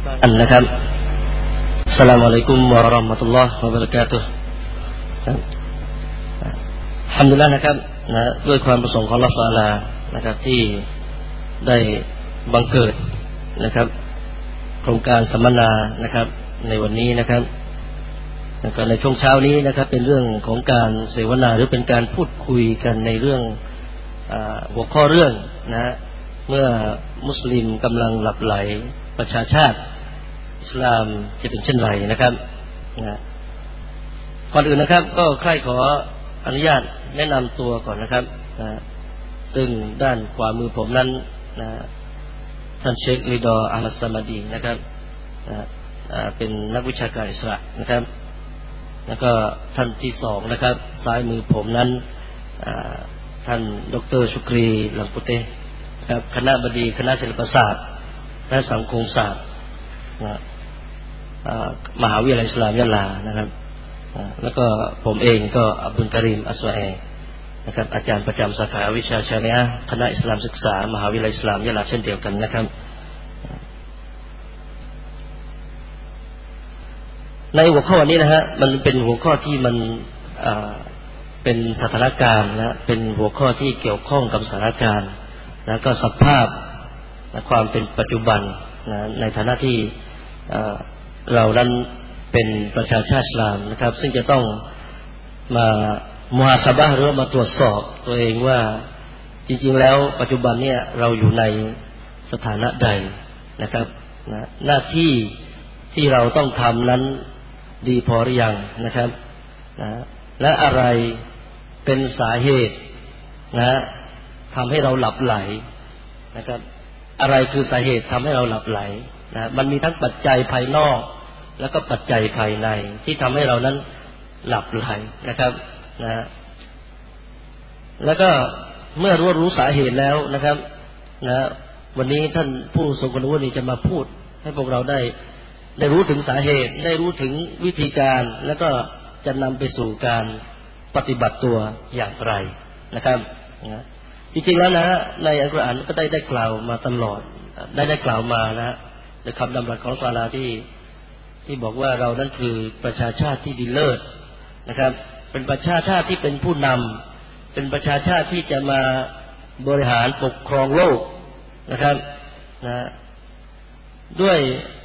อันนะครับอัสสลามุอะลัยกุมวะเราะห์มะตุลลอฮ์วะบะเราะกาตุฮ์อัลฮัมดุลิลลาห์นะครับด้วยความประสงค์ของอัลเลาะห์ตะอาลานะครับที่ได้บังเกิดนะครับโครงการสัมมนานะครับในวันนี้นะครับในช่วงเช้านี้นะครับเป็นเรื่องของการเสวนาหรือเป็นการพูดคุยกันในเรื่องหัวข้อเรื่องเมื่อมุสลิมกำลังหลับไหลประชาชาติอิสลามจะเป็นเช่นไรนะครับก่อนอื่นนะครับก็ใคร่ขออนุญาตแนะนำตัวก่อนนะครับซึ่งด้านขวามือผมนั้นท่านเชคริดออัลซามาดีนะครับเป็นนักวิชาการอิสระนะครับแล้วก็ท่านที่สองนะครับซ้ายมือผมนั้นท่านดร.ชุกรีหลังปุเตครับคณบดีคณะศิลปศาสตร์และสังคมศาสตร์มหาวิทยาลัยอิสลามยะลานะครับแล้วก็ผมเองก็อับดุลกะรีมอัสวาเอนะครับอาจารย์ประจำสาขาวิชาชะรีอะห์คณะอิสลามศึกษามหาวิทยาลัยอิสลามยะลาเช่นเดียวกันนะครับในหัวข้อนี้นะฮะมันเป็นหัวข้อที่มันเป็นสถานการณ์นะเป็นหัวข้อที่เกี่ยวข้องกับสถานการณ์แล้วก็สภาพความเป็นปัจจุบันในฐานะที่เรานั้นเป็นประชาชาติอิสลามนะครับซึ่งจะต้องมามุฮาซาบะห์หรือมาตรวจสอบตัวเองว่าจริงๆแล้วปัจจุบันเนี่ยเราอยู่ในสถานะใดนะครับหน้าที่ที่เราต้องทำนั้นดีพอหรือยังนะครับและอะไรเป็นสาเหตุทำให้เราหลับไหลนะครับอะไรคือสาเหตุทำให้เราหลับไหลมันมีทั้งปัจจัยภายนอกแล้วก็ปัจจัยภายในที่ทำให้เรานั้นหลับไหลนะครับแล้วก็เมื่อรู้สาเหตุแล้วนะครับวันนี้ท่านผู้ทรงคุณวุฒิจะมาพูดให้พวกเราได้รู้ถึงสาเหตุได้รู้ถึงวิธีการแล้วก็จะนำไปสู่การปฏิบัติตัวอย่างไรนะครับจริงๆแล้วในอัลกุรอานก็ได้กล่าวมาตลอดได้กล่าวมาในคำดำรัสของอัลลอฮฺตะอาลาที่บอกว่าเรานั้นคือประชาชาติที่ดีเลิศนะครับเป็นประชาชาติที่เป็นผู้นำเป็นประชาชาติที่จะมาบริหารปกครองโลกนะครับด้วย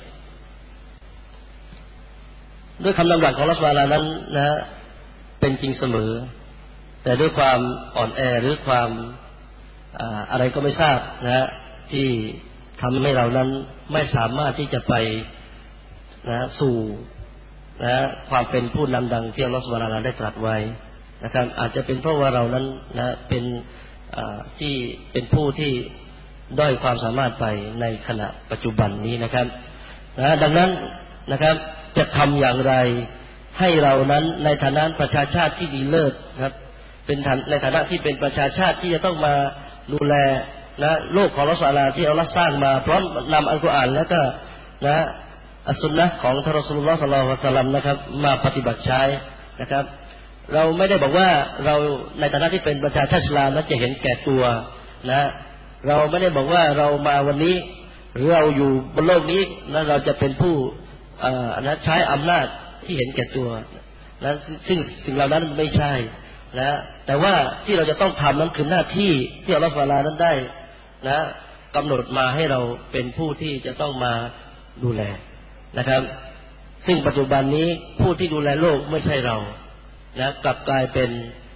คำดำรัสของอัลลอฮฺตะอาลานั้นเป็นจริงเสมอแต่ด้วยความอ่อนแอหรือความอะไรก็ไม่ทราบที่ทำให้เรานั้นไม่สามารถที่จะไปสู่ความเป็นผู้นำดังที่อัลลอฮฺซุบฮานะฮูวะตะอาลาได้ตรัสไว้นะครับอาจจะเป็นเพราะว่าเรานั้นเป็นที่เป็นผู้ที่ด้อยความสามารถไปในขณะปัจจุบันนี้นะครับดังนั้นนะครับจะทำอย่างไรให้เรานั้นในฐานะประชาชาติที่ดีเลิศครับเป็นในฐานะที่เป็นประชาชาติที่จะต้องมาดูแลโลกของอัลเลาะห์ซุบฮานะฮูวะตะอาลาที่อัลเลาะห์สร้างมาพร้อมนำอัลกุรอานแล้วก็อัสซุนนะห์ของท่านรอซูลุลลอฮ์ ศ็อลลัลลอฮุอะลัยฮิวะซัลลัมนะครับมาปฏิบัติใช้นะครับเราไม่ได้บอกว่าเราในฐานะที่เป็นประชาชาติอิสลามนั้นจะเห็นแก่ตัวเราไม่ได้บอกว่าเรามาวันนี้หรือเราอยู่บนโลกนี้แล้วเราจะเป็นผู้ใช้อำนาจที่เห็นแก่ตัวซึ่งสิ่งเหล่านั้นไม่ใช่แต่ว่าที่เราจะต้องทำนั้นคือหน้าที่ที่อัลเลาะห์ตะอาลานั้นได้กำหนดมาให้เราเป็นผู้ที่จะต้องมาดูแลนะครับซึ่งปัจจุบันนี้ผู้ที่ดูแลโลกไม่ใช่เรากลับกลายเป็น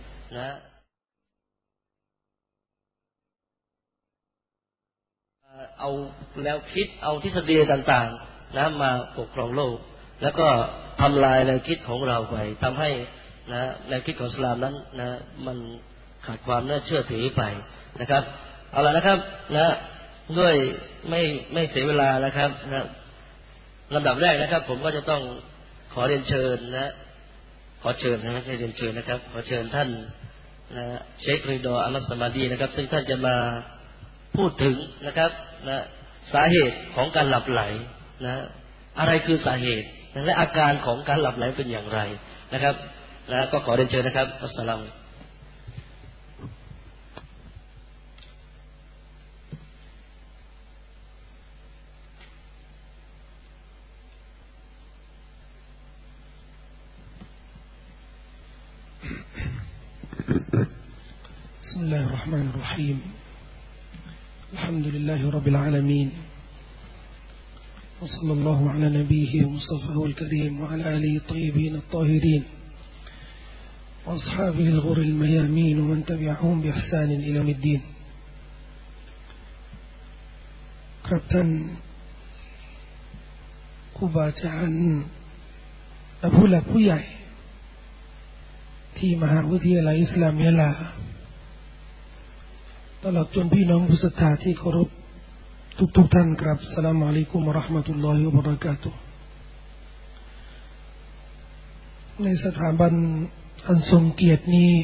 เอาแนวคิดเอาทฤษฎีต่างๆมาปกครองโลกแล้วก็ทำลายแนวคิดของเราไปทำให้แนวคิดของอิสลามนั้นมันขาดความน่าเชื่อถือไปนะครับเอาล่ะนะครับด้วยไม่เสียเวลานะครับลำดับแรกนะครับผมก็จะต้องขอเรียนเชิญขอเชิญไม่ใช่เรียนเชิญนะครับขอเชิญท่านเชคริดออัลซามาดีนะครับซึ่งท่านจะมาพูดถึงนะครับสาเหตุของการหลับไหลอะไรคือสาเหตุและอาการของการหลับไหลเป็นอย่างไรนะครับก็ขอเรียนเชิญนะครับอัสสลามุ بسم الله الرحمن الرحيم الحمد لله رب العالمين وصلى الله على نبيه ومصطفاه الكريم وعلى آله الطيبين الطاهرين وأصحابه الغر الميامين ومن تبعهم بإحسان إلى يوم الدين ครับท่านครูบาอาจารย์และผู้หลักผู้ใหญ่ที่มหาวิทยาลัยอิสลามยะลาตลอดจนพี่น้องผู้ศรัทธาที่เคารพทุกท่านครับอัสสลามุอะลัยกุมวะเราะห์มะตุลลอฮิวะบะเราะกาตุฮ์ในสถาบันอันทรงเกียรตินี้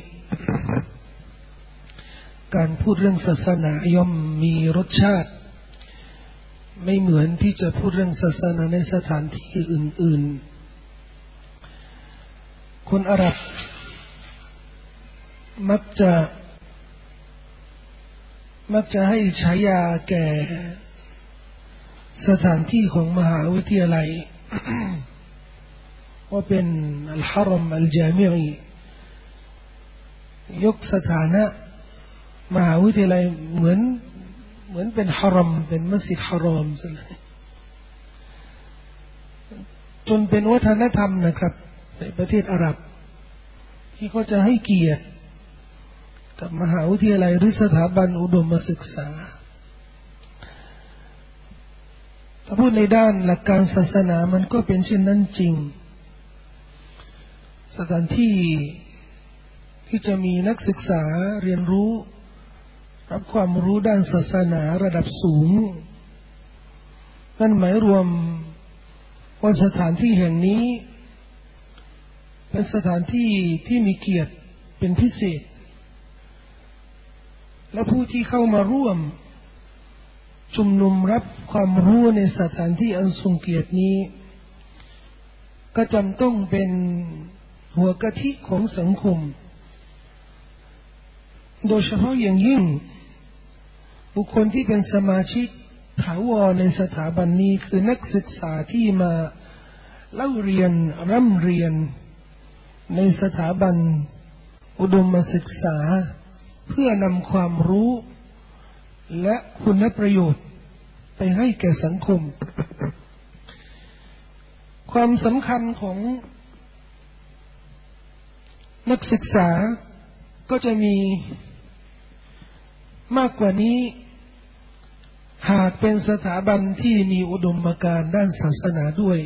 การพูดเรื่องศาสนาย่อมมีรสชาติไม่เหมือนที่จะพูดเรื่องศาสนาในสถานที่อื่นๆคนอาหรับมักจะให้ฉายาแก่สถานที่ของมหาวิทยาลัย ว่าเป็นอัลฮารอมอัลญามิอียกสถานะมหาวิทยาลัยเหมือนเป็นฮารอมเป็นมัสยิดฮารอมซะเลยจนเป็นวัฒนธรรมนะครับในประเทศอาหรับที่เขาจะให้เกียรติกับมหาวิทยาลัยหรือสถาบันอุดมศึกษาถ้าพูดในด้านหลักการศาสนามันก็เป็นเช่นนั้นจริงสถานที่ที่จะมีนักศึกษาเรียนรู้รับความรู้ด้านศาสนาระดับสูงนั่นหมายรวมว่าสถานที่แห่งนี้เป็นสถานที่ที่มีเกียรติเป็นพิเศษและผู้ที่เข้ามาร่วมชุมนุมรับความรู้ในสถานที่อันทรงเกียรตินี้ก็จำต้องเป็นหัวกะทิของสังคมโดยเฉพาะอย่างยิ่งบุคคลที่เป็นสมาชิกถาวรในสถาบันนี้คือนักศึกษาที่มาเล่าเรียนร่ำเรียนในสถาบันอุดมศึกษาเพื่อนำความรู้และคุณประโยชน์ไปให้แก่สังคมความสำคัญของนักศึกษาก็จะมีมากกว่านี้หากเป็นสถาบันที่มีอุดมการณ์ด้านศาสนาด้วย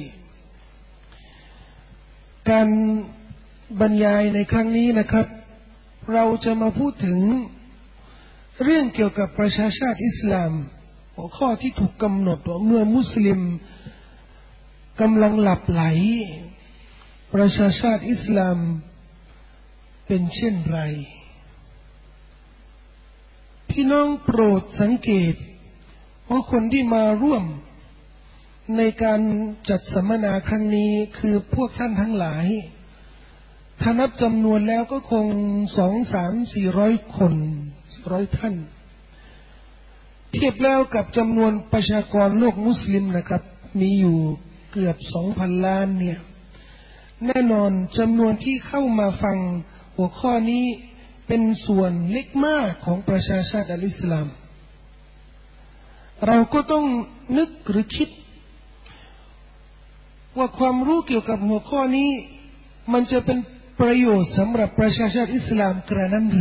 การบรรยายในครั้งนี้นะครับเราจะมาพูดถึงเรื่องเกี่ยวกับประชาชาติอิสลามหัวข้อที่ถูกกำหนดว่าเมื่อมุสลิมกำลังหลับไหลประชาชาติอิสลามเป็นเช่นไรพี่น้องโปรดสังเกตว่าคนที่มาร่วมในการจัดสัมมนาครั้งนี้คือพวกท่านทั้งหลายถ้านับจำนวนแล้วก็คง200-400 คน100ท่านเทียบแล้วกับจำนวนประชากรโลกมุสลิมนะครับมีอยู่เกือบ 2,000 ล้านเนี่ยแน่นอนจำนวนที่เข้ามาฟังหัวข้อนี้เป็นส่วนเล็กมากของประชาชาติอิสลามเราก็ต้องนึกหรือคิดว่าความรู้เกี่ยวกับหัวข้อนี้มันจะเป็นประโยชน์สำหรับประชาชาติอิสลามกระนั้นห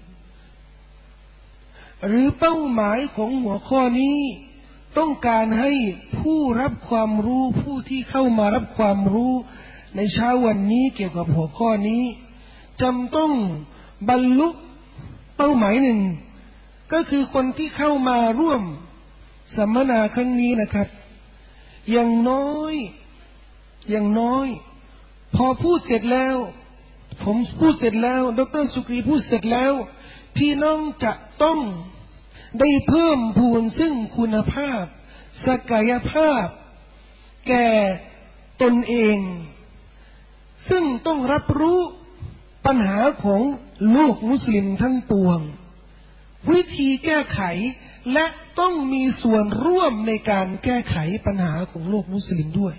รือเป้าหมายของหัวข้อนี้ต้องการให้ผู้รับความรู้ผู้ที่เข้ามารับความรู้ในเช้าวันนี้เกี่ยวกับหัวข้อนี้จำต้องบรรลุเป้าหมายหนึ่งก็คือคนที่เข้ามาร่วมสัมมนาครั้งนี้นะครับอย่างน้อยพอพูดเสร็จแล้วผมพูดเสร็จแล้วดร.สุกรีพูดเสร็จแล้วพี่น้องจะต้องได้เพิ่มพูนซึ่งคุณภาพศักยภาพแก่ตนเองซึ่งต้องรับรู้ปัญหาของโลกมุสลิมทั้งปวงวิธีแก้ไขและต้องมีส่วนร่วมในการแก้ไขปัญหาของโลกมุสลิมด้วย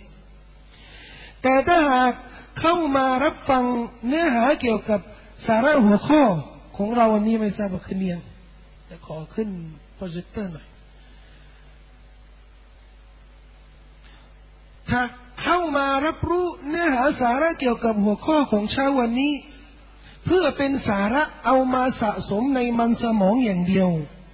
แต่ถ้าหากเข้ามารับฟังเนื้อหาเกี่ยวกับสาระหัวข้อของเราวันนี้ไม่ทราบว่าขึ้นยังจะขอขึ้นโปรเจคเตอร์หน่อยถ้าเข้ามารับรู้เนื้อหาสาระเกี่ยวกับหัวข้อของเช้าวันนี้เพื่อเป็นสาระเอามาสะสมในมันสมองอย่างเดียว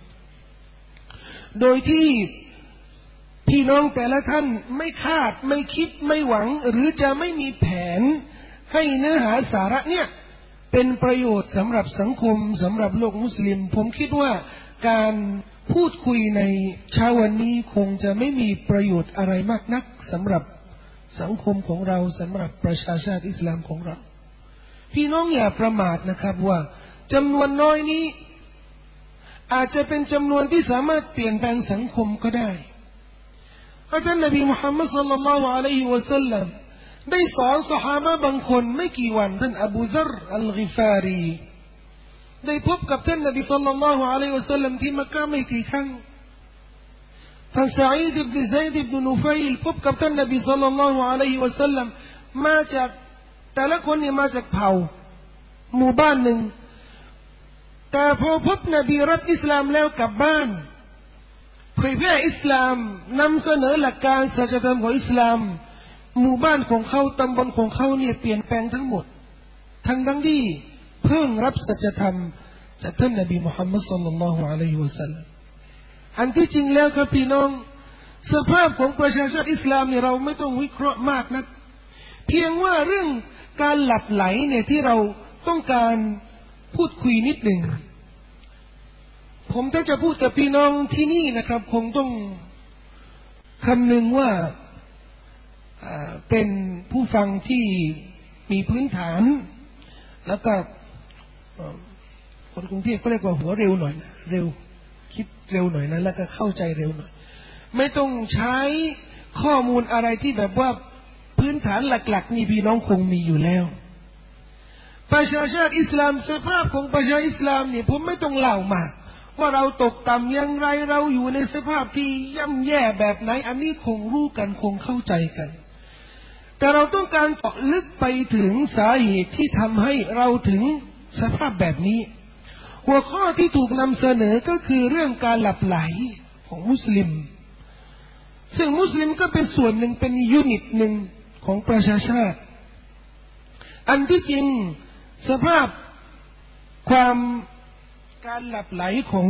โดยที่พี่น้องแต่ละท่านไม่คาดไม่คิดไม่หวังหรือจะไม่มีแผนให้เนื้อหาสาระเนี่ยเป็นประโยชน์สำหรับสังคมสำหรับโลกมุสลิมผมคิดว่าการพูดคุยในเช้าวันนี้คงจะไม่มีประโยชน์อะไรมากนักสำหรับสังคมของเราสำหรับประชาชาติอิสลามของเราพี่น้องอย่าประมาทนะครับว่าจำนวนน้อยนี้อาจจะเป็นจำนวนที่สามารถเปลี่ยนแปลงสังคมก็ได้อาจารย์นบีมุฮัมมัดศ็อลลัลลอฮุอะลัยฮิวะซัลลัมได้สอนซอฮาบะห์บางคนไม่กี่วันท่านอบูซัรอัลกิฟารีได้พบกับท่านนบีศ็อลลัลลอฮุอะลัยฮิวะซัลลัมที่มักกะฮ์ไม่กี่ครั้งท่านซะอีดอิบนุซัยดอิบนุนุฟัยลพบกับท่านนบีศ็อลลัลลอฮุอะลัยฮิวะซัลลัมมาจากแต่ละคนเนี่ยมาจากเผ่าหมู่บ้านหนึ่งแต่พอพบนบีรับอิสลามแล้วกลับบ้านเผยแพร่อิสลามนำเสนอหลักการสัจธรรมของอิสลามหมู่บ้านของเขาตำบลของเขาเนี่ยเปลี่ยนแปลงทั้งหมดทั้งที่เพิ่งรับสัจธรรมจากท่านนบีมุฮัมมัดศ็อลลัลลอฮุอะลัยฮิวะซัลลัมอันที่จริงแล้วครับพี่น้องสภาพของประชาชาติอิสลามเนี่ยเราไม่ต้องวิเคราะห์มากนักเพียงว่าเรื่องการหลับไหลเนี่ยที่เราต้องการพูดคุยนิดหนึ่งผมถ้าจะพูดกับพี่น้องที่นี่นะครับคงต้องคำนึงว่าเป็นผู้ฟังที่มีพื้นฐานแล้วก็คนกรุงเทพก็เรียกว่าหัวเร็วหน่อยนะเร็วคิดเร็วหน่อยนะแล้วก็เข้าใจเร็วหน่อยไม่ต้องใช้ข้อมูลอะไรที่แบบว่าพื้นฐานหลักๆนี่พี่น้องคงมีอยู่แล้วประชาชาติอิสลามสภาพของประชาอิสลามเนี่ยผมไม่ต้องเล่ามาว่าเราตกต่ำอย่างไรเราอยู่ในสภาพที่ย่ำแย่แบบไหนอันนี้คงรู้กันคงเข้าใจกันแต่เราต้องการเจาะลึกไปถึงสาเหตุที่ทำให้เราถึงสภาพแบบนี้หัวข้อที่ถูกนำเสนอก็คือเรื่องการหลับไหลของมุสลิมซึ่งมุสลิมก็เป็นส่วนหนึ่งเป็นยูนิตหนึ่งของประชาชาติอันที่จริงสภาพความการหลับไหลของ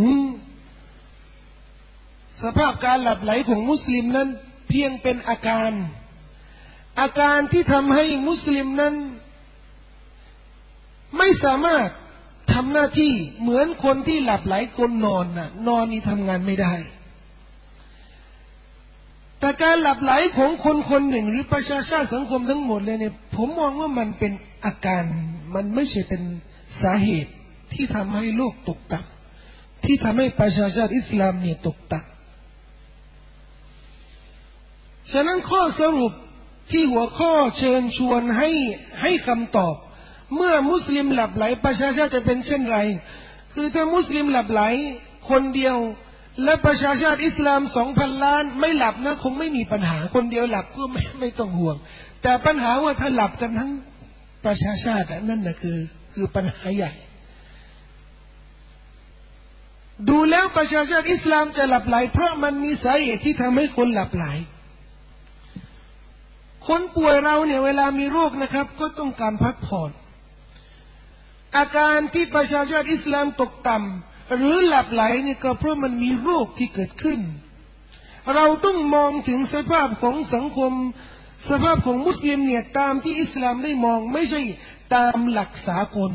สภาพการหลับไหลของมุสลิมนั้นเพียงเป็นอาการที่ทำให้มุสลิมนั้นไม่สามารถทำหน้าที่เหมือนคนที่หลับไหลคนนอนน่ะนอนนี่ทำงานไม่ได้แต่การหลับไหลของคนคนหนึ่งหรือประชาชาติสังคมทั้งหมดเลยเนี่ยผมมองว่ามันเป็นอาการมันไม่ใช่เป็นสาเหตุที่ทำให้โลกตกต่ำที่ทำให้ประชาชาติอิสลามเนี่ยตกต่ำฉะนั้นข้อสรุปที่หัวข้อเชิญชวนให้คำตอบเมื่อมุสลิมหลับไหลประชาชาติจะเป็นเช่นไรคือถ้ามุสลิมหลับไหลคนเดียวและประชาชาติอิสลาม 2,000 ล้านไม่หลับนะคงไม่มีปัญหาคนเดียวหลับก็ไม่ต้องห่วงแต่ปัญหาว่าถ้าหลับกันทั้งประชาชาตินั่นน่ะคือปัญหาใหญ่ดูแล้วประชาชาติอิสลามจะหลับไหลเพราะมันมีสาเหตุที่ทำให้คนหลับไหลคนป่วยเราเนี่ยเวลามีโรคนะครับก็ต้องการพักผ่อนอาการที่ประชาชาติอิสลามตกต่ำหรือหลับไหลนี่ก็เพราะมันมีโรคที่เกิดขึ้นเราต้องมองถึงสภาพของสังคมสภาพของมุสลิมเนี่ยตามที่อิสลามได้มองไม่ใช่ตามหลักสากล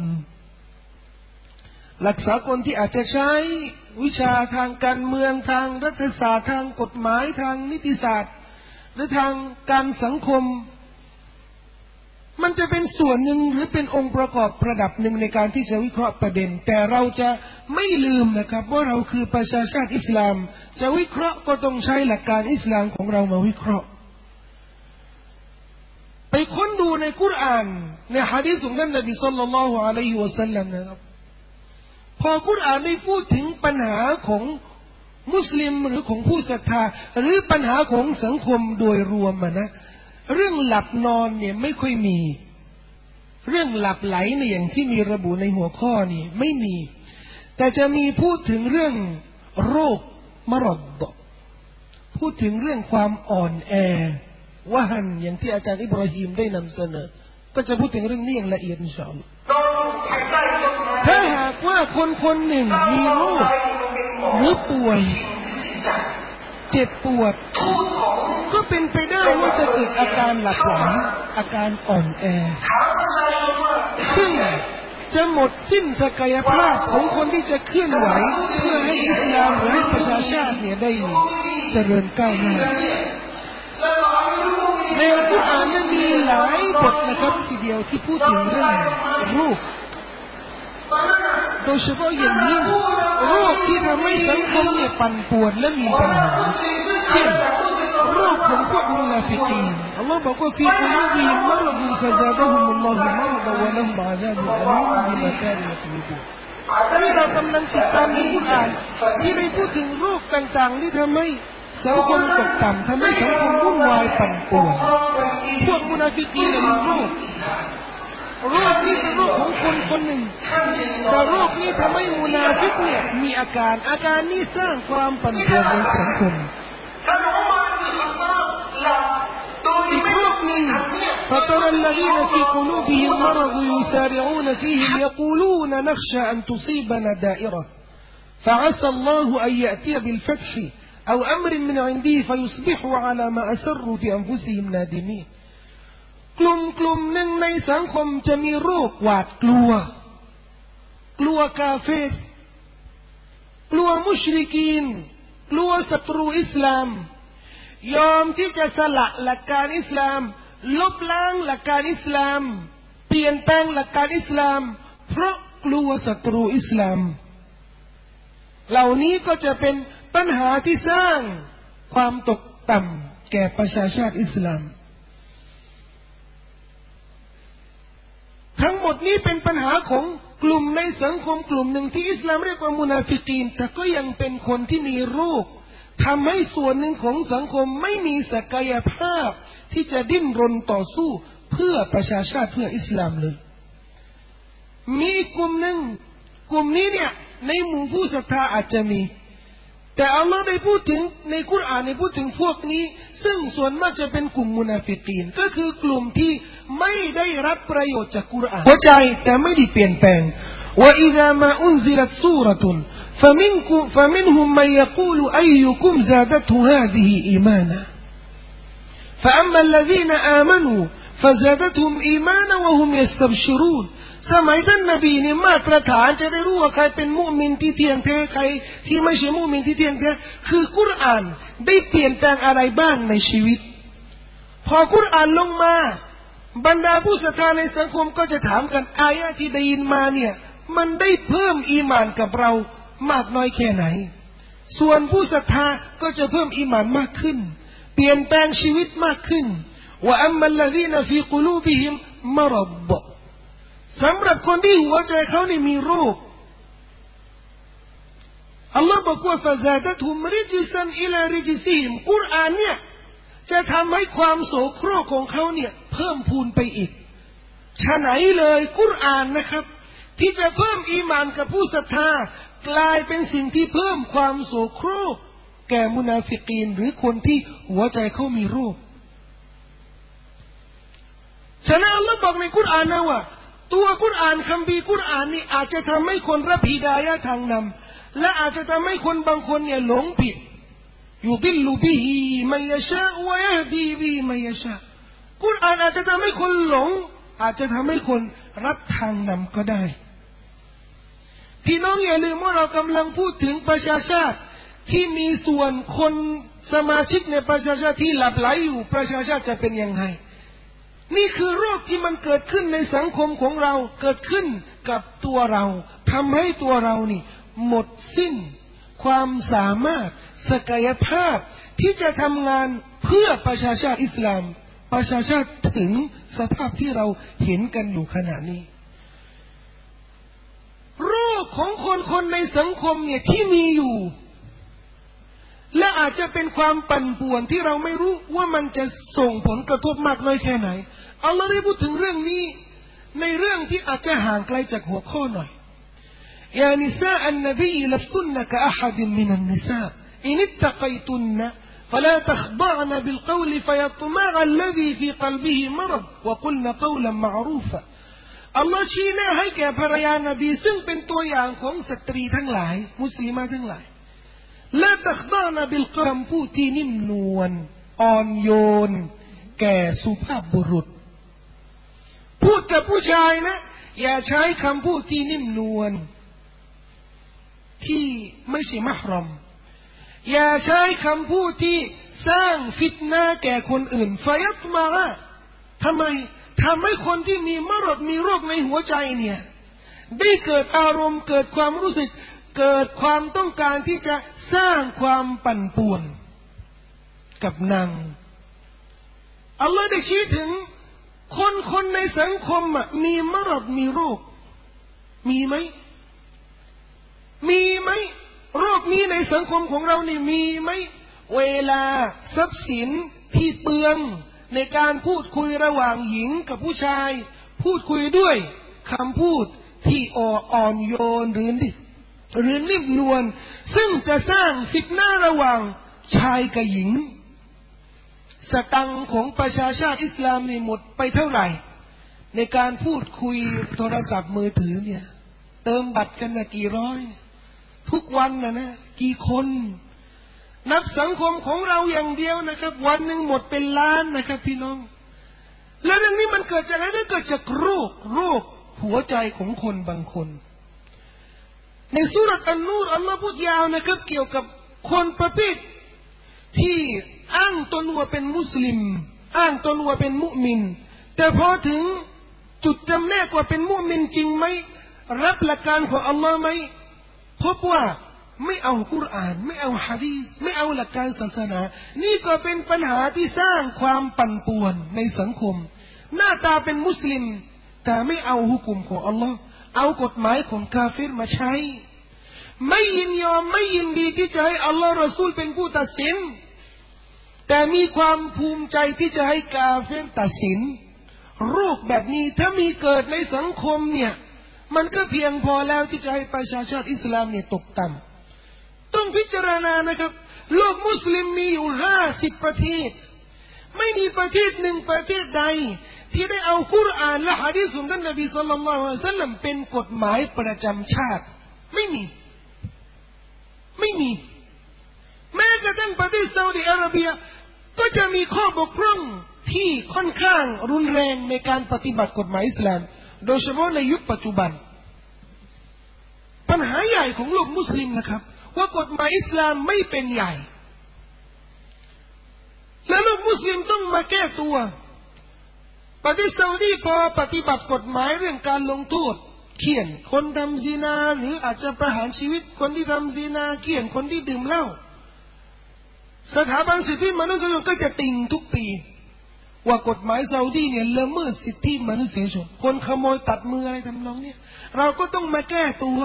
ที่อาจจะใช้วิชาทางการเมืองทางรัฐศาสตร์ทางกฎหมายทางนิติศาสตร์หรือทางการสังคมมันจะเป็นส่วนหนึ่งหรือเป็นองค์ประกอบประดับหนึ่งในการที่จะวิเคราะห์ประเด็นแต่เราจะไม่ลืมนะครับว่าเราคือประชาชาติอิสลามจะวิเคราะห์ก็ต้องใช้หลักการอิสลามของเรามาวิเคราะห์ไปค้นดูในกุรอานในหะดีษของท่านนบีศ็อลลัลลอฮุอะลัยฮิวะซัลลัมนะครับพอกุรอานได้พูดถึงปัญหาของมุสลิมหรือของผู้ศรัทธาหรือปัญหาของสังคมโดยรวมนะเรื่องหลับนอนเนี่ยไม่ค่อยมีเรื่องหลับไหลในอย่างที่มีระบุในหัวข้อนี้ไม่มีแต่จะมีพูดถึงเรื่องโรคมะรดพูดถึงเรื่องความอ่อนแอวะหันอย่างที่อาจารย์อิบราฮิมได้นำเสนอก็จะพูดถึงเรื่องนี้อย่างละเอียดอินชาอัลลอฮ์ถ้าหากว่าคนคนหนึ่งมีโรคหรือป่วยเจ็บปวดก็เป็นไปได้ว่าจะเกิดอาการหลับไหลอาการอ่อนแอซึ่งจะหมดสิ้นศักยภาพของคนที่จะเคลื่อนไหวเพื่อให้อิสลามหรือให้ประชาชาติเนี่ยได้เจริญก้าวหน้าในอัลกุรอานนั้นมีหลายบทนะครับทีเดียวที่พูดถึงเรื่องโรคโดยเฉพาะอย่างยิ่งโรคที่ทำให้สังคมเนี่ยปั่นป่วนและมีปัญหาเช่นโรคของพวกมุนาฟิกีนอัลลอฮ์บอกว่าฟีกุลูบิฮิมมะรฎุฟะซาดะฮุมุลลอฮุมะรฎะวะละฮุมอาซาบุนอะลีมบิมากานูยักซิบูนที่เรากำลังติดตามในกุรอานที่ได้พูดถึงโรคต่างๆที่ทำให้สังคมตกต่ำทำให้สังคมวุ่นวายปั่นป่วนพวกมุนาฟิกีนมีโรคนี้เป็นโรคของคนคนหนึ่งแต่โรคนี้ทำให้มุนาฟิกเนี่ยมีอาการนี้สร้างความปั่นป่วนในสังคมอีกโรคหนึ่ง فترى الذين في قلوبهم مرض يسارعون فيهم يقولون نخشى أن تصيبنا دائرة فعسى الله أن يأتي بالفتح أو أمر من عنده فيصبحوا على ما أسروا في أنفسهم نادمينกลุ่มหนึ่งในสังคมจะมีโรคหวาดกลัวกาเฟรกลัวมุชริกีนกลัวศัตรูอิสลามยอมที่จะสละหลักการอิสลามลบล้างหลักการอิสลามเปลี่ยนแปลงหลักการอิสลามเพราะกลัวศัตรูอิสลามเหล่านี้ก็จะเป็นปัญหาที่สร้างความตกต่ำแก่ประชาชาติอิสลามทั้งหมดนี้เป็นปัญหาของกลุ่มในสังคมกลุ่มหนึ่งที่อิสลามเรียกว่ามุนาฟิกีนแต่ก็ยังเป็นคนที่มีโรคทำให้ส่วนหนึ่งของสังคมไม่มีศักยภาพที่จะดิ้นรนต่อสู้เพื่อประชาชาติเพื่ออิสลามเลยมีกลุ่มหนึ่งกลุ่มนี้เนี่ยในหมู่ผู้ศรัทธาอาจจะมีแต่อัลลอฮ์ได้พูดถึงในกุรอานได้พูดถึงพวกนี้ซึ่งส่วนมากจะเป็นกลุ่มมุนาฟิกีนก็คือกลุ่มที่ไม่ได้รับประโยชน์จากกุรอานหัวใจแต่ไม่ได้เปลี่ยนแปลงว่าอิซามาอุนซิลัตซูเราะตุนفمنهم من يقول أيكم زادته هذه إيمانا فأما الذين آمنوا فزادتهم إيمانا وهم يستبشرون สมัยท่านนบีเนี่ยมาตรฐานจะได้รู้ว่าใครเป็นมุมินที่เที่ยงแท้ใครที่ไม่ใช่มุมินที่เที่ยงแท้คือกุรอานได้เปลี่ยนแปลงอะไรบ้างในชีวิตพอกุรอานลงมาบรรดาผู้ศรัทธาในสังคมก็จะถามกันอายะที่ได้ยินมาเนี่ยมันได้เพิ่มอีหม่านกับเรามากน้อยแค่ไหนส่วนผู้ศรัทธาก็จะเพิ่มอีหม่านมากขึ้นเปลี่ยนแปลงชีวิตมากขึ้นว่าอัมมัลลซีนฟีกุลูบิฮิมมะรฎสำหรับคนที่หัวใจเขานี่มีโรคอัลลอฮ์บอกว่าฟะซาดะตุฮุมริจซันอิลาริจซิฮิมกุรอานเนี่ยจะทำให้ความโสโครกของเขาเนี่ยเพิ่มพูนไปอีกฉะไหนเลยกุรอานนะครับที่จะเพิ่มอีหม่านกับผู้ศรัทธากลายเป็นสิ่งที่เพิ่มความโสโครกแก่มุนาฟิกีนหรือคนที่หัวใจเขามีโรคฉะนั้นอัลลอฮ์บอกในกุรอานนะว่าตัวกุรอานคัมภีร์กุรอานนี่อาจจะทำให้คนรับฮิดายะห์ทางนำและอาจจะทำให้คนบางคนเนี่ยหลงผิดยุฎิลลุบิฮิมัยยะชาวะยะฮดีบิฮิมัยยะชากุรอานอาจจะทำให้คนหลงอาจจะทำให้คนรับทางนำก็ได้พี่น้องอย่าลืมว่าเรากำลังพูดถึงประชาชาติที่มีส่วนคนสมาชิกในประชาชาติที่หลับไหลอยู่ประชาชาติจะเป็นยังไงนี่คือโรคที่มันเกิดขึ้นในสังคมของเราเกิดขึ้นกับตัวเราทำให้ตัวเรานี่หมดสิ้นความสามารถศักยภาพที่จะทำงานเพื่อประชาชาติอิสลามประชาชาติถึงสภาพที่เราเห็นกันอยู่ขณะนี้โรคของคนในสังคมเนี่ยที่มีอยู่และอาจจะเป็นความปั่นป่วนที่เราไม่รู้ว่ามันจะส่งผลกระทบมากน้อยแค่ไหนอัลลอฮ์ได้พูดถึงเรื่องนี้ในเรื่องที่อาจจะห่างไกลจากหัวข้อหน่อยยานิซาอันนบีลัสตุนนะกะอะฮัดมินันนิซาอินิตตะกัยตุนนะفلا تخضعن بالقول فيطمع الذي في قلبه مرض وقلن قولا معروفا อัลลอฮ์ชี้หน้าให้แก่ภรรยานบีซึ่งเป็นตัวอย่างของสตรีทั้งหลายมุสลิมะทั้งหลายละตักดานะบิลคำพูดที่นิ่มนวลอ่อนโยนแก่สุภาพบุรุษพูดกับผู้ชายนะอย่าใช้คำพูดที่นิ่มนวลที่ไม่ใช่มะฮรอมอย่าใช้คำพูดที่สร้างฟิตนะห์แก่คนอื่นฟยัตมาทำไมทำให้คนที่มีมรดมีโรคในหัวใจเนี่ยได้เกิดอารมณ์เกิดความรู้สึกเกิดความต้องการที่จะสร้างความปั่นป่วนกับนางอัลลอฮ์ได้ชี้ถึงคนในสังคมมีมรดมีโรคมีไหมโรคนี้ในสังคมของเรานี่มีไหมเวลาทรัพย์สินที่เปลืองในการพูดคุยระหว่างหญิงกับผู้ชายพูดคุยด้วยคำพูดที่อ่อนโยนหรือนิ่มนวลซึ่งจะสร้างฟิตนะห์ระหว่างชายกับหญิงสตังค์ของประชาชาติอิสลามนี่หมดไปเท่าไหร่ในการพูดคุยโทรศัพท์มือถือเนี่ยเติมบัตรกันนะกี่ร้อยทุกวันนะกี่คนนับสังคมของเราอย่างเดียวนะครับวันหนึ่งหมดเป็นล้านนะครับพี่น้องแล้วเรื่องนี้มันเกิดจากอะไรเกิดจากโรคหัวใจของคนบางคนในซูเราะห์อันนูรอัลลอฮ์พูดยาวนะครับเกี่ยวกับคนประเภทที่อ้างตนว่าเป็นมุสลิมอ้างตนว่าเป็นมุมินแต่พอถึงจุดจำแนกว่าเป็นมุมินจริงไหมรับหลักการของอัลลอฮ์ไหมพบว่าไม่เอากุรอานไม่เอาหะดีษไม่เอาหลักการศาสนานี่ก็เป็นปัญหาที่สร้างความปั่นป่วนในสังคมหน้าตาเป็นมุสลิมแต่ไม่เอาหุกุมของอัลลอฮ์เอากฎหมายของกาเฟรมาใช้ไม่ยินยอมไม่ยินดีที่จะให้อัลลอฮ์รอซูลเป็นผู้ตัดสินแต่มีความภูมิใจที่จะให้กาเฟรตัดสินโรคแบบนี้ถ้ามีเกิดในสังคมเนี่ยมันก็เพียงพอแล้วที่จะให้ประชาชาติอิสลามเนี่ยตกต่ำต้องพิจารณานะครับโลกมุสลิมมีอยู่50ประเทศไม่มีประเทศหนึ่งประเทศใดที่ได้เอากุรอานและหะดีษของท่านนบีศ็อลลัลลอฮุอะลัยฮิวะซัลลัมเป็นกฎหมายประจำชาติไม่มีแม้กระทั่งประเทศซาอุดิอาระเบียก็จะมีข้อบกพร่องที่ค่อนข้างรุนแรงในการปฏิบัติกฎหมายอิสลามโดยเฉพาะในยุคปัจจุบันปัญหาใหญ่ของโลกมุสลิมนะครับว่ากฎหมายอิสลามไม่เป็นใหญ่และโลกมุสลิมต้องมาแก้ตัวประเทศซาอุดีพอปฏิบัติกฎหมายเรื่องการลงโทษเฆี่ยนคนทำซินาหรืออาจจะประหารชีวิตคนที่ทำซินาเฆี่ยนคนที่ดื่มเหล้าสถาบันสิทธิมนุษยชนก็จะติ่งทุกปีว่ากฎหมายซาอุดีเนี่ยละเมิดสิทธิมนุษยชนคนขโมยตัดมืออะไรทำนองเนี่ยเราก็ต้องมาแก้ตัว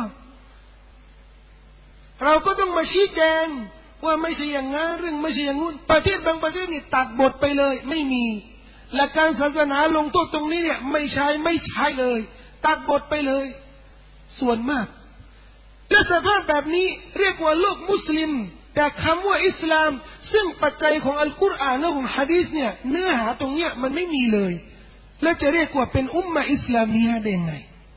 เราก็ต้องมาชี้แจงว่าไม่ใช่อย่างงั้นเรื่องไม่ใช่อย่างงู้นประเทศบางประเทศนี่ตัดบทไปเลยไม่มีหลักการศาสนาลงโทษตรงนี้เนี่ยไม่ใช้เลยตัดบทไปเลยส่วนมากและสภาพแบบนี้เรียกว่าโลกมุสลิมแต่คำว่าอิสลามซึ่งปัจจัยของอัลกุรอานและของหะดีษเนี่ยเนื้อหาตรงเนี้ยมันไม่มีเลยแล้วจะเรียกว่าเป็นอุมมะอิสลามียะห์ได้ยังไง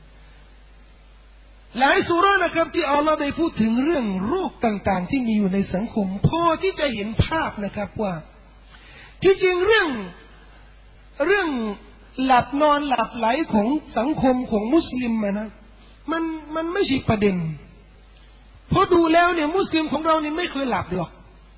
หลายซูเราะห์นะครับที่อัลลอฮ์ได้พูดถึงเรื่องโรคต่างๆที่มีอยู่ในสังคมพอที่จะเห็นภาพนะครับว่าที่จริงเรื่องหลับนอนหลับไหลของสังคมของมุสลิมนะมันไม่ใช่ประเด็นเพราะดูแล้วเนี่ยมุสลิมของเราเนี่ยไม่เคยหลับหรอก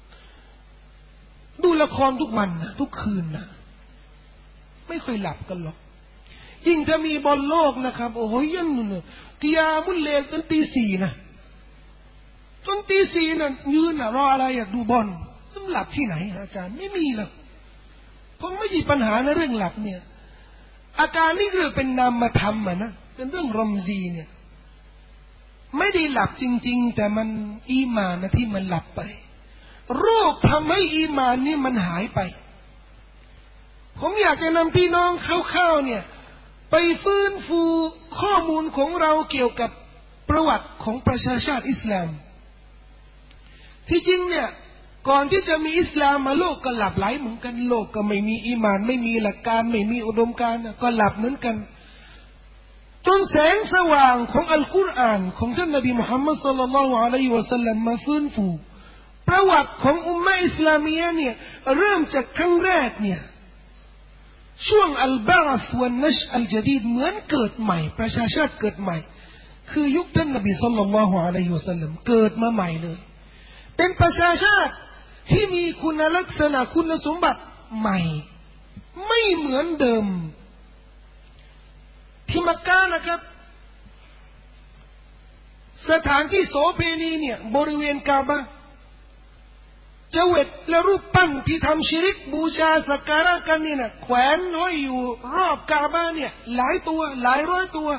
ดูละครทุกวันนะทุกคืนนะไม่เคยหลับกันหรอกยิ่งถ้ามีบอลโลกนะครับโอ้โหยันนู่นกิยามุลเลลจนตี 4นะจนตี 4น่ะยืนรออะไรอยากดูบอลต้องหลับที่ไหนอาจารย์ไม่มีหรอกเพราะไม่ใช่ปัญหาในเรื่องหลับเนี่ยอาการนี่คือเป็นนามธรรมนะเป็นเรื่องรอมซีเนี่ยไม่ได้หลับจริงๆแต่มันอีหม่านนะที่มันหลับไปโรคทำให้อีหม่านนี่มันหายไปผมอยากจะนำพี่น้องเข้าๆเนี่ยไปฟื้นฟูข้อมูลของเราเกี่ยวกับประวัติของประชาชาติอิสลามที่จริงเนี่ยก่อนที่จะมีอิสลามมาโลกก็หลับไหลเหมือนกันโลกก็ไม่มีอีหม่านไม่มีหลักการไม่มีอุดมการณ์ก็หลับเหมือนกันจนแสงสว่างของอัลกุรอานของท่านนบีมุฮัมมัดศ็อลลัลลอฮุอะลัยฮิวะซัลลัมมาฟื้นฟูประวัติของอุมมะฮ์อิสลามียะห์เนี่ยเริ่มจากครั้งแรกเนี่ยช่วงอัลบะอ์วันัชอัลญะดีดเหมือนเกิดใหม่ประชาชาติเกิดใหม่คือยุคท่านนบีศ็อลลัลลอฮุอะลัยฮิวะซัลลัมเกิดมาใหม่เลยเป็นประชาชาติที่มีคุณลักษณะคุณสมบัติใหม่ไม่เหมือนเดิมที่มักกะนะครับสถานที่โสเภณีเนี่ยบริเวณกาบะห์เจวิตและรูปปั้นที่ทำชิริกบูชาสักการะกันนี่นะแขวนห้อยอยู่รอบกาบะห์เนี่ยหลายตัวหลายร้อยตัว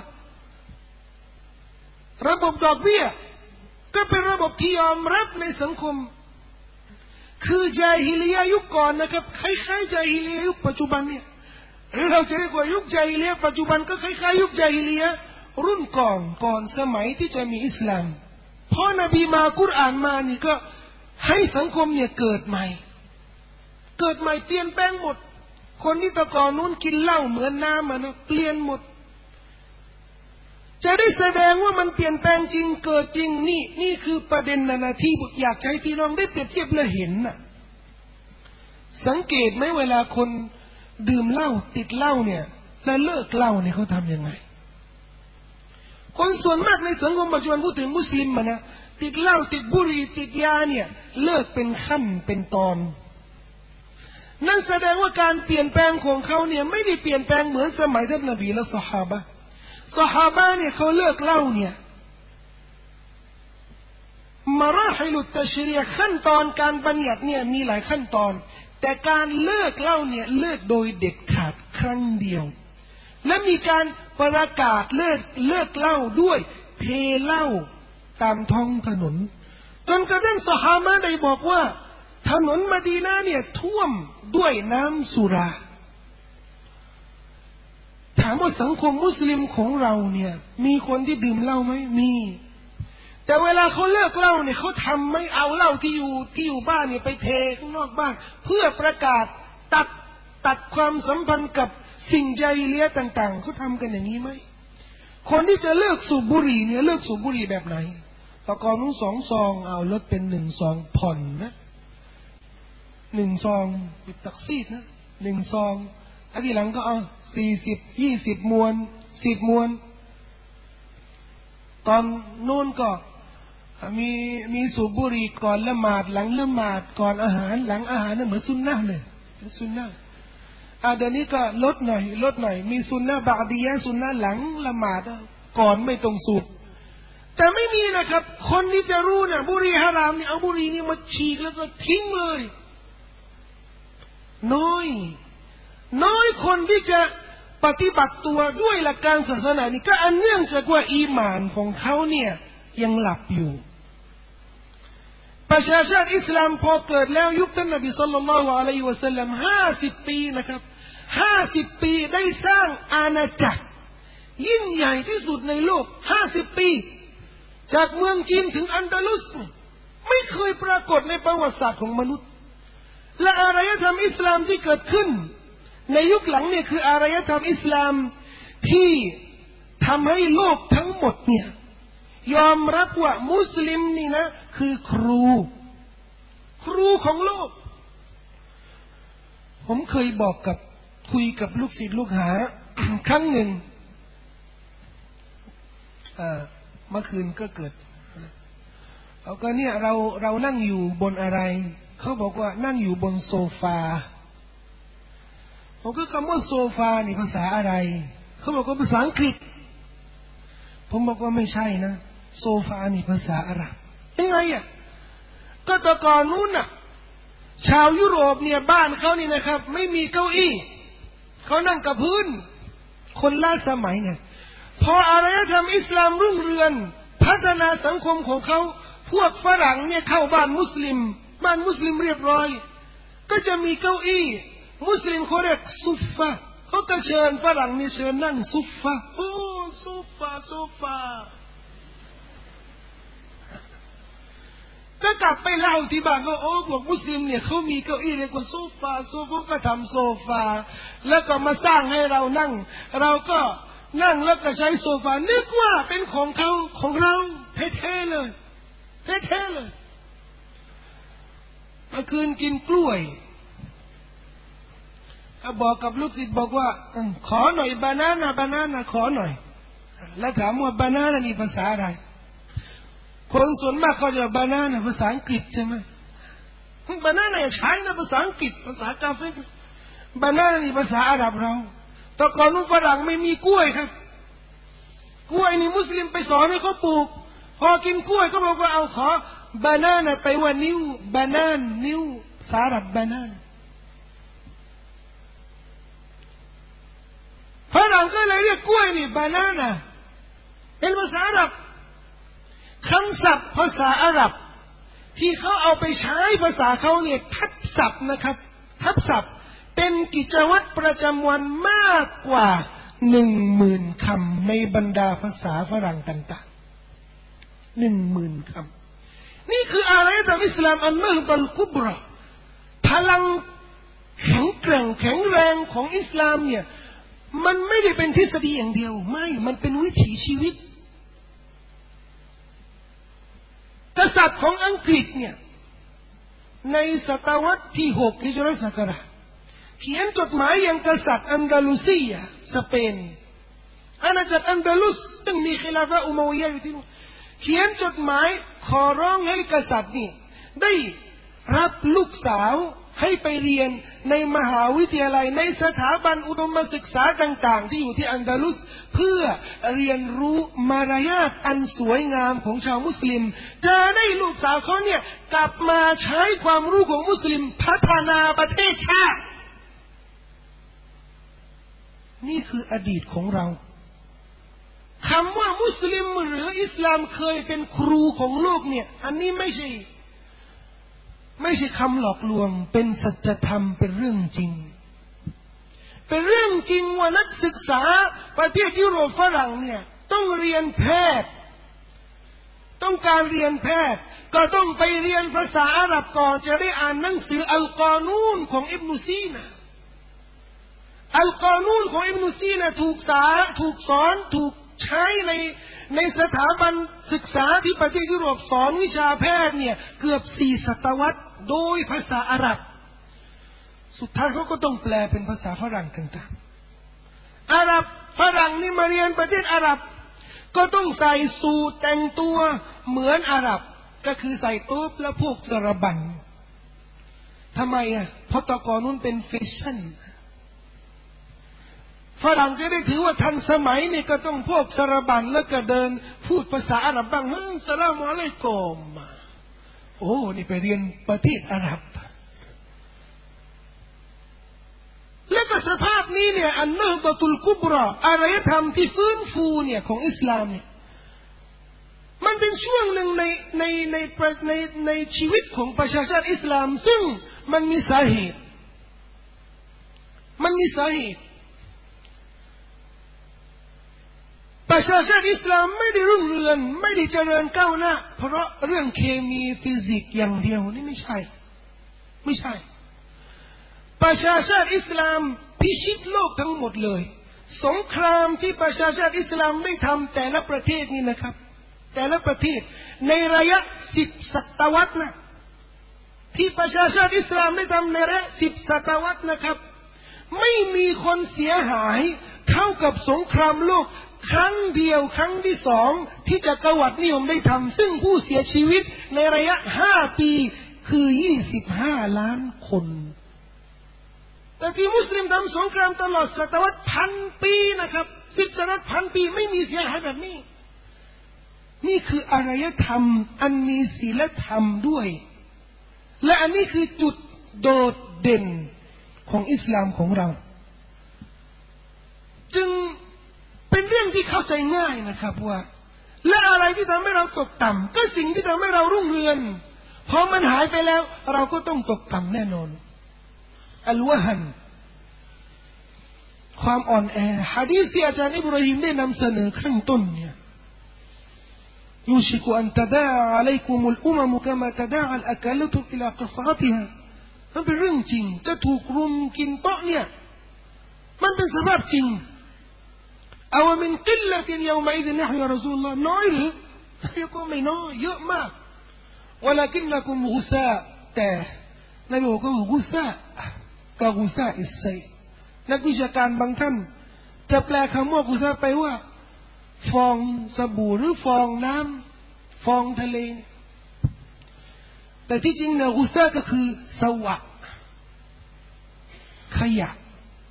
ระบบดอกเบี้ยก็เป็นระบบที่ยอมรับในสังคมคือญาฮิลิยะห์ยุคก่อนนะครับคล้ายๆญาฮิลิยะห์ยุคปัจจุบันเนี่ยหรือเราจะเรียกว่ายุคญาฮิลิยะห์ปัจจุบันก็คล้ายๆยุคญาฮิลิยะห์รุ่นก่อนสมัยที่จะมีอิสลามพอนบีมากุรอานมานี่ก็ให้สังคมเนี่ยเกิดใหม่เปลี่ยนแปลงหมดคนที่ตะก่อนนู้นกินเหล้าเหมือนน้ำนะเปลี่ยนหมดจะได้แสดงว่ามันเปลี่ยนแปลงจริงเกิดจริงนี่คือประเด็นนะที่อยากให้พี่น้องได้เปรียบเทียบและเห็นน่ะสังเกตไหมเวลาคนดื่มเหล้าติดเหล้าเนี่ยแล้วเลิกเหล้าเนี่ยเขาทำยังไงคนส่วนมากในสังคมปัจจุบันพูดถึงมุสลิมนะติดเหล้าติดบุหรี่ติดยาเนี่ยเลิกเป็นขั้นเป็นตอนนั่นแสดงว่าการเปลี่ยนแปลงของเขาเนี่ยไม่ได้เปลี่ยนแปลงเหมือนสมัยท่านนบีและซอฮาบะห์เนี่ยเขาเลิกเหล้าเนี่ยมาราฮิลุตตัชรีอ์ขั้นตอนการบัญญัติเนี่ยมีหลายขั้นตอนแต่การเลิกเหล้าเนี่ยเลิกโดยเด็ดขาดครั้งเดียวและมีการประกาศเลิกเหล้าด้วยเทเหล้าตามท้องถนนจนกระทั่งซอฮาบะห์ได้บอกว่าถนนมะดีนะห์เนี่ยท่วมด้วยน้ำสุราถามว่าสังคมมุสลิมของเราเนี่ยมีคนที่ดื่มเหล้าไหมมีแต่เวลาเขาเลิกเหล้าเนี่ยเขาทำไม่เอาเหล้าที่อยู่บ้านเนี่ยไปเทข้างนอกบ้านเพื่อประกาศตัดความสัมพันธ์กับสิ่งญาฮิลิยะห์ต่างๆเขาทำกันอย่างนี้ไหมคนที่จะเลิกสูบบุหรี่เนี่ยเลิกสูบบุหรี่แบบไหนตะกอนนู้น2 ซองเอาลดเป็น1 ซองผ่อนนะ1 ซองปิดตักซีดนะ1 ซองอันที่หลังก็เอา40 20 มวน10 มวนตอนนู้นก็มีสูบบุหรี่ก่อนละหมาดหลังละหมาดก่อนอาหารหลังอาหารนั่นเหมือนซุนนะห์เลยซุนนะห์เดี๋ยวนี้ก็ลดหน่อยมีซุนนะห์บะอดียะห์ซุนนะห์หลังละหมาดก่อนไม่ต้องสูบแต่ไม่มีนะครับคนที่จะรู้เนี่ยบุหรี่ฮารามเนี่ยเอาบุหรี่นี่มาฉีกแล้วก็ทิ้งเลยน้อยคนที่จะปฏิบัติตัวด้วยหลักการศาสนานี่ก็อันเนื่องจากว่าอีหม่านของเขาเนี่ยยังหลับอยู่ประชาชาติอิสลามพอเกิดแล้วยุคท่านนบีศ็อลลัลลอฮุอะลัยฮิวะซัลลัม50 ปีนะครับ50 ปีได้สร้างอาณาจักรยิ่งใหญ่ที่สุดในโลก50 ปีจากเมืองจีนถึงอันดาลุสไม่เคยปรากฏในประวัติศาสตร์ของมนุษย์และอารยธรรมอิสลามที่เกิดขึ้นในยุคหลังเนี่ยคืออารยธรรมอิสลามที่ทำให้โลกทั้งหมดเนี่ยยอมรับว่ามุสลิมนี่นะคือครูของโลกผมเคยบอกกับคุยกับลูกศิษย์ลูกหา ครั้งหนึ่งเมื่อคืนก็เกิดเอาก็เนี่ยเรานั่งอยู่บนอะไรเขาบอกว่านั่งอยู่บนโซฟาผมก็คำว่าโซฟานี่ภาษาอะไรเขาบอกว่าภาษาอังกฤษผมบอกว่าไม่ใช่นะโซฟานี่ภาษาอาหรับยังไงอ่ะก็แต่ก่อนนู้นน่ะชาวยุโรปเนี่ยบ้านเขานี่นะครับไม่มีเก้าอี้เขานั่งกับพื้นคนล้าสมัยเนี่ยพออารยธรรมอิสลามรุ่งเรืองพัฒนาสังคมของเขาพวกฝรั่งเนี่ยเข้าบ้านมุสลิมเรียบร้อยก็จะมีเก้าอี้มุสลิมเขาเรียกซุฟเขาก็เชิญฝรั่งนี่เชิญนั่งซุฟาโอ้โซฟาก็กลับไปเล่าที่บ้านก็โอ้พวกมุสลิมเนี่ยเขามีเก้าอี้เรียกว่าโซฟาก็ทำโซฟาแล้วก็มาสร้างให้เรานั่งเราก็นั่งแล้วก็ใช้โซฟานึกว่าเป็นของเขาของเราเท่ๆเลยเมื่อคืนกินกล้วยก็บอกกับลูกศิษย์บอกว่าขอหน่อยบานาน่าขอหน่อยแล้วถามว่าบานาน่านี่ภาษาอะไรคนส่วนมากเขาจะบานาน่าภาษาอังกฤษใช่ไหมบานาน่าใช้นะภาษาอังกฤษภาษากาเฟบานาน่านี่ภาษาอาหรับเราแต่ก่อนนู้นฝรั่งไม่มีกล้วยครับกล้วยนี่มุสลิมไปสอนให้เขาปลูกพอกินกล้วยก็บอกว่าเอาขอบานาน่าไปว่านิ้วบานานนิ้วภาษาอาหรับบานานฝรั่งก็เลยเรียกกล้วยนี่บานาน่าเป็นภาษาอาหรับคำศัพท์ภาษาอาหรับที่เขาเอาไปใช้ภาษาเขาเนี่ยทับศัพท์นะครับทับศัพท์เป็นกิจวัตรประจำวันมากกว่า 10,000 คำในบรรดาภาษาฝรั่งต่างๆ 10,000 คำนี่คืออารยธรรมอิสลามอันมหึบัลกุบราพลังแข็งแกร่งแข็งแรงของอิสลามเนี่ยมันไม่ได้เป็นทฤษฎีอย่างเดียวไม่มันเป็นวิถีชีวิตกษัตริย์ของอังกฤษเนี่ยในศตวรรษที่6ฮิจรัชศักราชเขียนจดหมายยังกษัตริย์อันดาลูซียสเปนอาณาจักรอันดาลุสซึ่งมีkhiลาฟะห์อุมัยยะห์อยู่ที่นู่นเขียนจดหมายขอร้องให้กษัตริย์นี่ได้รับลูกสาวให้ไปเรียนในมหาวิทยาลัยในสถาบันอุดมศึกษาต่างๆที่อยู่ที่อันดาลุสเพื่อเรียนรู้มารยาทอันสวยงามของชาวมุสลิมจะได้ลูกสาวเขาเนี่ยกลับมาใช้ความรู้ของมุสลิมพัฒนาประเทศชาตินี่คืออดีตของเราคำว่ามุสลิมหรืออิสลามเคยเป็นครูของโลกเนี่ยอันนี้ไม่ใช่คำหลอกลวงเป็นสัจธรรมเป็นเรื่องจริงเป็นเรื่องจริงว่านักศึกษาประเทศยุโรปฝรั่งเนี่ยต้องเรียนแพทย์ต้องการเรียนแพทย์ก็ต้องไปเรียนภาษาอาหรับก่อนจะได้อ่านหนังสืออัลกอนูนของอิบนุซีนาอัลกอนูนของอิบนุซีนาถูกสอนถูกใช้ในสถาบันศึกษาที่ประเทศยุโรปสอนวิชาแพทย์เนี่ยเกือบ4 ศตวรรษโดยภาษาอาหรับสุดท้ายเขาก็ต้องแปลเป็นภาษาฝรั่งต่างๆอาหรับฝรั่งนี่มาเรียนประเทศอาหรับก็ต้องใส่สูทแต่งตัวเหมือนอาหรับก็คือใส่ตุ๊บและพวกสระบันทำไมเพราะตะกอนนู้นเป็นแฟชั่นฝรั่งจะได้ถือว่าทันสมัยนี่ก็ต้องพวกสระบันแล้วก็เดินพูดภาษาอาหรับบ้างสลามอะลัยกุมโอ้นี่ไปเรียนประเทศอาหรับและก็สภาพนี้เนี่ยอันนะดะตุลกุบราอารยธรรมที่ฟื้นฟูเนี่ยของอิสลามเนี่ยมันเป็นช่วงหนึ่งในชีวิตของประชาชาติอิสลามซึ่งมันมีสาเหตุประชาชาติอิสลามไม่ได้รุ่งเรืองไม่ได้เจริญก้าวหน้าเพราะเรื่องเคมีฟิสิกส์อย่างเดียวนี่ไม่ใช่ประชาชาติอิสลามพิชิตโลกทั้งหมดเลยสงครามที่ประชาชาติอิสลามได้ทำแต่ละประเทศนี่นะครับแต่ละประเทศในระยะ10 ศตวรรษนะที่ประชาชาติอิสลามได้ทำในระยะ10 ศตวรรษนะครับไม่มีคนเสียหายเท่ากับสงครามโลกครั้งเดียวครั้งที่2ที่จักรวรรดินิยมได้ทำซึ่งผู้เสียชีวิตในระยะ5 ปีคือ25 ล้านคนแต่ที่มุสลิมทำสงครามตลอดศตวรรษ1,000 ปีนะครับ10 ศตวรรษ1,000 ปีไม่มีเสียหายแบบนี้นี่คืออารยธรรมอันมีศีลธรรมด้วยและอันนี้คือจุดโดดเด่นของอิสลามของเราจึงเป็นเรื่องที่เข้าใจง่ายนะครับว่าและอะไรที่ทำให้เราตกต่ำก็สิ่งที่ทำให้เรารุ่งเรืองพอมันหายไปแล้วเราก็ต้องตกต่ำแน่นอนอัลวะฮันความอ่อนแอหะดีษที่อาจารย์อิบราฮิมได้นำเสนอข้างต้นเนี่ยยูชิกุอันตะดาอะลัยกุมุลอุมมุกะมาตะดาอัลอะกะละตุอิลากัศรติฮามันเป็นเรื่องจริงจะถูกรุมกินโต๊ะเนี่ยมันเป็นสภาพจริงเอามินกิลละตินยาวมะอิซนะฮ์ยารอซูลุลลอฮ์น้อยหรือก็ไม่น้อยเยอะมากวะลากินนะกุมกุซาแต่นบีบอกว่ากุซากะกุซาอิสไซนักวิชาการบางท่านจะแปลคำว่ากุซาไปว่าฟองสบู่หรือฟองน้ำฟองทะเลแต่ที่จริงเนี่ยกุซาก็คือสวะขยะ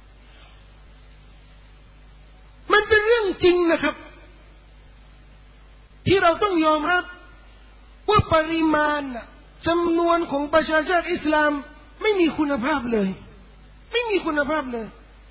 มันเป็นเรื่องจริงนะครับที่เราต้องยอมรับว่าปริมาณจำนวนของประชาชาติอิสลามไม่มีคุณภาพเลยไม่มีคุณภาพเลย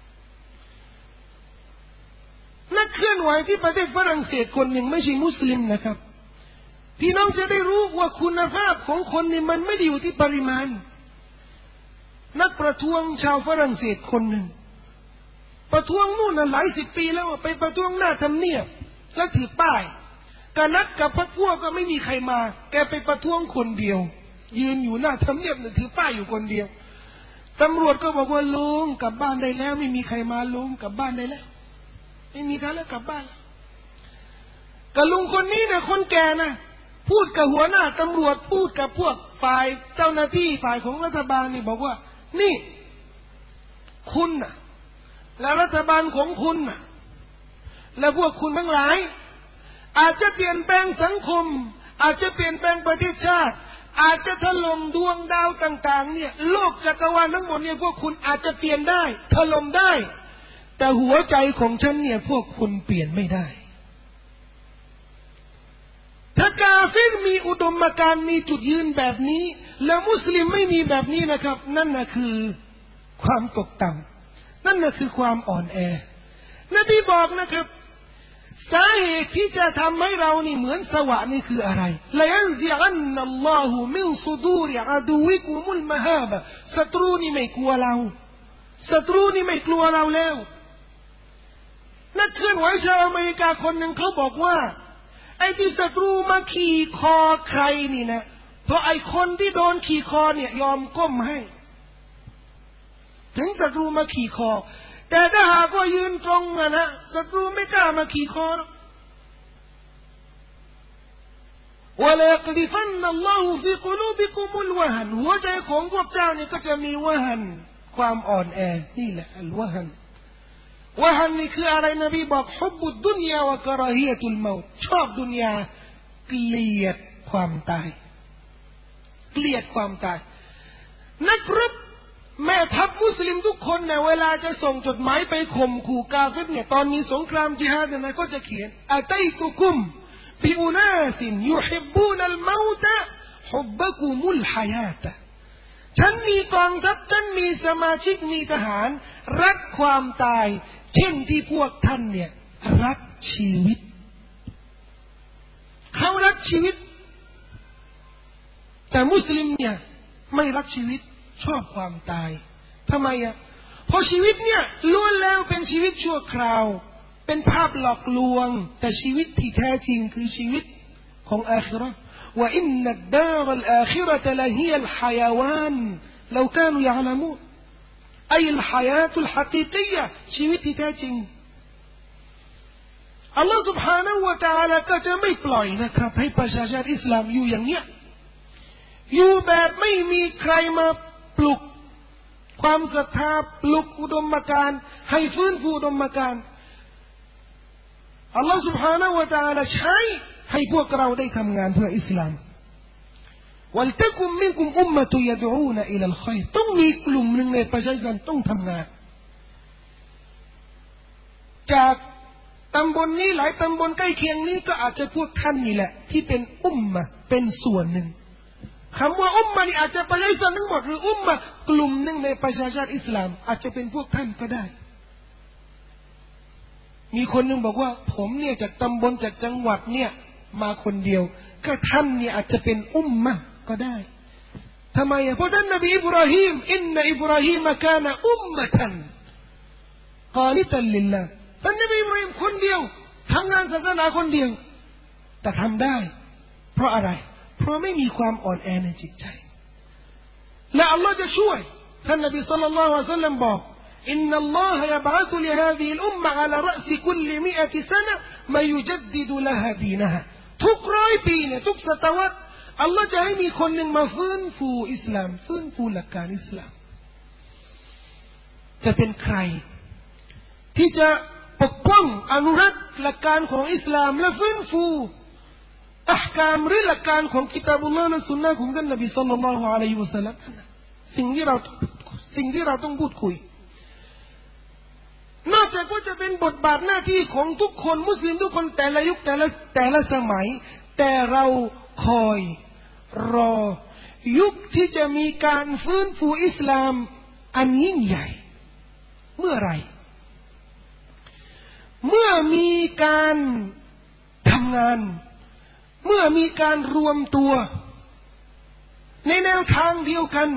นักเคลื่อนไหวที่ประเทศฝรั่งเศสคนหนึ่งไม่ใช่มุสลิมนะครับพี่น้องจะได้รู้ว่าคุณภาพของคนนี่มันไม่ได้อยู่ที่ปริมาณนักประท้วงชาวฝรั่งเศสคนหนึ่งประท้วงนู่นหลายสิบปีแล้วไปประท้วงหน้าทำเนียบแล้วถือป้ายการนัดกับพรรคพวกก็ไม่มีใครมาแกไปประท้วงคนเดียวยืนอยู่หน้าทำเนียบถือป้ายอยู่คนเดียวตำรวจก็บอกว่าลุงกลับบ้านได้แล้วไม่มีใครมาลุงกลับบ้านได้แล้วไม่มีใครแล้วกลับบ้านกับลุงคนนี้นะคนแก่นะพูดกับหัวหน้าตำรวจพูดกับพวกฝ่ายเจ้าหน้าที่ฝ่ายของรัฐบาลนี่บอกว่านี่คุณน่ะและรัฐบาลของคุณน่ะและพวกคุณทั้งหลายอาจจะเปลี่ยนแปลงสังคมอาจจะเปลี่ยนแปลงประเทศชาติอาจจะถล่มดวงดาวต่างๆเนี่ยโลกจักรวาลทั้งหมดเนี่ยพวกคุณอาจจะเปลี่ยนได้ถล่มได้แต่หัวใจของฉันเนี่ยพวกคุณเปลี่ยนไม่ได้ถ้ากาเฟรมีอุดมการณ์มีจุดยืนแบบนี้แล้วมุสลิมไม่มีแบบนี้นะครับนั่นน่ะคือความตกต่ำนั่นน่ะคือความอ่อนแอนบีบอกนะครับสาเหตุที่จะทำให้เรานี่เหมือนสวะนี่คืออะไรลายันซิอันนัลลอฮุมินซุดูริอะดูวิกุมุลมะฮาบะศัตรูนี่ไม่กลัวเราศัตรูนี่ไม่กลัวเราแล้วนักเคลื่อนไหวชาวอเมริกาคนหนึ่งเขาบอกว่าไอ้ที่ศัตรูมาขี่คอใครนี่นะเพราะไอ้คนที่โดนขี่คอเนี่ยยอมก้มให้ถึงศัตรูมาขี่คอแต่ถ้าหากว่ายืนตรงนะศัตรูไม่กล้ามาขี่คอวะลายักดิฟันนัลลอฮุฟีกุลูบิกุมุลวะฮันหัวใจของพวกเจ้านี่ก็จะมีวะฮันความอ่อนแอนี่แหละอัลวะฮันวะฮันนี่คืออะไรนบีบอกฮุบบุดดุนยาวะกะราฮียะตุลเมาตชอบดุนยาเกลียดความตายเกลียดความตายนักรบแม่ทัพมุสลิมทุกคนเนี่ยเวลาจะส่งจดหมายไปข่มขู่กาเฟรเนี่ยตอนมีสงครามจิฮาดนะก็จะเขียนอะตัยตุกุมบิอุนาสินยุฮิบบูนัลเมาตะฮุบบะกุมุลฮายาตะฉันมีกองทัพฉันมีสมาชิกมีทหารรักความตายเช่นที่พวกท่านเนี่ยรักชีวิตเขารักชีวิตแต่มุสลิมเนี่ยไม่รักชีวิตชอบความตายทำไมเพราะชีวิตเนี่ยล้วนแล้วเป็นชีวิตชั่วคราวเป็นภาพหลอกลวงแต่ชีวิตที่แท้จริงคือชีวิตของอาคิเราะห์ว่าอินนัดดารัลอาคิเราะฮ์ละฮียัลฮายาวานลาวกานูยะอ์ละมูนไอ้ลฮายาตุลฮะกีกียะห์ชีวิตที่แท้จริงอัลลอฮฺ سبحانه และ تعالى ก็จะไม่ปล่อยนะครับให้ประชาชาติอิสลามอยู่อย่างเนี้ยอยู่แบบไม่มีใครมาปลุกความศรัทธาปลุกอุดมการณ์ให้ฟื้นฟูอุดมการณ์อัลลอฮฺ سبحانه และ تعالى ใช้ให้พวกเราได้ทำงานเพื่ออิสลามวัลตะกุมมินกุมอุมมะตุยะดูนะอิลัลค็อยรต้องมีกลุ่มหนึ่งในประชาชนต้องทำงานจากตำบลนี้หลายตำบลใกล้เคียงนี้ก็อาจจะพวกท่านนี่แหละที่เป็นอุมมะเป็นส่วนหนึ่งคำว่าอุมมะนี่อาจจะประชาชนทั้งหมดหรืออุมมะกลุ่มหนึ่งในประชาชาติอิสลามอาจจะเป็นพวกท่านก็ได้มีคนหนึ่งบอกว่าผมเนี่ยจากตำบลจากจังหวัดเนี่ยมาคนเดียวก็ท่านเนี่ยอาจจะเป็นอุมมะก็ได้ทำไมเพราะท่านนบีอิบราฮิมอินนะอิบราฮิมกานะอุมมะตันกอนิตัลลิลลาห์ท่านนบีอิบราฮิมคนเดียวทำงานศาสนาคนเดียวแต่ทำได้เพราะอะไรเพราะไม่มีความอ่อนแอในจิตใจและอัลลอฮ์จะช่วยท่านนบีศ็อลลัลลอฮุอะลัยฮิวะซัลลัมบอกอินนัลลอฮะยะบะอะซุลิฮาซิฮิลอุมมะอะลาเราะซิกุลลิมิอะติซะนะมายุจัดดิดุละฮาดีนะฮะทุก100 ปีเนี่ยทุกศตวรรษอัลลอฮ์จะให้มีคนหนึ่งมาฟื้นฟูอิสลามฟื้นฟูหลักการอิสลามจะเป็นใครที่จะปกป้องอนุรักษ์หลักการของอิสลามและฟื้นฟูอัห์กามหรือหลักการของกิตาบุลลอฮ์และสุนนะของท่านนบีศ็อลลัลลอฮุอะลัยฮิวะซัลลัมสิ่งที่เราต้องพูดคุยนอกจากว่าจะเป็นบทบาทหน้าที่ของทุกคนมุสลิมทุกคนแต่ละยุคแต่ละสมัยแต่เราคอยรอยุคที่จะมีการฟื้นฟูอิสลามอันยิ่งใหญ่เมื่อไรเมื่อมีการทำงานเมื่อมีการรวมตัวในแนวทางเดียวกัน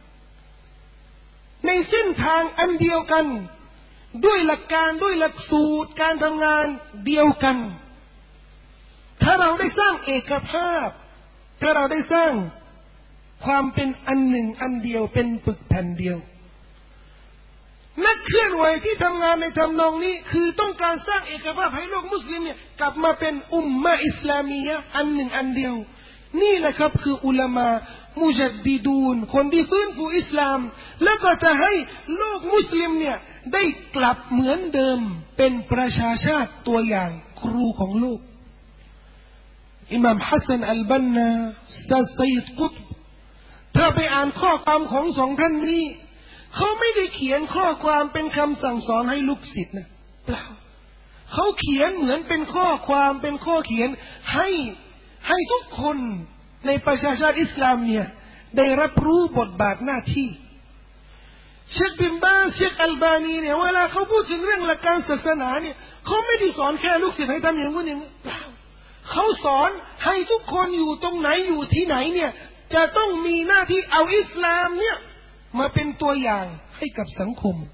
ในเส้นทางอันเดียวกันด้วยหลักการด้วยหลักสูตรการทำงานเดียวกันถ้าเราได้สร้างเอกภาพถ้าเราได้สร้างความเป็นอันหนึ่งอันเดียวเป็นปึกแผ่นเดียวนักเคลื่อนไหวที่ทำงานในทำนองนี้คือต้องการสร้างเอกภาพให้โลกมุสลิมเนี่ยกลับมาเป็นอุมมะอิสลามียะอันหนึ่งอันเดียวนี่แหละครับคืออุลามะมุจัดดิดูนคนที่ฟื้นฟูอิสลามแล้วก็จะให้โลกมุสลิมเนี่ยได้กลับเหมือนเดิมเป็นประชาชาติตัวอย่างครูของโลกอิหม่ามฮัสซันอัลบันนาอุสตาซซัยด์กุตบถ้าไปอ่านข้อความของสองท่านนี้เขาไม่ได้เขียนข้อความเป็นคำสั่งสอนให้ลูกศิษย์นะเปล่าเขาเขียนเหมือนเป็นข้อความเป็นข้อเขียนให้ทุกคนในประชาชาติอิสลามเนี่ยได้รับรู้บทบาทหน้าที่เชคบินบาสเชคอัลบานีเนี่ยเวลาเขาพูดถึงเรื่องหลักการศาสนาเนี่ยเขาไม่ได้สอนแค่ลูกศิษย์ให้ทำอย่างนู้นอย่างนี้เปล่าเขาสอนให้ทุกคนอยู่ตรงไหนอยู่ที่ไหนเนี่ยจะต้องมีหน้าที่เอาอิสลามเนี่ยมาเป็นตัวอย่างให้กับสังคม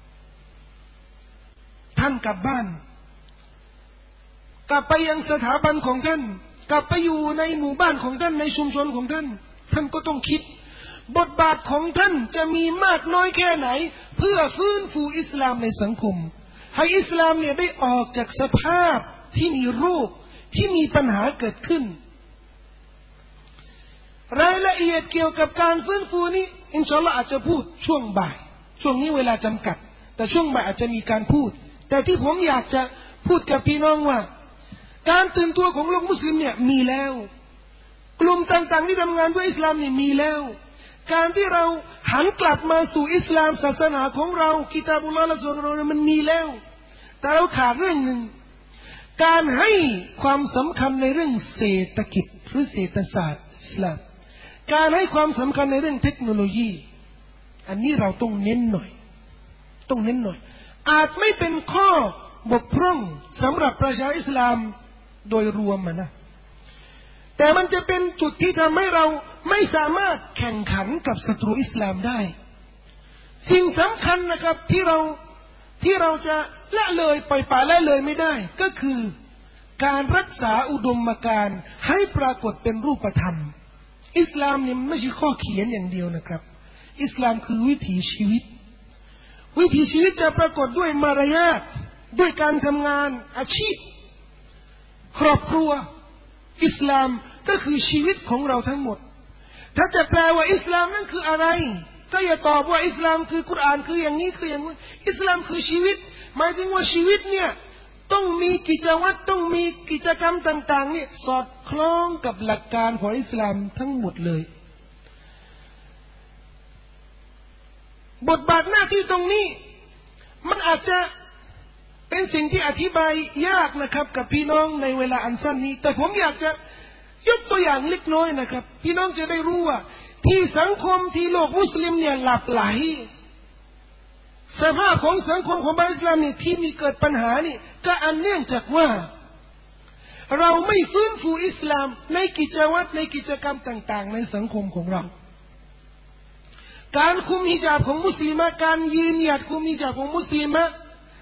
ท่านกลับบ้านกลับไปยังสถาบันของท่านกลับไปอยู่ในหมู่บ้านของท่านในชุมชนของท่านท่านก็ต้องคิดบทบาทของท่านจะมีมากน้อยแค่ไหนเพื่อฟื้นฟูอิสลามในสังคมให้อิสลามเนี่ยได้ออกจากสภาพที่มีโรคที่มีปัญหาเกิดขึ้นรายละเอียดเกี่ยวกับการฟื้นฟูนี้อินชาอัลลอฮ์อาจจะพูดช่วงบ่ายช่วงนี้เวลาจำกัดแต่ช่วงบ่ายอาจจะมีการพูดแต่ที่ผมอยากจะพูดกับพี่น้องว่าการตื่นตัวของโลกมุสลิมเนี่ยมีแล้วกลุ่มต่างๆที่ทำงานด้วยอิสลามเนี่ยมีแล้วการที่เราหันกลับมาสู่อิสลามศาสนาของเรากิตาบุลลอฮ์และสุนนะของเรามันมีแล้วแต่เราขาดเรื่องหนึ่งการให้ความสำคัญในเรื่องเศรษฐกิจหรือเศรษฐศาสตร์อิสลามการให้ความสำคัญในเรื่องเทคโนโลยีอันนี้เราต้องเน้นหน่อยอาจไม่เป็นข้อบกพร่องสำหรับประชาอิสลามโดยรวมนะแต่มันจะเป็นจุดที่ทำให้เราไม่สามารถแข่งขันกับศัตรูอิสลามได้สิ่งสำคัญนะครับที่เราจะละเลยปล่อยปละละเลยไม่ได้ก็คือการรักษาอุดมการณ์ให้ปรากฏเป็นรูปธรรมอิสลามเนี่ยไม่ใช่ข้อเขียนอย่างเดียวนะครับอิสลามคือวิถีชีวิตจะปรากฏด้วยมารยาทด้วยการทำงานอาชีพครอบครัวอิสลามก็คือชีวิตของเราทั้งหมดถ้าจะแปลว่าอิสลามนั่นคืออะไรก็อย่าตอบว่าอิสลามคือกุรอานคืออย่างนี้คืออย่างนู้นอิสลามคือชีวิตหมายถึงว่าชีวิตเนี่ยต้องมีกิจวัตรต้องมีกิจกรรมต่างๆเนี่ยสอดคล้องกับหลักการของอิสลามทั้งหมดเลยบทบาทหน้าที่ตรงนี้มันอาจจะเป็นสิ่งที่อธิบายยากนะครับกับพี่น้องในเวลาอันสั้นนี้แต่ผมอยากจะยกตัวอย่างเล็กน้อยนะครับพี่น้องจะได้รู้ว่าที่สังคมที่โลกมุสลิมเนี่ยหลับไหลสภาพของสังคมของอิสลามเนี่ยที่มีเกิดปัญหานี่ก็อันเนื่องจากว่าเราไม่ฟื้นฟูอิสลามในกิจวัตรในกิจกรรมต่างๆในสังคมของเราการคุมฮิญาบของมุสลิมะการยืนหยัดคุมฮิญาบของมุสลิมะ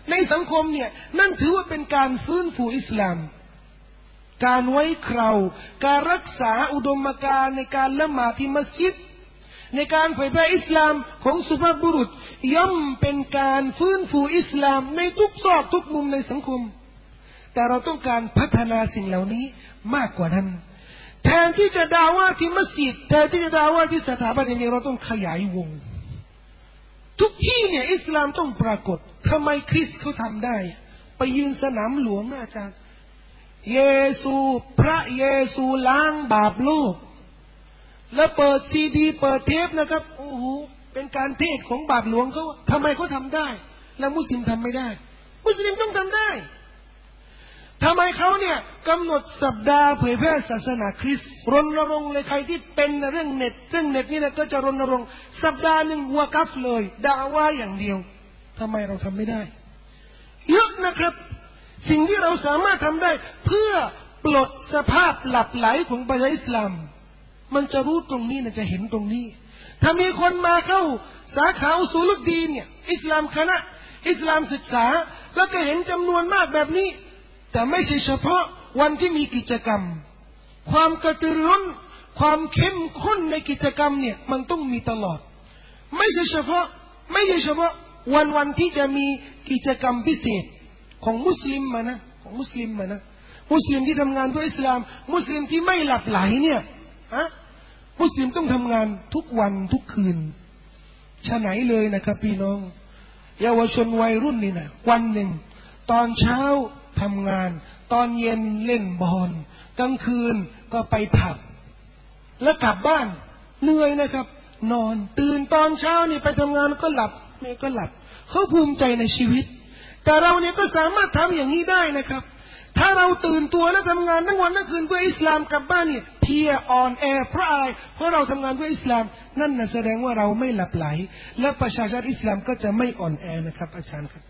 ในสังคมเนี่ยนั่นถือว่าเป็นการฟื้นฟูอิสลามการไว้เคราการรักษาอุดมการณ์ในการละหมาดที่มัสยิดในการเผยแพร่อิสลามของสุภาพบุรุษย่อมเป็นการฟื้นฟูอิสลามในทุกซอกทุกมุมในสังคมแต่เราต้องการพัฒนาสิ่งเหล่านี้มากกว่านั้นแทนที่จะด่าว่าที่มัสยิดแทนที่จะด่าว่าที่สถาบันอย่างนี้เราต้องขยายวงทุกที่เนี่ยอิสลามต้องปรากฏทำไมคริสต์เขาทำได้ไปยืนสนามหลวงนะอาจารย์เยซูพระเยซูล้างบาปโลกแล้วเปิดซีดีเปิดเทปนะครับโอ้โหเป็นการเทศของบาปหลวงเขาทำไมเขาทำได้แล้วมุสลิมทำไม่ได้มุสลิมต้องทำได้ทำไมเขาเนี่ยกำหนดสัปดาห์เผยแพร่ศาสนาคริสต์รณรงค์เลยใครที่เป็นเรื่องเน็ตนี่นะก็จะรณรงค์สัปดาห์หนึ่งวากัฟเลยด่าว่าอย่างเดียวทำไมเราทำไม่ได้เยอะนะครับสิ่งที่เราสามารถทำได้เพื่อปลดสภาพหลับไหลของประชาอิสลามมันจะรู้ตรงนี้นะจะเห็นตรงนี้ถ้ามีคนมาเข้าสาขาอุซูลุดดีนเนี่ยอิสลามคณะอิสลามศึกษาแล้วก็เห็นจำนวนมากแบบนี้แต่ไม่ใช่เฉพาะวันที่มีกิจกรรมความกระตือรือร้นความเข้มข้นในกิจกรรมเนี่ยมันต้องมีตลอดไม่ใช่เฉพาะวันที่จะมีกิจกรรมพิเศษของมุสลิมมานะมุสลิมที่ทำงานเพื่ออิสลามมุสลิมที่ไม่หลับไหลเนี่ยมุสลิมต้องทำงานทุกวันทุกคืนฉะไหนเลยนะครับพี่น้องเยาวชนวัยรุ่นนี่นะวันหนึ่งตอนเช้าทำงานตอนเย็นเล่นบอลกลางคืนก็ไปผับแล้วกลับบ้านเหนื่อยนะครับนอนตื่นตอนเช้านี่ไปทำงานก็หลับไม่ก็หลับเขาภูมิใจในชีวิตแต่เราเนี่ยก็สามารถทำอย่างนี้ได้นะครับถ้าเราตื่นตัวและทำงานทั้งวันทั้งคืนเพื่ออิสลามกลับบ้านเนี่ยเพียอ่อนแอเพราะอะไรเพราะเราทำงานเพื่ออิสลามนั่นน่ะแสดงว่าเราไม่หลับไหลและประชาชาติอิสลามก็จะไม่อ่อนแอนะครับอาจารย์ครับ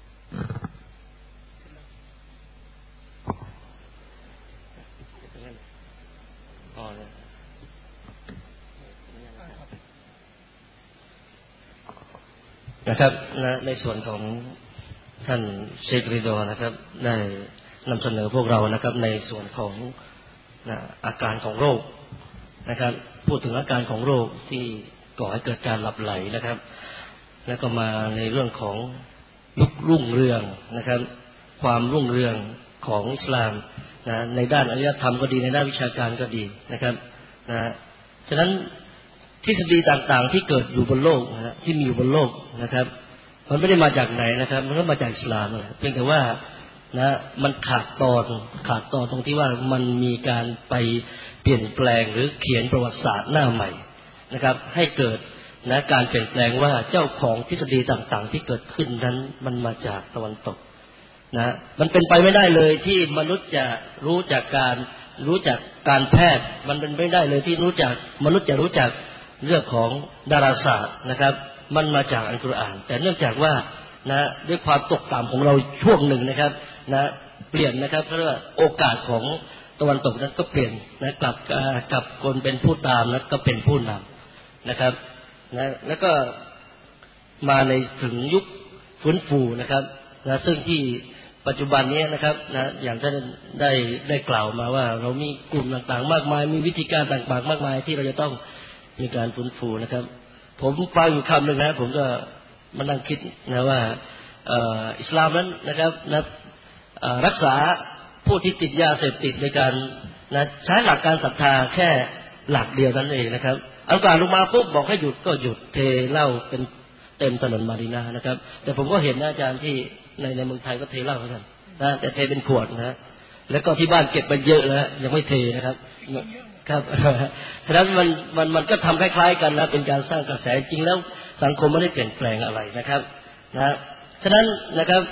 นะครับในส่วนของท่านเชคริดอนะครับได้นำเสนอพวกเรานะครับในส่วนของอาการของโรคนะครับพูดถึงอาการของโรคที่ก่อให้เกิดการหลับไหลนะครับแล้วก็มาในเรื่องของยุครุ่งเรืองนะครับความรุ่งเรืองของอิสลามในด้านอารยธรรมก็ดีในด้านวิชาการก็ดีนะครับฉะนั้นทฤษฎีต่างๆที่เกิดอยู่บนโลกนะที่มีอยู่บนโลกนะครับมันไม่ได้มาจากไหนนะครับมันก็มาจากอิสลามเพียงแต่ว่ามันขาดตอนตรงที่ว่ามันมีการไปเปลี่ยนแปลงหรือเขียนประวัติศาสตร์หน้าใหม่นะครับให้เกิดการเปลี่ยนแปลงว่าเจ้าของทฤษฎีต่างๆที่เกิดขึ้นนั้นมันมาจากตะวันตกมันเป็นไปไม่ได้เลยที่มนุษย์จะรู้จักการแพทย์มันเป็นไม่ได้เลยที่มนุษย์จะรู้จักเรื่องของดาราศาสตร์นะครับมันมาจากอัลกุรอานแต่เนื่องจากว่าด้วยความตกต่ำของเราช่วงหนึ่งนะครับเปลี่ยนนะครับเพราะว่าโอกาสของตะวันตกนั้นก็เปลี่ยนกลับคนเป็นผู้ตามแล้วก็เป็นผู้นำนะครับแล้วก็มาในถึงยุคฟื้นฟูนะครับซึ่งที่ปัจจุบันนี้นะครับอย่างท่านได้กล่าวมาว่าเรามีกลุ่มต่างๆมากมายมีวิธีการต่างๆมากมายที่เราจะต้องมีการฟื้นฟูนะครับผมฟังอยู่คำหนึ่งนะผมก็มานั่งคิดว่าอิสลามนั้นนะครับรักษาผู้ที่ติดยาเสพติดในการใช้หลักการศรัทธาแค่หลักเดียวนั้นเองนะครับอัลกุรอานลงมาปุ๊บบอกให้หยุดก็หยุดเทเหล้าเป็นเต็มถนนมาดีนานะครับแต่ผมก็เห็นอาจารย์ที่ในเมืองไทยก็เทเหล้าเหมือนกันแต่เทเป็นขวดนะแล้วก็ที่บ้านเก็บไปเยอะแล้วยังไม่เทนะครับครับฉะนั้นมันก็ทำคล้ายๆกันนะเป็นการสร้างกระแสจริงแล้วสังคมไม่ได้เปลี่ยนแปลงอะไรนะครับฉะนั้นนะครับ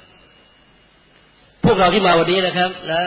พวกเราที่มาวันนี้นะครับ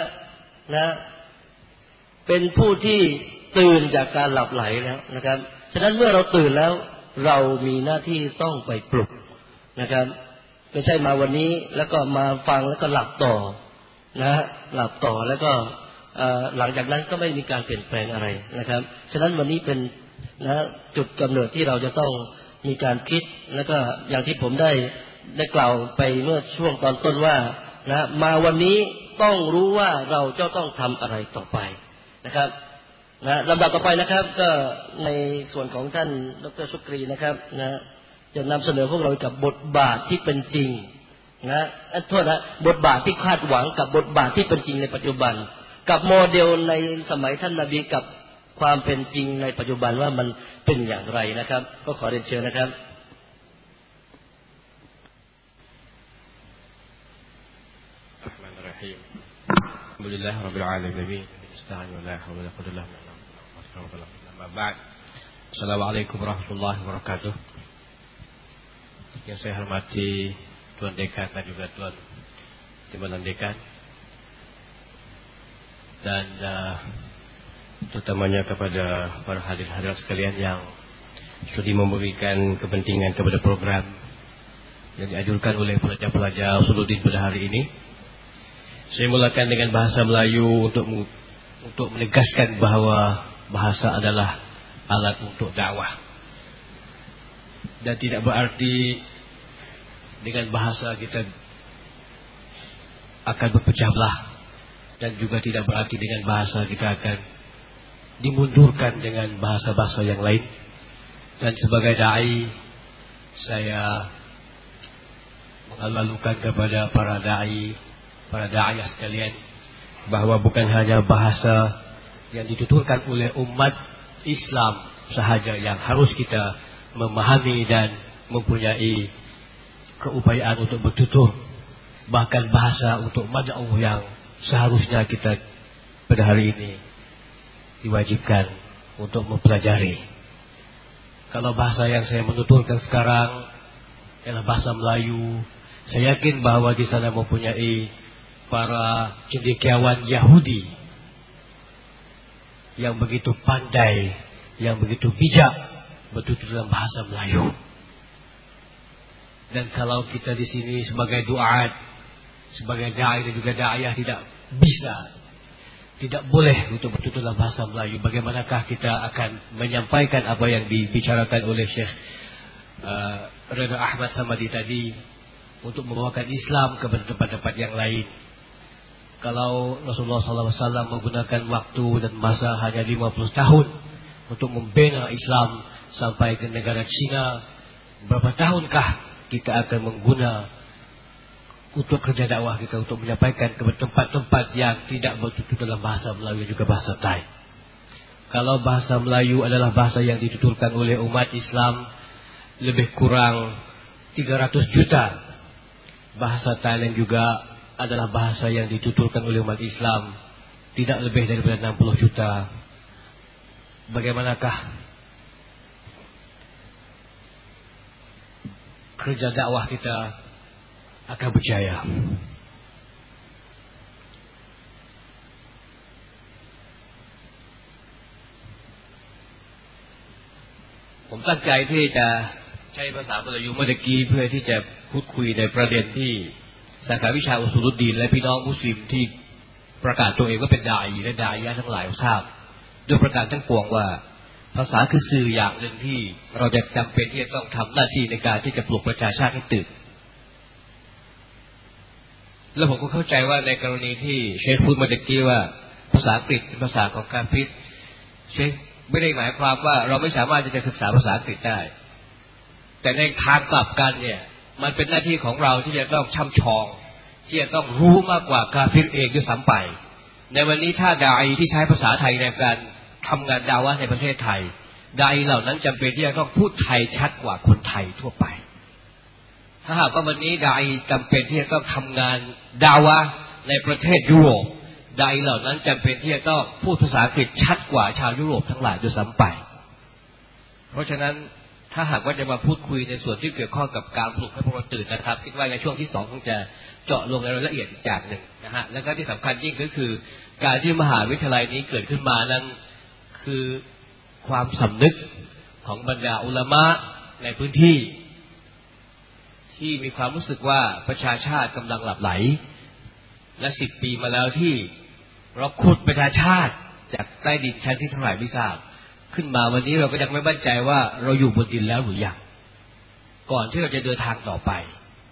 เป็นผู้ที่ตื่นจากการหลับไหลแล้วนะครับฉะนั้นเมื่อเราตื่นแล้วเรามีหน้าที่ต้องไปปลุกนะครับไม่ใช่มาวันนี้แล้วก็มาฟังแล้วก็หลับต่อหลับต่อแล้วก็หลังจากนั้นก็ไม่มีการเปลี่ยนแปลงอะไรนะครับฉะนั้นวันนี้เป็นจุดกำเนิดที่เราจะต้องมีการคิดแล้วก็อย่างที่ผมได้ได้กล่าวไปเมื่อช่วงตอนต้นว่านะมาวันนี้ต้องรู้ว่าเราจะต้องทำอะไรต่อไปนะครับนะลำดับต่อไปนะครับก็ในส่วนของท่านดร.ชุกรีนะครับนะจะนำเสนอพวกเรากับบทบาทที่เป็นจริงนะโทษนะบทบาทที่คาดหวังกับบทบาทที่เป็นจริงในปัจจุบันกับโมเดลในสมัยท่านนบีกับความเป็นจริงในปัจจุบันว่ามันเป็นอย่างไรนะครับก็ขอเรียนเชิญนะครับ Alhamdulillah Rabbil Alamin Bismillahirrahmanirrahim Assalamualaikum warahmatullahi wabarakatuh. Yang saya hormati Tuan Dekan dan juga Tuan Timbalan Dekan dan terutamanya kepada para hadirin sekalian yang sudi memberikan kepentingan kepada program yang dianjurkan oleh pelajar-pelajar Usuluddin pada hari ini. Saya mulakan dengan bahasa Melayu untuk menegaskan bahawa bahasa adalah alat untuk dakwah. Dan tidak berarti dengan bahasa kita akan berpecah belah, dan juga tidak berarti dengan bahasa kita akan dimundurkan dengan bahasa-bahasa yang lain. Dan sebagai dai, saya mengalu-alukan kepada para da'iyah sekalian bahawa bukan hanya bahasa yang dituturkan oleh umat Islam sahaja yang harus kita memahami dan mempunyai keupayaan untuk bertutur, bahkan bahasa untuk mad'u yang seharusnya kita pada hari ini diwajibkan untuk mempelajari. Kalau bahasa yang saya menuturkan sekarang adalah bahasa Melayu, saya yakin bahawa di sana mempunyai para cendekiawan Yahudi yang begitu pandai, yang begitu bijak bertutur dalam bahasa Melayu. Dan kalau kita di sini sebagai duat, sebagai dai dan juga da'iyah tidak boleh untuk bertutur dalam bahasa Melayu, bagaimanakah kita akan menyampaikan apa yang dibicarakan oleh Syekh Reda Ahmad Samadi tadi untuk membawakan Islam kepada tempat-tempat yang lain? Kalau Rasulullah SAW menggunakan waktu dan masa hanya 50 tahun untuk membina Islam sampai ke negara China, berapa tahunkah kita akan mengguna untuk kerja dakwah kita untuk menyampaikan ke tempat-tempat yang tidak bertutur dalam bahasa Melayu dan juga bahasa Thai? Kalau bahasa Melayu adalah bahasa yang dituturkan oleh umat Islam lebih kurang 300 juta, bahasa Thailand juga adalah bahasa yang dituturkan oleh umat Islam tidak lebih daripada 60 juta. Bagaimanakah kerja dakwah kita akan berjaya?ผมตั้งใจที่จะใช้ภาษามลายูเมื่อกี้เพื่อที่จะพูดคุยในประเด็นที่สาขาวิชาอุซูลุดดีนและพี่น้องมุสลิมที่ประกาศตัวเองว่าเป็นดาอีและดาอียะทั้งหลายทราบด้วยประการทั้งปวงว่าภาษาคือสื่ออย่างหนึ่งที่เราจะจำเป็นที่จะต้องทำหน้าที่ในการที่จะปลุกประชาชาติให้ตื่นและผมก็เข้าใจว่าในกรณีที่เชคพูดมาเมื่อกี้ว่าภาษาอังกฤษเป็นภาษาของกาฟิรเชคไม่ได้หมายความว่าเราไม่สามารถจะศึกษาภาษาอังกฤษได้แต่ในทางกลับกันเนี่ยมันเป็นหน้าที่ของเราที่จะต้องช่ำชองที่จะต้องรู้มากกว่ากาฟิรเองด้วยซ้ำไปในวันนี้ถ้าดาอีที่ใช้ภาษาไทยในการทำงานดาวะในประเทศไทยดาอีเหล่านั้นจำเป็นที่จะต้องพูดไทยชัดกว่าคนไทยทั่วไปถ้าหากว่าวันนี้ดาอีจำเป็นที่จะต้องทำงานดาวะในประเทศยุโรปดาอีเหล่านั้นจำเป็นที่จะต้องพูดภาษาอังกฤษชัดกว่าชาวยุโรปทั้งหลายด้วยซ้ำไปเพราะฉะนั้นถ้าหากว่าจะมาพูดคุยในส่วนที่เกี่ยวข้องกับการปลุกให้พวกเราตื่นนะครับคิดว่าในช่วงที่2คงจะเจาะลงในรายละเอียดอีกจากหนึ่งนะฮะแล้วก็ที่สำคัญยิ่งก็คือการที่มหาวิทยาลัยนี้เกิดขึ้นมานั้นคือความสำนึกของบรรดาอุลามะในพื้นที่ที่มีความรู้สึกว่าประชาชาติกำลังหลับไหลและ10 ปีมาแล้วที่เราขุดประชาชาติจากใต้ดินชั้นที่เท่าไหร่ไม่ทราบขึ้นมาวันนี้เราก็ยังไม่มั่นใจว่าเราอยู่บนดินแล้วหรือยังก่อนที่เราจะเดินทางต่อไป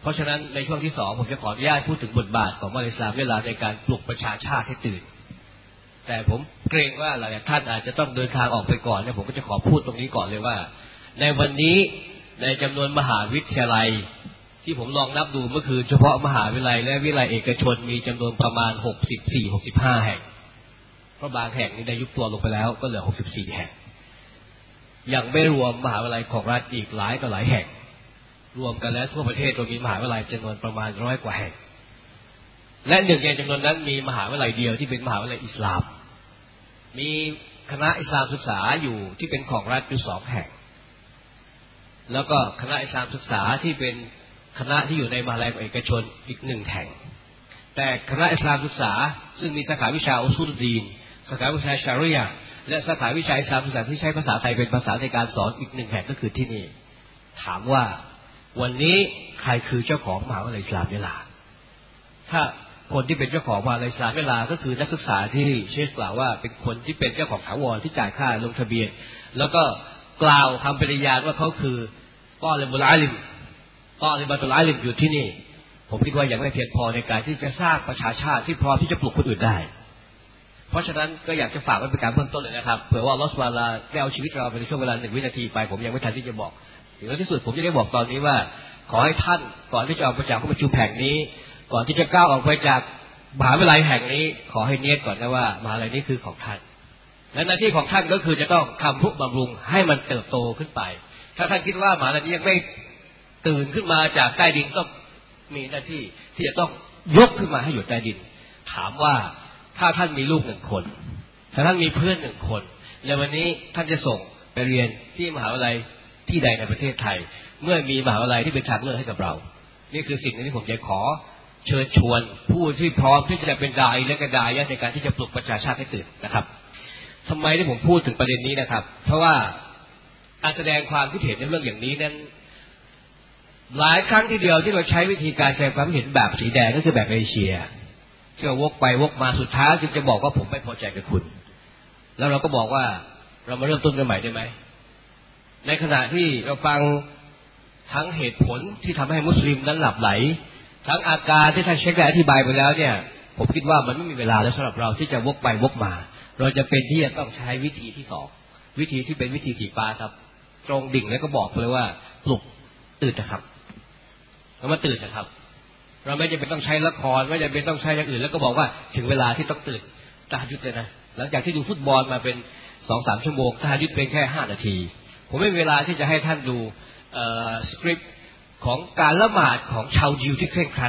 เพราะฉะนั้นในช่วงที่สองผมจะขออนุญาตพูดถึงบทบาทของมหาอิสลามเวลาในการปลุกประชาชาติให้ตื่นแต่ผมเกรงว่าหลายท่านอาจจะต้องเดินทางออกไปก่อนเนี่ยผมก็จะขอพูดตรงนี้ก่อนเลยว่าในวันนี้ในจำนวนมหาวิทยาลัยที่ผมลองนับดูเมื่อคืนเฉพาะมหาวิทยาลัยและวิทยาลัยเอกชนมีจำนวนประมาณ64-65แห่งเพราะบางแห่งนี้ได้ยุบตัวลงไปแล้วก็เหลือ64แห่งยังไม่รวมมหาวิทยาลัยของรัฐอีกหลายต่อหลายแห่งรวมกันแล้วทั่วประเทศเรามีมหาวิทยาลัยจำนวนประมาณ100 กว่าแห่งและหนึ่งในจำนวนนั้นมีมหาวิทยาลัยเดียวที่เป็นมหาวิทยาลัยอิสลามมีคณะอิสลามศึกษาอยู่ที่เป็นของรัฐอยู่2แห่งแล้วก็คณะอิสลามศึกษาที่เป็นคณะที่อยู่ในมหาวิทยาลัยเอกชนอีก1แห่งแต่คณะอิสลามศึกษาซึ่งมีสาขาวิชาอุซูลดีนสาขาวิชาชาริยะห์และสาขาวิชาอิสลามศึกษาที่ใช้ภาษาไทยเป็นภาษาในการสอนอีก1แห่งก็คือที่นี่ถามว่าวันนี้ใครคือเจ้าของมหาวิทยาลัยอิสลามยะลาถ้าคนที่เป็นเจ้าของมหาวิทยาลัยอิสลามยะลาก็คือนักศึกษาที่เชฟกล่าวว่าเป็นคนที่เป็นเจ้าของถาวรที่จ่ายค่าลงทะเบียนแล้วก็กล่าวคำปฏิญาณว่าเขาคือตอลิบุลอาลิมตอลิบัตุลอาลิมอยู่ที่นี่ผมคิดว่ายังไม่เพียงพอในการที่จะสร้างประชาชาติที่พร้อมที่จะปลุกคนอื่นได้เพราะฉะนั้นก็อยากจะฝากไว้เป็นการเบื้องต้นเลยนะครับเผื่อว่าอัลเลาะห์ซุบฮานะฮูวะตะอาลาได้เอาชีวิตเราไปในช่วงเวลา1 วินาทีไปผมยังไม่ทันที่จะบอกถึงที่สุดผมจะได้บอกตอนนี้ว่าขอให้ท่านก่อนที่จะออกไปจากห้องประชุมแห่งนี้ก่อนที่จะก้าวออกไปจากมหาวิทยาลัยแห่งนี้ขอให้เนียดก่อนนะว่ามหาวิทยาลัยนี้คือของท่านและหน้าที่ของท่านก็คือจะต้องทำนุบำรุงให้มันเติบโตขึ้นไปถ้าท่านคิดว่ามหาวิทยาลัยนี้ยังไม่ตื่นขึ้นมาจากใต้ดินก็มีหน้าที่ที่จะต้องยกขึ้นมาให้อยู่ใต้ดินถามว่าถ้าท่านมีลูก1 คนถ้าท่านมีเพื่อน1 คนในวันนี้ท่านจะส่งไปเรียนที่มหาวิทยาลัยที่ใดในประเทศไทยเมื่อมีมหาวิทยาลัยที่เป็นทางเลือกให้กับเรานี่คือสิ่งที่ผมจะขอเชิญชวนผู้ที่พร้อมที่จะเป็นดาอิและกระดายะในการที่จะปลุกประชาชาติให้ตื่นนะครับทำไมที่ผมพูดถึงประเด็นนี้นะครับเพราะว่าการแสดงความคิดเห็นในเรื่องอย่างนี้นั้นหลายครั้งทีเดียวที่เราใช้วิธีการแสดงความเห็นแบบสีแดงก็คือแบบเอเชียที่เราวกไปวกมาสุดท้ายจึงจะบอกว่าผมไม่พอใจกับคุณแล้วเราก็บอกว่าเรามาเริ่มต้นกันใหม่ได้ไหมในขณะที่เราฟังทั้งเหตุผลที่ทำให้มุสลิมนั้นหลับไหลทั้งอาการที่ท่านเชคได้อธิบายไปแล้วเนี่ยผมคิดว่ามันไม่มีเวลาแล้วสำหรับเราที่จะวกไปวกมาเราจะเป็นที่จะต้องใช้วิธีที่2วิธีที่เป็นวิธีสีฟ้าครับตรงดิ่งแล้วก็บอกเลยว่าปลุกตื่นนะครับเรามาตื่นนะครับเราไม่จำเป็นต้องใช้ละครไม่จำเป็นต้องใช้อย่างอื่นแล้วก็บอกว่าถึงเวลาที่ต้องตื่นตะฮัจญุดเลยนะหลังจากที่ดูฟุตบอลมาเป็น 2-3 ชั่วโมงตะฮัจญุดเป็นแค่5 นาทีผมไม่มีเวลาที่จะให้ท่านดูสคริปต์ของการละหมาดของชาวยิวที่เคร่งครัด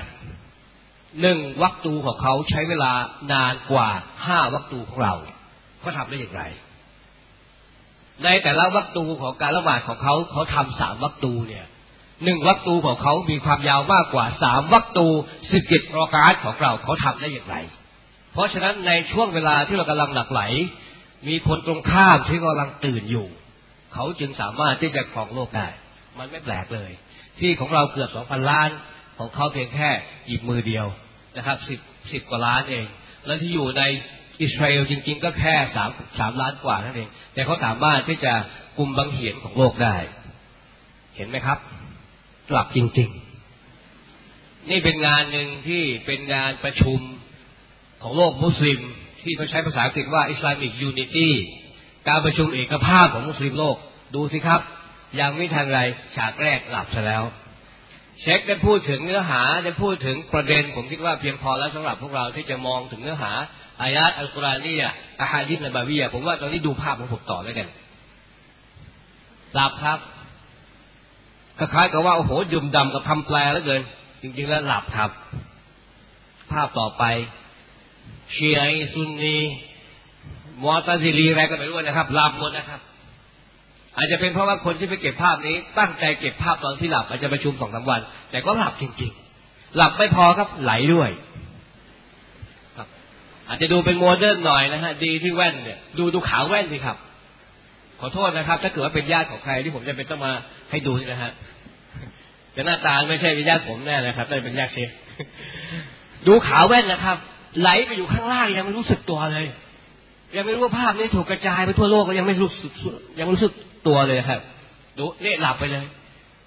1 วักตูของเขาใช้เวลานานกว่า5 วักตูของเราเขาทำได้อย่างไรในแต่ละวักตูของการละหมาดของเขาทำ3 วักตูเนี่ย1 วักตูของเขามีความยาวมากกว่า3 วักตู17 รอกาตของเราเขาทำได้อย่างไรเพราะฉะนั้นในช่วงเวลาที่เรากำลังหลั่งไหลมีคนตรงข้ามที่กำลังตื่นอยู่เขาจึงสามารถที่จะครองโลกได้มันไม่แปลกเลยที่ของเราเกือบ 2,000 ล้านของเขาเพียงแค่หยิบมือเดียวนะครับ10 กว่าล้านเองแล้วที่อยู่ในอิสราเอลจริงๆก็แค่3 ล้านกว่านั่นเองแต่เขาสามารถที่จะกุมบังเหียนของโลกได้เห็นไหมครับหลับจริงๆนี่เป็นงานหนึ่งที่เป็นงานประชุมของโลกมุสลิมที่เขาใช้ภาษาอังกฤษว่า Islamic Unity การประชุมเอกภาพของมุสลิมโลกดูสิครับยังไม่ทันไรฉากแรกหลับซะแล้วเชคได้พูดถึงเนื้อหาได้พูดถึงประเด็นผมคิดว่าเพียงพอแล้วสำหรับพวกเราที่จะมองถึงเนื้อหาอายะห์อัลกุรอานนี่อะฮาดิษนบาวีผมว่าตอนนี้ดูภาพของผมต่อแล้วกันหลับครับคล้ายๆกับว่าโอ้โหดื่มด่ำกับคำแปลแล้วเกินจริงๆแล้วหลับครับภาพต่อไปชีอะห์ซุนนีมุอ์ตะซิลีอะไรก็ไม่รู้นะครับหลับหมดนะครับอาจจะเป็นเพราะว่าคนที่ไปเก็บภาพนี้ตั้งใจเก็บภาพตอนที่หลับอาจจะประชุม 2-3 วันแต่ก็หลับจริงๆหลับไม่พอครับไหลด้วยครับอาจจะดูเป็นโมเดิร์นหน่อยนะฮะดีที่แว่นเนี่ยดูขาวแว่นสิครับขอโทษนะครับถ้าเกิดว่าเป็นญาติของใครที่ผมจะเป็นต้องมาให้ดูนี่นะฮะแต่หน้าตาไม่ใช่เป็นญาติผมแน่นะครับแต่เป็นญาติเชฟดูขาวแว่นนะครับไหลไปอยู่ข้างล่างยังไม่รู้สึกตัวเลยยังไม่รู้ว่าภาพนี้ถูกกระจายไปทั่วโลกก็ยังไม่รู้สึกตัวเลยครับดูเนี่ยหลับไปเลย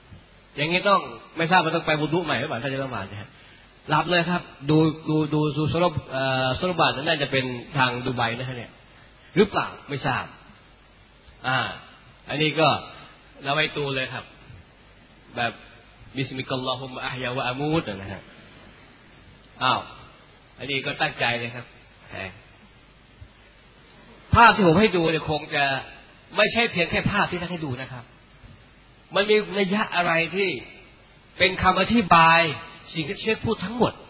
อย่างนี้ต้องไม่ทราบมันต้องไปวุฒิใหม่หรือเปล่าถ้าจะละหมาดนะฮะหลับเลยครับดูสโลบาร์นั้นน่าจะเป็นทางดูไบนะฮะเนี่ยหรือเปล่าไม่ทราบอันนี้ก็เราไปตูเลยครับแบบบิสมิลลาฮิรเราะห์มาอะฮยาวะอะมูตนะฮะอันนี้ก็ตั้งใจเลยครับภาพที่ผมให้ดูเนี่ยคงจะไม่ใช่เพียงแค่ภาพที่ท่านให้ดูนะครับมันมีนัยยะอะไรที่เป็นคำอธิบายสิ่งที่เชคพูดทั้งหมด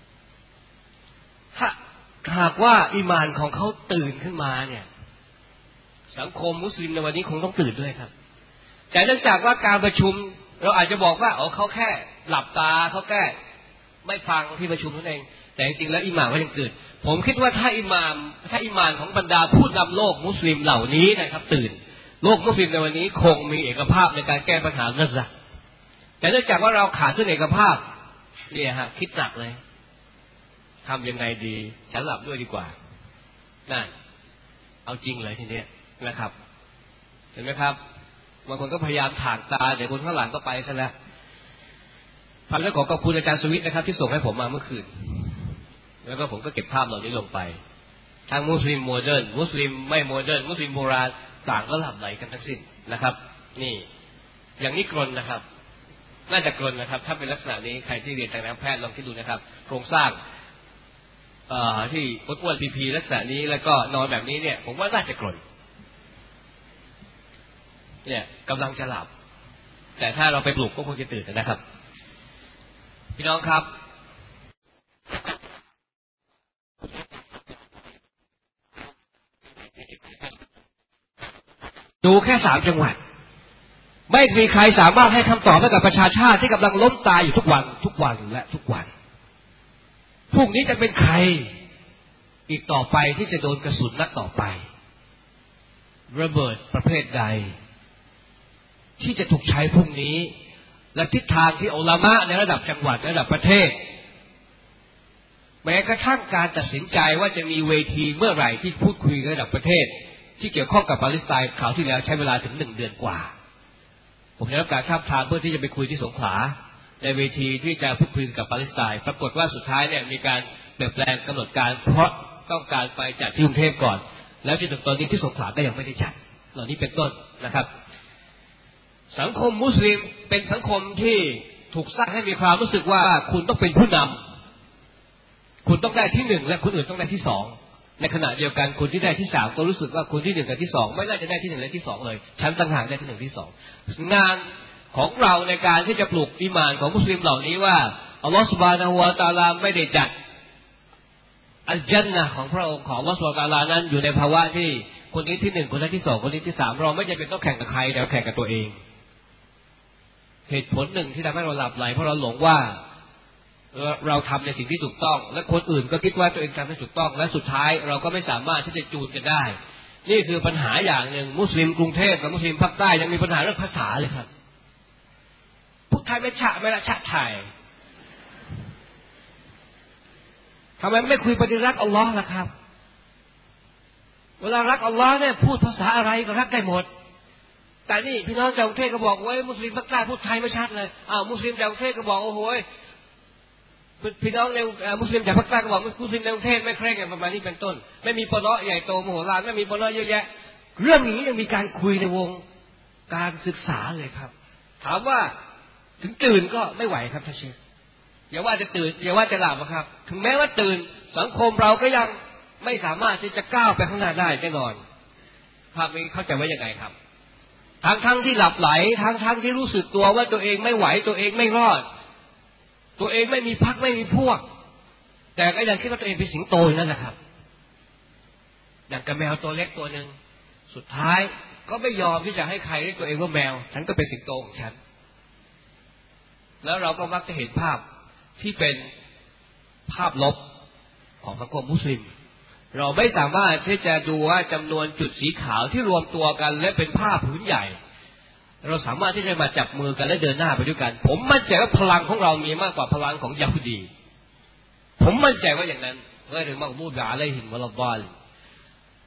ถ้าหากว่าอีหม่านของเขาตื่นขึ้นมาเนี่ยสังคมมุสลิมในวันนี้คงต้องตื่นด้วยครับแต่เนื่องจากว่าการประชุมเราอาจจะบอกว่าเขาแค่หลับตาเขาแค่ไม่ฟังที่ประชุมนั่นเองแต่จริงๆแล้วอิหม่ามก็ยังตื่นผมคิดว่าถ้าอิหม่ามของบรรดาผู้นำโลกมุสลิมเหล่านี้นะครับตื่นโลกมุสลิมในวันนี้คงมีเอกภาพในการแก้ปัญหากัซซะแต่เนื่องจากว่าเราขาดซึ่งเอกภาพเนี่ยฮะคิดหนักเลยทำยังไงดีฉันหลับด้วยดีกว่านั่นเอาจริงเลยทีนี้นะครับเห็นไหมครับบางคนก็พยายามถ่างตาเดี๋ยวคนข้างหลังก็ไปซะแล้วพันแล้วขอบคุณอาจารย์สวิทย์นะครับที่ส่งให้ผมมาเมื่อคืนแล้วก็ผมก็เก็บภาพเหล่านี้ลงไปทางมุสลิมโมเดิร์นมุสลิมไม่โมเดิร์นมุสลิมโบราณต่างก็หลับไหลกันทั้งสิ้นนะครับนี่อย่างนี้กรนนะครับน่าจะกรนนะครับถ้าเป็นลักษณะนี้ใครที่เรียนทางการแพทย์ลองคิดดูนะครับโครงสร้างที่อ้วนๆพีๆลักษณะนี้แล้วก็นอนแบบนี้เนี่ยผมว่าน่าจะกรนเนี่ยกำลังจะหลับแต่ถ้าเราไปปลุกก็คงจะตื่นนะครับพี่น้องครับดูแค่3 จังหวัดไม่มีใครสามารถให้คำตอบให้กับประชาชาติที่กำลังล้มตายอยู่ทุกวันและทุกวันพวกนี้จะเป็นใครอีกต่อไปที่จะโดนกระสุนนัดต่อไประเบิดประเภทใดที่จะถูกใช้พรุ่งนี้และทิศทางที่อุลามะในระดับจังหวัดระดับประเทศแม้กระทั่งการตัดสินใจว่าจะมีเวทีเมื่อไหร่ที่พูดคุยระดับประเทศที่เกี่ยวข้องกับปาเลสไตน์คราวที่แล้วใช้เวลาถึง1 เดือนกว่าผมได้รับการทาบทามเพื่อที่จะไปคุยที่สงขลาในเวทีที่จะพูดคุยกับปาเลสไตน์ปรากฏว่าสุดท้ายเนี่ยมีการเปลี่ยนแปลงกำหนดการเพราะต้องการไปจัดที่กรุงเทพก่อนแล้วจนถึงตอนนี้ที่สงขลาก็ยังไม่ได้จัดเหล่านี้เป็นต้นนะครับสังคมมุสลิมเป็นสังคมที่ถูกสร้างให้มีความรู้สึกว่าคุณต้องเป็นผู้นำคุณต้องได้ที่1และคนอื่นต้องได้ที่2ในขณะเดียวกันคนที่ได้ที่3ก็รู้สึกว่าคนที่1กับที่2ไม่น่าจะได้ที่1และที่2เลยฉันต่างหากได้ที่1ที่2งานของเราในการที่จะปลุกอีหม่านของมุสลิมเหล่านี้ว่าอัลลอฮฺซุบฮานะฮูวะตะอาลาไม่ได้จัดอัลญันนะห์ของพระองค์ของอัลลอฮฺซุบฮานะฮูวะตะอาลานั้นอยู่ในภาวะที่คนนี้ที่1คนนี้ที่2คนนี้ที่3เราไม่จำเป็นต้องแข่งกับใครแต่แข่งกับตัวเองเหตุผลหนึ่งที่ทำให้เราหลับไหลเพราะเราหลงว่าเราทำในสิ่งที่ถูกต้องและคนอื่นก็คิดว่าตัวเองทำให้ถูกต้องและสุดท้ายเราก็ไม่สามารถที่จะจูนกันได้นี่คือปัญหาอย่างหนึ่งมุสลิมกรุงเทพกับมุสลิมภาคใต้ยังมีปัญหาเรื่องภาษาเลยครับพูดไทยไม่ละชะไทยทำไมไม่คุยปฏิรักอัลลอฮ์ล่ะครับเวลารักอัลลอฮ์เนี่ยพูดภาษาอะไรก็รักได้หมดแต่นี่พี่น้องจากกรุงเทพก็บอกว่ามุสลิมภาคใต้พูดไทยไม่ชัดเลยมุสลิมจากกรุงเทพก็บอกโอ้โหพี่น้องในมุสลิมจากภาคใต้ก็บอกมุสลิมในกรุงเทพไม่เคร่งกันประมาณนี้เป็นต้นไม่มีปลาะใหญ่โตมโหฬารไม่มีปลาะเยอะแยะเรื่องนี้ยังมีการคุยในวงการศึกษาเลยครับถามว่าถึงตื่นก็ไม่ไหวครับท่านเชฟอย่าว่าจะตื่นอย่าว่าจะหลับครับถึงแม้ว่าตื่นสังคมเราก็ยังไม่สามารถที่จะก้าวไปข้างหน้าได้แน่นอนภาพนี้เข้าใจว่ายังไงครับทั้งที่หลับไหลทั้งที่รู้สึกตัวว่าตัวเองไม่ไหวตัวเองไม่รอดตัวเองไม่มีพรรคไม่มีพวกแต่ก็ยังคิดว่าตัวเองเป็นสิงโตนั่นแหละครับอย่างกับแมวตัวเล็กตัวนึงสุดท้ายก็ไม่ยอมที่จะให้ใครเรียกตัวเองว่าแมวฉันก็เป็นสิงโตของฉันแล้วเราก็มักจะเห็นภาพที่เป็นภาพลบของสังคมมุสลิมเราไม่สามารถที่จะดูว่าจำนวนจุดสีขาวที่รวมตัวกันและเป็นผ้าผืนใหญ่เราสามารถที่จะมาจับมือกันและเดินหน้าไปด้วยกันผมมั่นใจว่าพลังของเรามีมากกว่าพลังของยะฮูดีผมมั่นใจว่าอย่างนั้นเรื่องมักบูดะอะลัยฮิมวะลัดดาลิน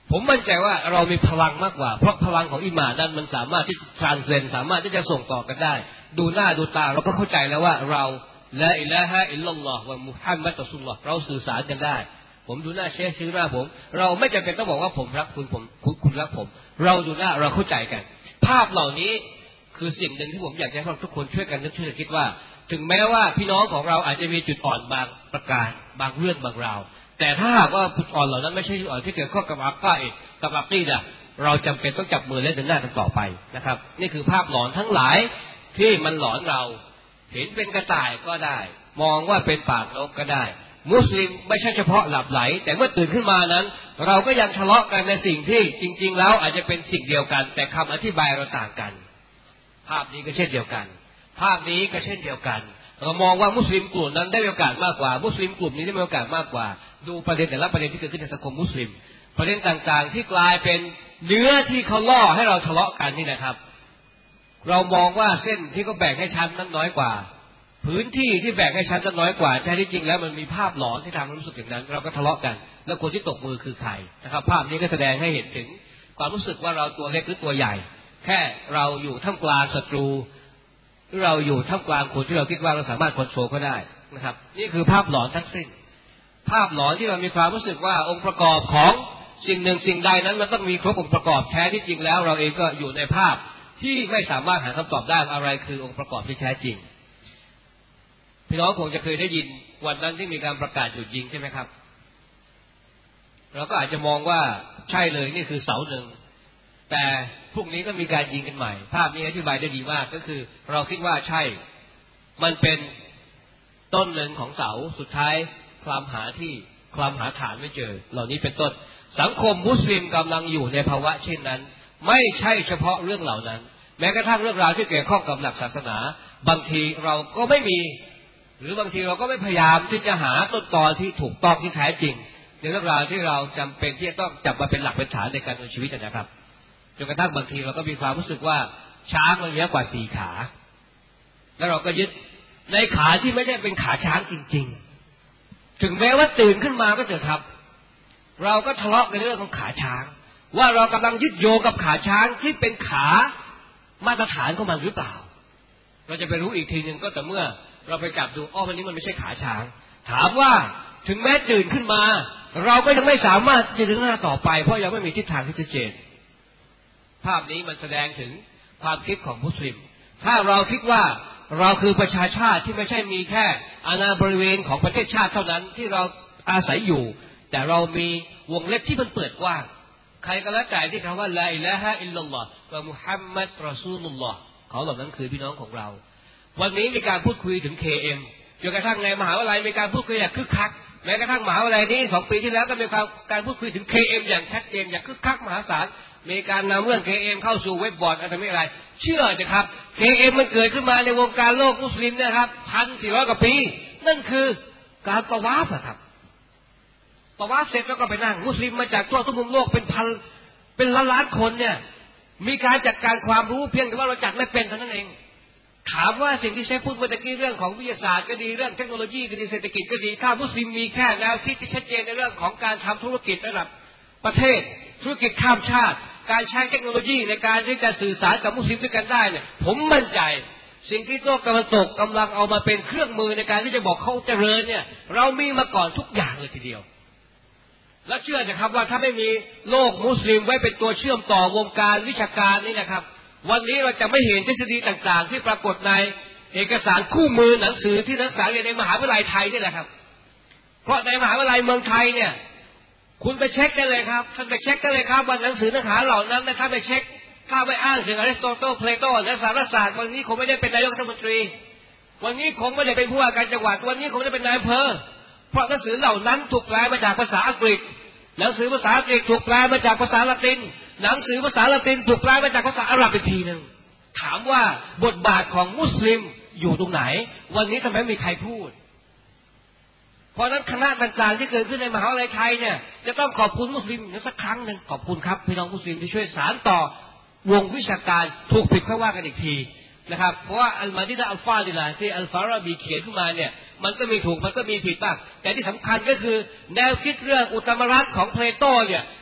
ผมมั่นใจว่าเรามีพลังมากกว่าเพราะพลังของอิหม่านนั้นมันสามารถที่จะทรานสเลทสามารถที่จะส่งต่อกันได้ดูหน้าดูตาเราก็เข้าใจแล้วว่าเราละอิลาฮะอิลลัลลอฮ์วะมุฮัมมัดรอซูลุลลอฮ์เราสื่อสารกันได้ผมดูหน้าเชฟดูหน้าผมเราไม่จำเป็นต้องบอกว่าผมรักคุณคุณรักผมเราดูหน้าเราเข้าใจกันภาพเหล่านี้คือสิ่งหนึ่งที่ผมอยากให้ทุกคนช่วยกันนึกช่วยกันคิดว่าถึงแม้ว่าพี่น้องของเราอาจจะมีจุดอ่อนบางประการบางเรื่องบางราวแต่ถ้าหากว่าจุดอ่อนเหล่านั้นไม่ใช่จุดอ่อนที่เกี่ยวข้องกับอักีดะห์เราจำเป็นต้องจับมือและเดินหน้ากันต่อไปนะครับนี่คือภาพหลอนทั้งหลายที่มันหลอนเราเห็นเป็นกระต่ายก็ได้มองว่าเป็นปากนกก็ได้มุสลิมไม่ใช่เฉพาะหลับไหลแต่เมื่อตื่นขึ้นมานั้นเราก็ยังทะเลาะกันในสิ่งที่จริงๆแล้วอาจจะเป็นสิ่งเดียวกันแต่คำอธิบายเราต่างกันภาพนี้ก็เช่นเดียวกันภาพนี้ก็เช่นเดียวกันเรามองว่ามุสลิมกลุ่มนั้นได้โอกาสมากกว่ามุสลิมกลุ่มนี้ได้มีโอกาสมากกว่าดูประเด็นแต่ละประเด็นที่เกิดขึ้นในสังคมมุสลิมประเด็นต่างๆที่กลายเป็นเนื้อที่เขาล่อให้เราทะเลาะกันนี่นะครับเรามองว่าเส้นที่เขาแบ่งให้ชั้นนั้นน้อยกว่าพื้นที่ที่แบ่งให้ชั้นนั้นน้อยกว่าแท้ที่จริงแล้วมันมีภาพหลอนที่ทำให้รู้สึกอย่างนั้นเราก็ทะเลาะกันแล้วคนที่ตกมือคือใครนะครับภาพนี้ก็แสดงให้เห็นถึงความรู้สึกว่าเราตัวเล็กหรือตัวใหญ่แค่เราอยู่ท่ามกลางศัตรูหรือเราอยู่ท่ามกลางคนที่เราคิดว่าเราสามารถคอนโทรลเขาได้นะครับนี่คือภาพหลอนทั้งสิ้นภาพหลอนที่เรามีความรู้สึกว่าองค์ประกอบของสิ่งหนึ่งสิ่งใดนั้นมันต้องมีครบองค์ประกอบแท้ที่จริงแล้วเราเองก็อยู่ในภาพที่ไม่สามารถหาคำตอบได้อะไรคือองค์ประกอบที่แท้จริงพี่น้องคงจะเคยได้ยินวันนั้นที่มีการประกาศหยุดยิงใช่ไหมครับเราก็อาจจะมองว่าใช่เลยนี่คือเสาหนึ่งแต่พรุ่งนี้ก็มีการยิงกันใหม่ภาพนี้อธิบายได้ดีมากก็คือเราคิดว่าใช่มันเป็นต้นหนึ่งของเสาสุดท้ายคลำหาฐานไม่เจอเหล่านี้เป็นต้นสังคมมุสลิมกำลังอยู่ในภาวะเช่นนั้นไม่ใช่เฉพาะเรื่องเหล่านั้นแม้กระทั่งเรื่องราวที่เกี่ยวข้องกับหลักศาสนาบางทีเราก็ไม่มีหรือบางทีเราก็ไม่พยายามที่จะหาต้นตอที่ถูกต้องที่แท้จริงในเรื่องราวที่เราจำเป็นที่จะต้องจับมาเป็นหลักเป็นฐานในการดำเนินชีวิตนะครับจนกระทั่งบางทีเราก็มีความรู้สึกว่าช้างมันเยอะกว่า4ขาแล้วเราก็ยึดในขาที่ไม่ใช่เป็นขาช้างจริงๆถึงแม้ว่าตื่นขึ้นมาก็เถอะครับเราก็ทะเลาะกันเรื่องของขาช้างว่าเรากำลังยึดโยงกับขาช้างที่เป็นขามาตรฐานของมันหรือเปล่าเราจะไปรู้อีกทีนึงก็แต่เมื่อเราไปจับดูวันนี้มันไม่ใช่ขาช้างถามว่าถึงแม้ตื่นขึ้นมาเราก็ยังไม่สามารถจะเดินหน้าต่อไปเพราะยังไม่มีทิศทางที่ชัดเจนภาพนี้มันแสดงถึงความคิดของมุสลิมถ้าเราคิดว่าเราคือประชาชาติที่ไม่ใช่มีแค่อาณาบริเวณของประเทศชาติเท่านั้นที่เราอาศัยอยู่แต่เรามีวงเล็บที่มันเปิดกว้างใครก็แล้วแต่ที่คำว่าลาอิลาฮะอิลลัลลอฮ์วะมุฮัมมัดรอซูลุลลอฮ์เขาเหล่านั้นคือพี่น้องของเราวันนี้มีการพูดคุยถึง KM จนกระทั่งในมหาวิทยาลัยมีการพูดคุยอย่างคึกคักแม้กระทั่งมหาวิทยาลัยนี้2 ปีที่แล้วก็มีการพูดคุยถึง KM อย่างชัดเจนอย่างคึกคักมหาศาลมีการนำเรื่อง KM เข้าสู่เว็บบอร์ดอะไรเชื่อนะครับ KM มันเกิดขึ้นมาในวงการโลกมุสลิมนะครับ 1,400 กว่าปีนั่นคือการตะวาฟครับตะวาฟเสร็จแล้วก็ไปนั่งมุสลิมมาจากทั่วทุกมุมโลกเป็นล้านคนเนี่ยมีการจัดการความรู้เพียงแต่ว่าเราจัดไม่เป็นเท่านั้นเองถามว่าสิ่งที่เชฟพูดเมื่อกี้เรื่องของวิทยาศาสตร์ก็ดีเรื่องเทคโนโลยีก็ดีเศรษฐกิจก็ดีถ้ามุสลิมมีแค่แนวคิดที่ชัดเจนในเรื่องของการทำธุรกิจระดับประเทศธุรกิจข้ามชาติการใช้เทคโนโลยีในการที่จะสื่อสารกับมุสลิมด้วยกันได้เนี่ยผมมั่นใจสิ่งที่โลกตะวันตกกำลังเอามาเป็นเครื่องมือในการที่จะบอกเขาเจริญเนี่ยเรามีมาก่อนทุกอย่างเลยทีเดียวและเชื่อนะครับว่าถ้าไม่มีโลกมุสลิมไว้เป็นตัวเชื่อมต่อวงการวิชาการนี่นะครับวันนี้เราจะไม่เห็นทฤษฎีต่างๆที่ปรากฏในเอกสารคู่มือหนังสือที่นักศึกษาเรียนในมหาวิทยาลัยไทยนี่แหละครับเพราะในมหาวิทยาลัยเมืองไทยเนี่ยคุณไปเช็คกันเลยครับท่านไปเช็คกันเลยครับว่าหนังสือเนื้อหาเหล่านั้นถ้าไปเช็คถ้าไปอ้างถึงอริสโตเติลเพลโตและสารศาสตร์วันนี้คงไม่ได้เป็นนายกรัฐมนตรีวันนี้คงไม่ได้เป็นผู้ว่าการจังหวัดวันนี้คงไม่ได้เป็นนายอำเภอเพราะหนังสือเหล่านั้นถูกแปลมาจากภาษาอังกฤษหนังสือภาษาอังกฤษถูกแปลมาจากภาษาละตินหนังสือภาษาละตินถูกแปลมาจากภาษาอาหรับอีกทีนึงถามว่าบทบาทของมุสลิมอยู่ตรงไหนวันนี้ทำไมไม่มีใครพูดเพราะนั้นคณะต่างๆที่เกิดขึ้นในมหาวิทยาลัยไทยเนี่ยจะต้องขอบคุณมุสลิมสักครั้งหนึ่งขอบคุณครับพี่น้องมุสลิมที่ช่วยสานต่อวงวิชาการถูกผิดค่อยว่ากันอีกทีนะครับเพราะว่าอัลมาดิดะอัลฟาดิลาที่อัลฟาราบีเขียนขึ้นมาเนี่ยมันก็มีถูกมันก็มีผิดบ้างแต่ที่สำคัญก็คือแนวคิดเรื่องอุตตมรัตน์ของเพลโตเนี่ย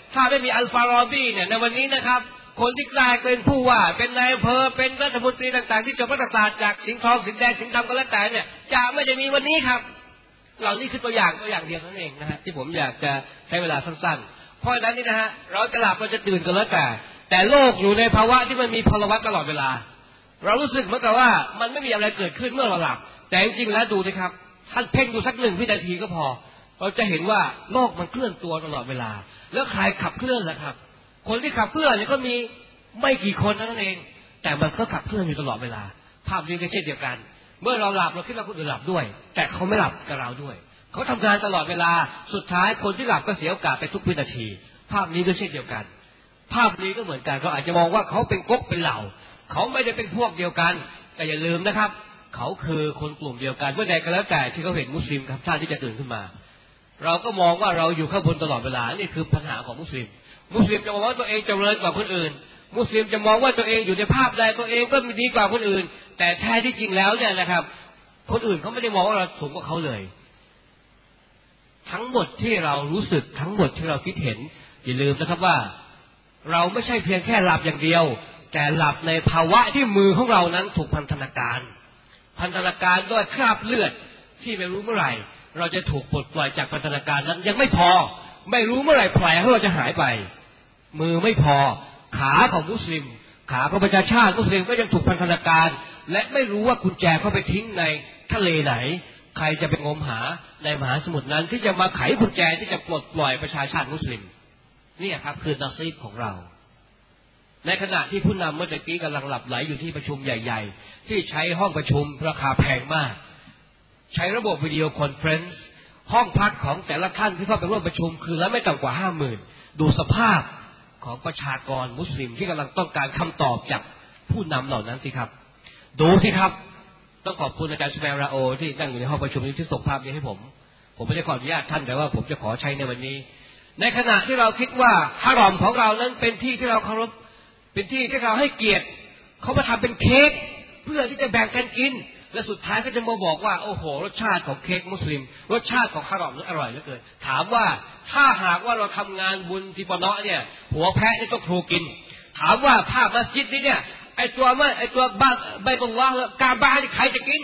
ถ้าไม่มีอัลฟารอบีเนี่ยในวันนี้นะครับคนที่กลายเป็นผู้ว่าเป็นนายอำเภอเป็นรัฐมนตรีต่างๆที่จบรัฐศาสตร์จากสิงห์ทองสิงห์แดงสิงห์ดำก็แล้วแต่เนี่ยจะไม่ได้มีวันนี้ครับเหล่านี้คือตัวอย่างเดียวเท่านั้นเองนะฮะที่ผมอยากจะใช้เวลาสั้นๆเพราะฉะนั้นนี่นะฮะเราจะหลับเราจะตื่นก็แล้วแต่โลกอยู่ในภาวะที่มันมีพลวัตตลอดเวลาเรารู้สึกเหมือนกับว่ามันไม่มีอะไรเกิดขึ้นเมื่อเราหลับแต่จริงๆแล้วดูนะครับท่านเพ่งดูสัก1 วินาทีก็พอเราจะเห็นว่าโลกมันเคลื่อนตัวตลอดเวลาแล้วใครขับเคลื่อนล่ะครับคนที่ขับเคลื่อนเนี่ยก็มีไม่กี่คนเท่านั้นเองแต่มันก็ขับเคลื่อนอยู่ตลอดเวลาภาพนี้ก็เช่นเดียวกันเมื่อเราหลับเราคิดว่าคนอื่นหลับด้วยแต่เขาไม่หลับกับเราด้วยเขาทำงานตลอดเวลาสุดท้ายคนที่หลับก็เสียโอกาสไปทุกวินาทีภาพนี้ก็เช่นเดียวกันภาพนี้ก็เหมือนกันเราอาจจะมองว่าเขาเป็นก๊กเป็นเหล่าเขาไม่ได้เป็นพวกเดียวกันแต่อย่าลืมนะครับเขาคือคนกลุ่มเดียวกันเมื่อใดก็แล้วแต่ที่เขาเห็นมุสลิมครับท่าที่จะตื่นขึ้นมาเราก็มองว่าเราอยู่ข้างบนตลอดเวลานี่คือปัญหาของมุสลิมจะมองว่าตัวเองเจริญกว่าคนอื่นมุสลิมจะมองว่าตัวเองอยู่ในภาพใดตัวเองก็มีดีกว่าคนอื่นแต่แท้ที่จริงแล้วเนี่ยนะครับคนอื่นเขาไม่ได้มองว่าเราสูงกว่าเขาเลยทั้งหมดที่เรารู้สึกทั้งหมดที่เราคิดเห็นอย่าลืมนะครับว่าเราไม่ใช่เพียงแค่หลับอย่างเดียวแต่หลับในภาวะที่มือของเรานั้นถูกพันธนาการด้วยคราบเลือดที่ไม่รู้เมื่อไหร่เราจะถูกปลดปล่อยจากพันธนาการนั้นยังไม่พอไม่รู้เมื่อไหร่แผลของเราจะหายไปมือไม่พอขาของมุสลิมขาของประชาชาติมุสลิมก็ยังถูกพันธนาการและไม่รู้ว่ากุญแจเข้าไปทิ้งในทะเลไหนใครจะไปงมหาในมหาสมุทรนั้นที่จะมาไขกุญแจที่จะปลดปล่อยประชาชาติมุสลิมนี่ครับคือนาซีบของเราในขณะที่ผู้นำเมื่อกี้กำลังหลับไหลอยู่ที่ประชุมใหญ่ๆที่ใช้ห้องประชุมราคาแพงมากใช้ระบบวิดีโอคอนเฟรนซ์ห้องพักของแต่ละท่านที่เข้าไปร่วมประชุมคืนละไม่ต่ำกว่า 50,000 ดูสภาพของประชากรมุสลิมที่กำลังต้องการคำตอบจากผู้นำเหล่านั้นสิครับดูสิครับต้องขอบคุณอาจารย์สุเมราโอที่นั่งอยู่ในห้องประชุมนี้ที่ส่งภาพนี้ให้ผมไม่ได้ขออนุญาตท่านแต่ว่าผมจะขอใช้ในวันนี้ในขณะที่เราคิดว่าฮารอมของเรานั้นเป็นที่ที่เราเคารพเป็นที่ที่เราให้เกียรติเขามาทำเป็นเค้กเพื่อที่จะแบ่งกันกินและสุดท้ายก็จะมาบอกว่าโอ้โหรสชาติของเค้กมุสลิมรสชาติของฮารอมนั้นอร่อยเหลือเกินถามว่าถ้าหากว่าเราทำงานบุญที่ปะเนาะเนี่ยหัวแพะนี่ต้องครูกินถามว่าภาพมัสยิดนี้เนี่ยไอตัวบ้านใบตุลลอฮ์กาบะนี่ใครจะกิน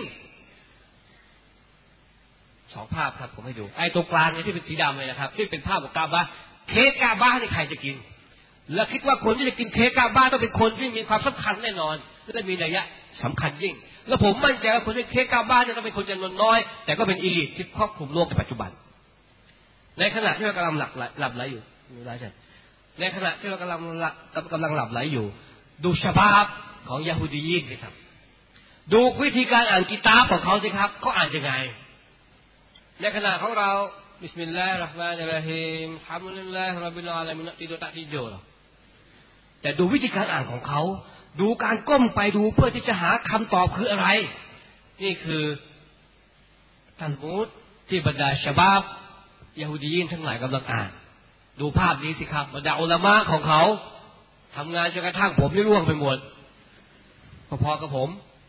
2 ภาพครับผมให้ดูไอตัวกลางเนี่ยที่เป็นสีดำเลยนะครับที่เป็นภาพของกาบะเค้กกาบะนี่ใครจะกินแล้วคิดว่าคนที่จะกินเค้กกาบะต้องเป็นคนที่มีความสำคัญแน่นอนและมีนัยยะสำคัญยิ่งแล้วผมมั่นใจว่าคนที่เค้กกาบะจะต้องเป็นคนจำนวนน้อยแต่ก็เป็นอีลิทที่ครอบคลุมโลกในปัจจุบันในขณะที่เรากำลังหลับไหลอยู่ในขณะที่เรากำลังหลับไหลอยู่ดูชะบาบของยะฮูดียีนสิครับดูวิธีการอ่านกิตาบของเขาสิครับเขาอ่านยังไงในขณะของเราบิสมิลลาฮิรเราะห์มานิรเราะฮีมฮัมดุลิลลาฮิร็อบบิลอาลามีนติโดตะติโจแต่ดูวิธีการอ่านของเขาดูการก้มไปดูเพื่อที่จะหาคำตอบคืออะไรนี่คือตัลมุดที่บรรดาชะบาบยะฮูดียีนทั้งหลายกำลังอ่านดูภาพนี้สิครับบรรดาอุลามะของเขาทำงานจนกระทั่งผมนี่ร่วงไปหมดพอๆกับผม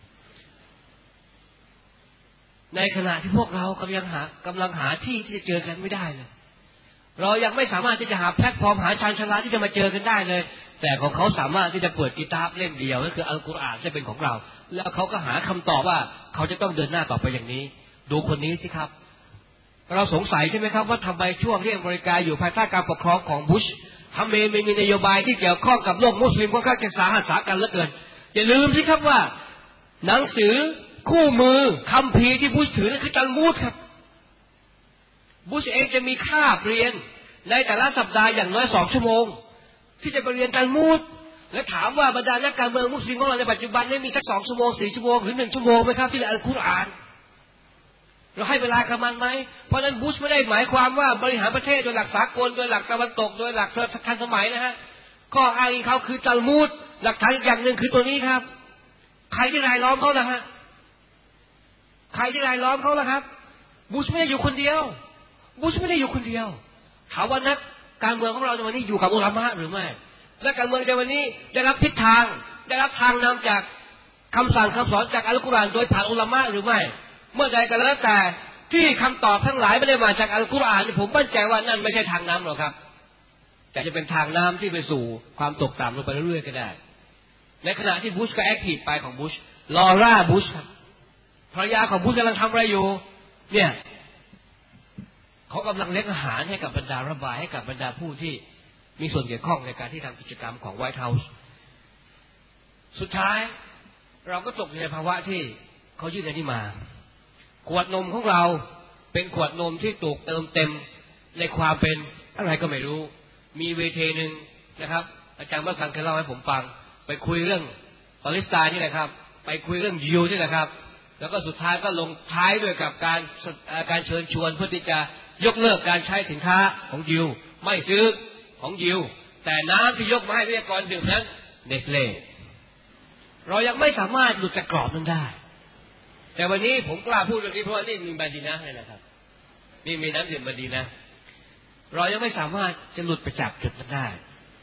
ในขณะที่พวกเรากำลังหาที่ที่จะเจอกันไม่ได้เลยเรายังไม่สามารถที่จะหาแพลตฟอร์มหาชานชาลาที่จะมาเจอกันได้เลยแต่ของเขาสามารถที่จะเปิดกิตาบเล่มเดียวก็คืออัลกุรอานที่เป็นของเราแล้วเขาก็หาคำตอบว่าเขาจะต้องเดินหน้าต่อไปอย่างนี้ดูคนนี้สิครับเราสงสัยใช่ไหมครับว่าทำไมช่วงที่อเมริกาอยู่ภายใต้การปกครองของบุชทำไมไม่มีนโยบายที่เกี่ยวข้องกับโลกมุสลิมค่อนข้างจะสาหัสสากันเหลือเกินอย่าลืมสิครับว่าหนังสือคู่มือคัมภีร์ที่บุชถือนั่นคือตัลมูดครับบุชเองจะมีคาบเรียนในแต่ละสัปดาห์อย่างน้อย2 ชั่วโมงที่จะไปเรียนตัลมูดและถามว่าบรรดานักการเมืองมุสลิมของเราในปัจจุบันนี้มีสัก2 ชั่วโมง4 ชั่วโมงหรือ1 ชั่วโมงไหมครับที่เรียนอัลกุรอานเราให้เวลากับมันไหมเพราะฉะนั้นบุชไม่ได้หมายความว่าบริหารประเทศโดยหลักสากลโดยหลักตะวันตกโดยหลักทันสมัยนะฮะข้ออ้างเขาคือตัลมูดหลักฐานอย่างหนึ่งคือตัวนี้ครับใครที่รายล้อมเขาล่ะฮะใครที่รายล้อมเขาล่ะครับบุชไม่ได้อยู่คนเดียวถามว่านักการเมืองของเราในวันนี้อยู่กับอุลามะหรือไม่และการเมืองในวันนี้ได้รับทิศทางได้รับทางนำจากคำสั่งคำสอนจากอัลกุรอานโดยผ่านอุลามะหรือไม่เมื่อใดก็แล้วแต่ที่คำตอบทั้งหลายไม่ได้มาจากอัลกุรอานผมมั่นใจว่านั่นไม่ใช่ทางนำหรอกครับแต่จะเป็นทางน้ำที่ไปสู่ความตกต่ำลงไปเรื่อยๆก็ได้ในขณะที่บุชก็แอคทีฟไปของบุชลอร่าบุชภรรยาของบุชกำลังทำอะไรอยู่เนี่ยเขากำลังเลี้ยงอาหารให้กับบรรดาระบายให้กับบรรดาผู้ที่มีส่วนเกี่ยวข้องในการที่ทำกิจกรรมของไวท์เฮาส์สุดท้ายเราก็ตกอยู่ในภาวะที่เขายื่นอันนี้มาขวดนมของเราเป็นขวดนมที่ถูกเติมเต็มในความเป็นอะไรก็ไม่รู้มีเวทีหนึ่งนะครับอาจารย์บัสซันเคยเล่าให้ผมฟังไปคุยเรื่องปาเลสไตน์นี่แหละครับไปคุยเรื่องยิวนี่แหละครับแล้วก็สุดท้ายก็ลงท้ายด้วยกับการเชิญชวนเพื่อที่จะยกเลิกการใช้สินค้าของยิวไม่ซื้อของยิวแต่น้ำที่ยกมาให้วิทยากรดื่มนั้นเนสเล่เรายังไม่สามารถหลุดจากกรอบนั้นได้แต่วันนี้ผมกล้าพูดเรื่องนี้เพราะว่านี่มีบาดีนะเลยนะครับนี่มีน้ำดื่มบาดีนะเรายังไม่สามารถจะหลุดไปจากจุดนั้นได้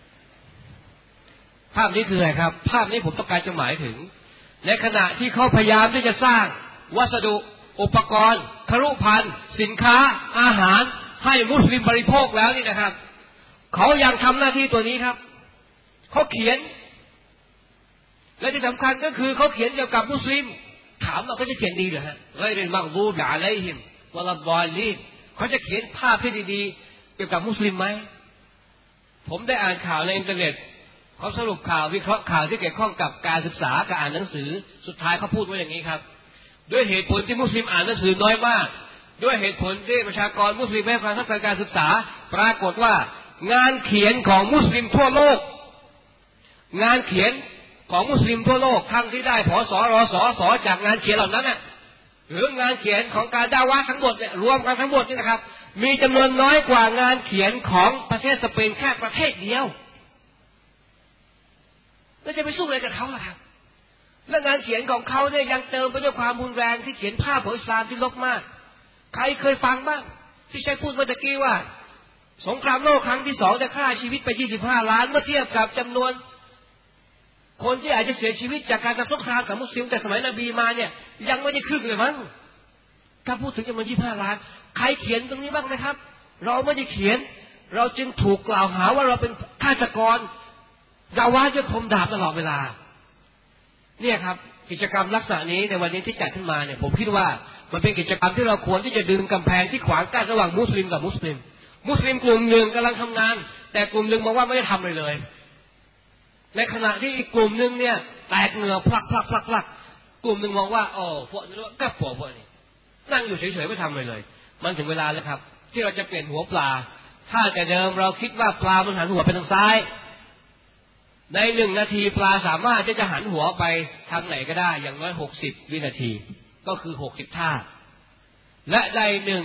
ภาพนี้คืออะไรครับภาพนี้ผมต้องการจะหมายถึงในขณะที่เขาพยายามที่จะสร้างวัสดุอุปกรณ์ครุภัณฑ์สินค้าอาหารให้มุสลิมบริโภคแล้วนี่นะครับเขายังทำหน้าที่ตัวนี้ครับเขาเขียนและที่สำคัญก็คือเขาเขียนเกี่ยวกับมุสลิมถามว่าเขาจะเขียนดีเหรอฮะไรเป็นมักรูบอะลัยฮิมวะลัดดอลลีนเขาจะเขียนภาพที่ดีๆเกี่ยวกับมุสลิมไหมผมได้อ่านข่าวในอินเทอร์เน็ตเขาสรุปข่าววิเคราะห์ข่าวที่เกี่ยวข้องกับการศึกษาการอ่านหนังสือสุดท้ายเขาพูดไว้อย่างนี้ครับด้วยเหตุผลที่มุสลิมอ่านหนังสือน้อยมากด้วยเหตุผลที่ประชากรมุสลิมให้ความสำคัญการศึกษาปรากฏว่างานเขียนของมุสลิมทั่วโลกงานเขียนของมุสลิมทั่วโลกทั้งที่ได้ผสรสจากงานเขียนเหล่านั้นน่ะหรืองานเขียนของการดาวะทั้งหมดเนี่ยรวมกันทั้งหมดนี่นะครับมีจำนวนน้อยกว่างานเขียนของประเทศสเปนแค่ประเทศเดียวแล้วจะไปสู้อะไรกับเขาล่ะครับและงานเขียนของเขาเนี่ยยังเติมไปด้วยความรุนแรงที่เขียนภาพของอิสลามที่ลบมากใครเคยฟังบ้างที่ใช้พูดเมื่อตะกี้ว่าสงครามโลกครั้งที่2จะฆ่าชีวิตไป25 ล้านเมื่อเทียบกับจำนวนคนที่อาจจะเสียชีวิตจากการทำสงครามกับมุสลิมแต่สมัยนบีมาเนี่ยยังไม่ได้ครึ่งเลยมั้งถ้าพูดถึงจำนวน25 ล้านใครเขียนตรงนี้บ้างไหมครับเราไม่ได้เขียนเราจึงถูกกล่าวหาว่าเราเป็นฆาตกรดาว่าด้วยคมดาบตลอดเวลาเนี่ยครับกิจกรรมลักษณะนี้ในวันนี้ที่จัดขึ้นมาเนี่ยผมคิดว่ามันเป็นกิจกรรมที่เราควรที่จะดึงกำแพงที่ขวางกั้นระหว่างมุสลิมกับมุสลิมกลุ่มหนึ่งกำลังทำงานแต่กลุ่มหนึ่งบอกว่าไม่ได้ทำอะไรเลยในขณะที่อีกกลุ่มหนึ่งเนี่ยแตกเหงื่อพลักกลุ่มหนึ่งมองว่าโอ้พวกนี้ก็พวกนี้นั่งอยู่เฉยๆไม่ทำอะไรเลยมันถึงเวลาแล้วครับที่เราจะเปลี่ยนหัวปลาถ้าแต่เดิมเราคิดว่าปลามันหันหัวไปทางซ้ายใน1 นาทีปลาสามารถที่จะหันหัวไปทางไหนก็ได้อย่างน้อย60 วินาทีก็คือ60 ท่าและใน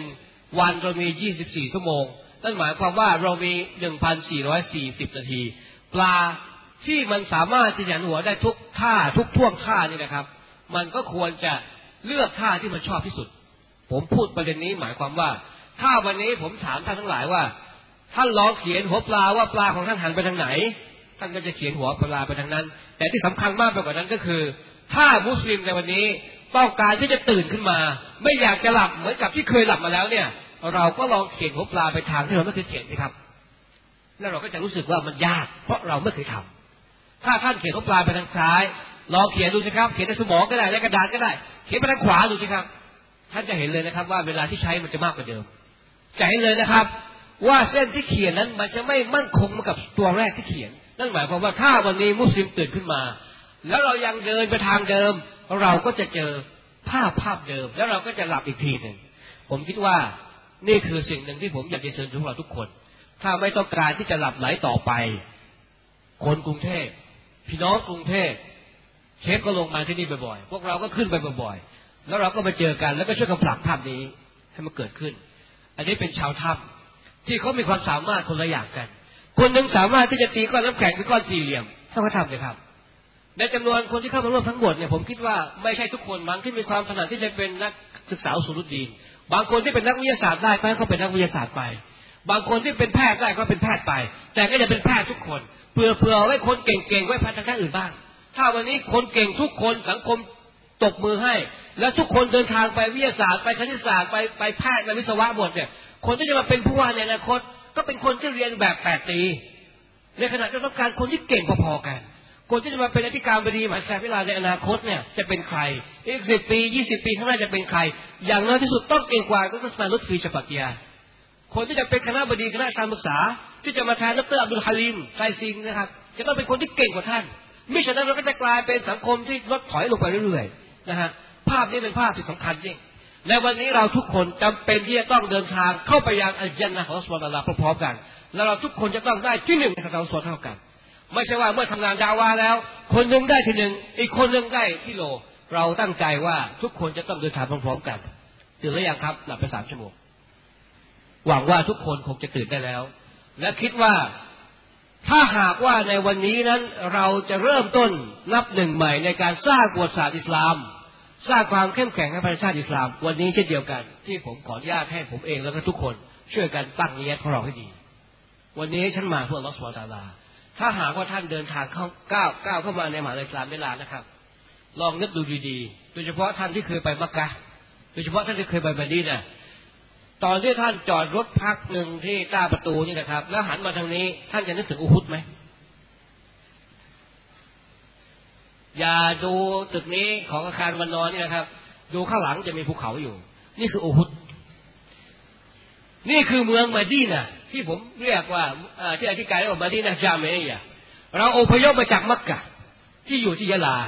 1 วันเรามี24 ชั่วโมงนั่นหมายความว่าเรามี 1,440 นาทีปลาที่มันสามารถที่จะหันหัวได้ทุกท่าทุกท่วงท่านี่นะครับมันก็ควรจะเลือกท่าที่มันชอบที่สุดผมพูดประเด็นนี้หมายความว่าถ้าวันนี้ผมถามท่านทั้งหลายว่าท่านลองเขียนหัวปลาว่าปลาของท่านหันไปทางไหนท่านก็จะเขียนหัวปลาไปทางนั้นแต่ที่สำคัญมากไปกว่านั้นก็คือถ้ามุสลิมในวันนี้ต้องการที่จะตื่นขึ้นมาไม่อยากจะหลับเหมือนกับที่เคยหลับมาแล้วเนี่ยเราก็ลองเขียนหัวปลาไปทางที่เราไม่เคยเขียนสิครับแล้วเราก็จะรู้สึกว่ามันยากเพราะเราไม่เคยทำถ้าท่านเขียนหัวปลาไปทางซ้ายลองเขียนดูสิครับเขียนในสมองก็ได้ในกระดาษก็ได้เขียนไปทางขวาดูสิครับท่านจะเห็นเลยนะครับว่าเวลาที่ใช้มันจะมากกว่าเดิมจะเห็นเลยนะครับว่าเส้นที่เขียนนั้นมันจะไม่มั่นคงเหมือนกับตัวแรกที่เขียนนั่นหมายความว่าถ้าวันนี้มุสลิมตื่นขึ้นมาแล้วเรายังเดินไปทางเดิมเราก็จะเจอภาพเดิมแล้วเราก็จะหลับอีกทีหนึ่งผมคิดว่านี่คือสิ่งหนึ่งที่ผมอยากจะเชิญชวนพวกเราทุกคนถ้าไม่ต้องการที่จะหลับไหลต่อไปคนกรุงเทพพี่น้องกรุงเทพเชฟก็ลงมาที่นี่บ่อยๆพวกเราก็ขึ้นไปบ่อยๆแล้วเราก็มาเจอกันแล้วก็ช่วยกันผลักภาพนี้ให้มันเกิดขึ้นอันนี้เป็นชาวถ้ำที่เขามีความสามารถคนละอย่างกันคนหนึ่งสามารถที่จะตีก้อนน้ำแข็งเป็นก้อนสี่เหลี่ยมเขาก็ทำเลยครับในจำนวนคนที่เข้ามาร่วมทั้งหมดเนี่ยผมคิดว่าไม่ใช่ทุกคนมั้งที่มีความถนัดที่จะเป็นนักศึกษาอุซูลุดดีนบางคนที่เป็นนักวิทยาศาสตร์ได้ก็ให้เขาเป็นนักวิทยาศาสตร์ไปบางคนที่เป็นแพทย์ได้ก็เป็นแพทย์ไปแต่ก็จะเป็นแพทย์ทุกคนเผื่อไว้คนเก่งๆไว้พัฒนาอื่นบ้างถ้าวันนี้คนเก่งทุกคนสังคมตบมือให้แล้วทุกคนเดินทางไปวิทยาศาสตร์ไปคณิตศาสตร์ไปแพทย์ไปวิศวะหมดเนี่ยคนที่จะมาเป็นผู้ว่าในอนาคตก็เป็นคนที่เรียนแบบ8 ปีในขณะที่ต้องการคนที่เก่งพอๆกันคนที่จะมาเป็นอธิการบดีมหาวิทยาลัยวิลาในอนาคตเนี่ยจะเป็นใครอีก10 ปี20 ปีข้างหน้าจะเป็นใครอย่างน้อยที่สุดต้องเก่งกว่าก็ต้องมาลุตฟีชะปักยาคนที่จะเป็นคณะบดีคณะการศึกษาที่จะมาแทนดร.อับดุลฮาลิมไซซิงนะครับจะต้องเป็นคนที่เก่งกว่าท่านมิฉะนั้นเราก็จะกลายเป็นสังคมที่ลดถอยลงไปเรื่อยๆนะฮะภาพนี้เป็นภาพที่สำคัญจริงในวันนี้เราทุกคนจำเป็นที่จะต้องเดินทางเข้าไปยังอัลญันนะฮ์ของอัลลอฮฺซุบฮานะฮูวะตะอาลาพร้อมๆกันแล้วเราทุกคนจะต้องได้ที่ 1ในสตางค์ส่วนเท่ากันไม่ใช่ว่าเมื่อทำงานดาวาแล้วคนหนึ่งได้ที่ 1อีกคนหนึ่งได้ที่โลเราตั้งใจว่าทุกคนจะต้องเดินทางพร้อมๆกันตื่นหรือยังครับหลับไป3 ชั่วโมงหวังว่าทุกคนคงจะตื่นได้แล้วและคิดว่าถ้าหากว่าในวันนี้นั้นเราจะเริ่มต้นนับหนึ่งใหม่ในการสร้างประวัติศาสตร์อิสลามสร้างความเข้มแข็งให้ประชาชาติอิสลามวันนี้เช่นเดียวกันที่ผมขออนุญาตให้ผมเองแล้วก็ทุกคนช่วยกันตั้งเนียดของเราให้ดีวันนี้ฉันมาเพื่ออัลเลาะห์ซุบฮานะฮูวะตะอาลาถ้าหากว่าท่านเดินทางก้าวเข้ามาในมหาวิทยาลัยอิสลามเวลานะครับลองนึกดูดีๆโดยเฉพาะท่านที่เคยไปมักกะฮ์โดยเฉพาะท่านที่เคยไปมะดีนะห์ตอนที่ท่านจอดรถพักหนึ่งที่ใต้ประตูนี่นะครับแล้วหันมาทางนี้ท่านจะนึกถึงอูฮุดไหมอย่าดูตึกนี้ของอาคารวันนอนนี่นะครับดูข้างหลังจะมีภูเขาอยู่นี่คืออูฮุดนี่คือเมืองมะดีนะห์ที่ผมเรียกว่าที่อธิการเรียกว่ามะดีนะห์ญาเมอียะห์เราอพยพมาจากมักกะฮ์ที่อยู่ที่ยะลา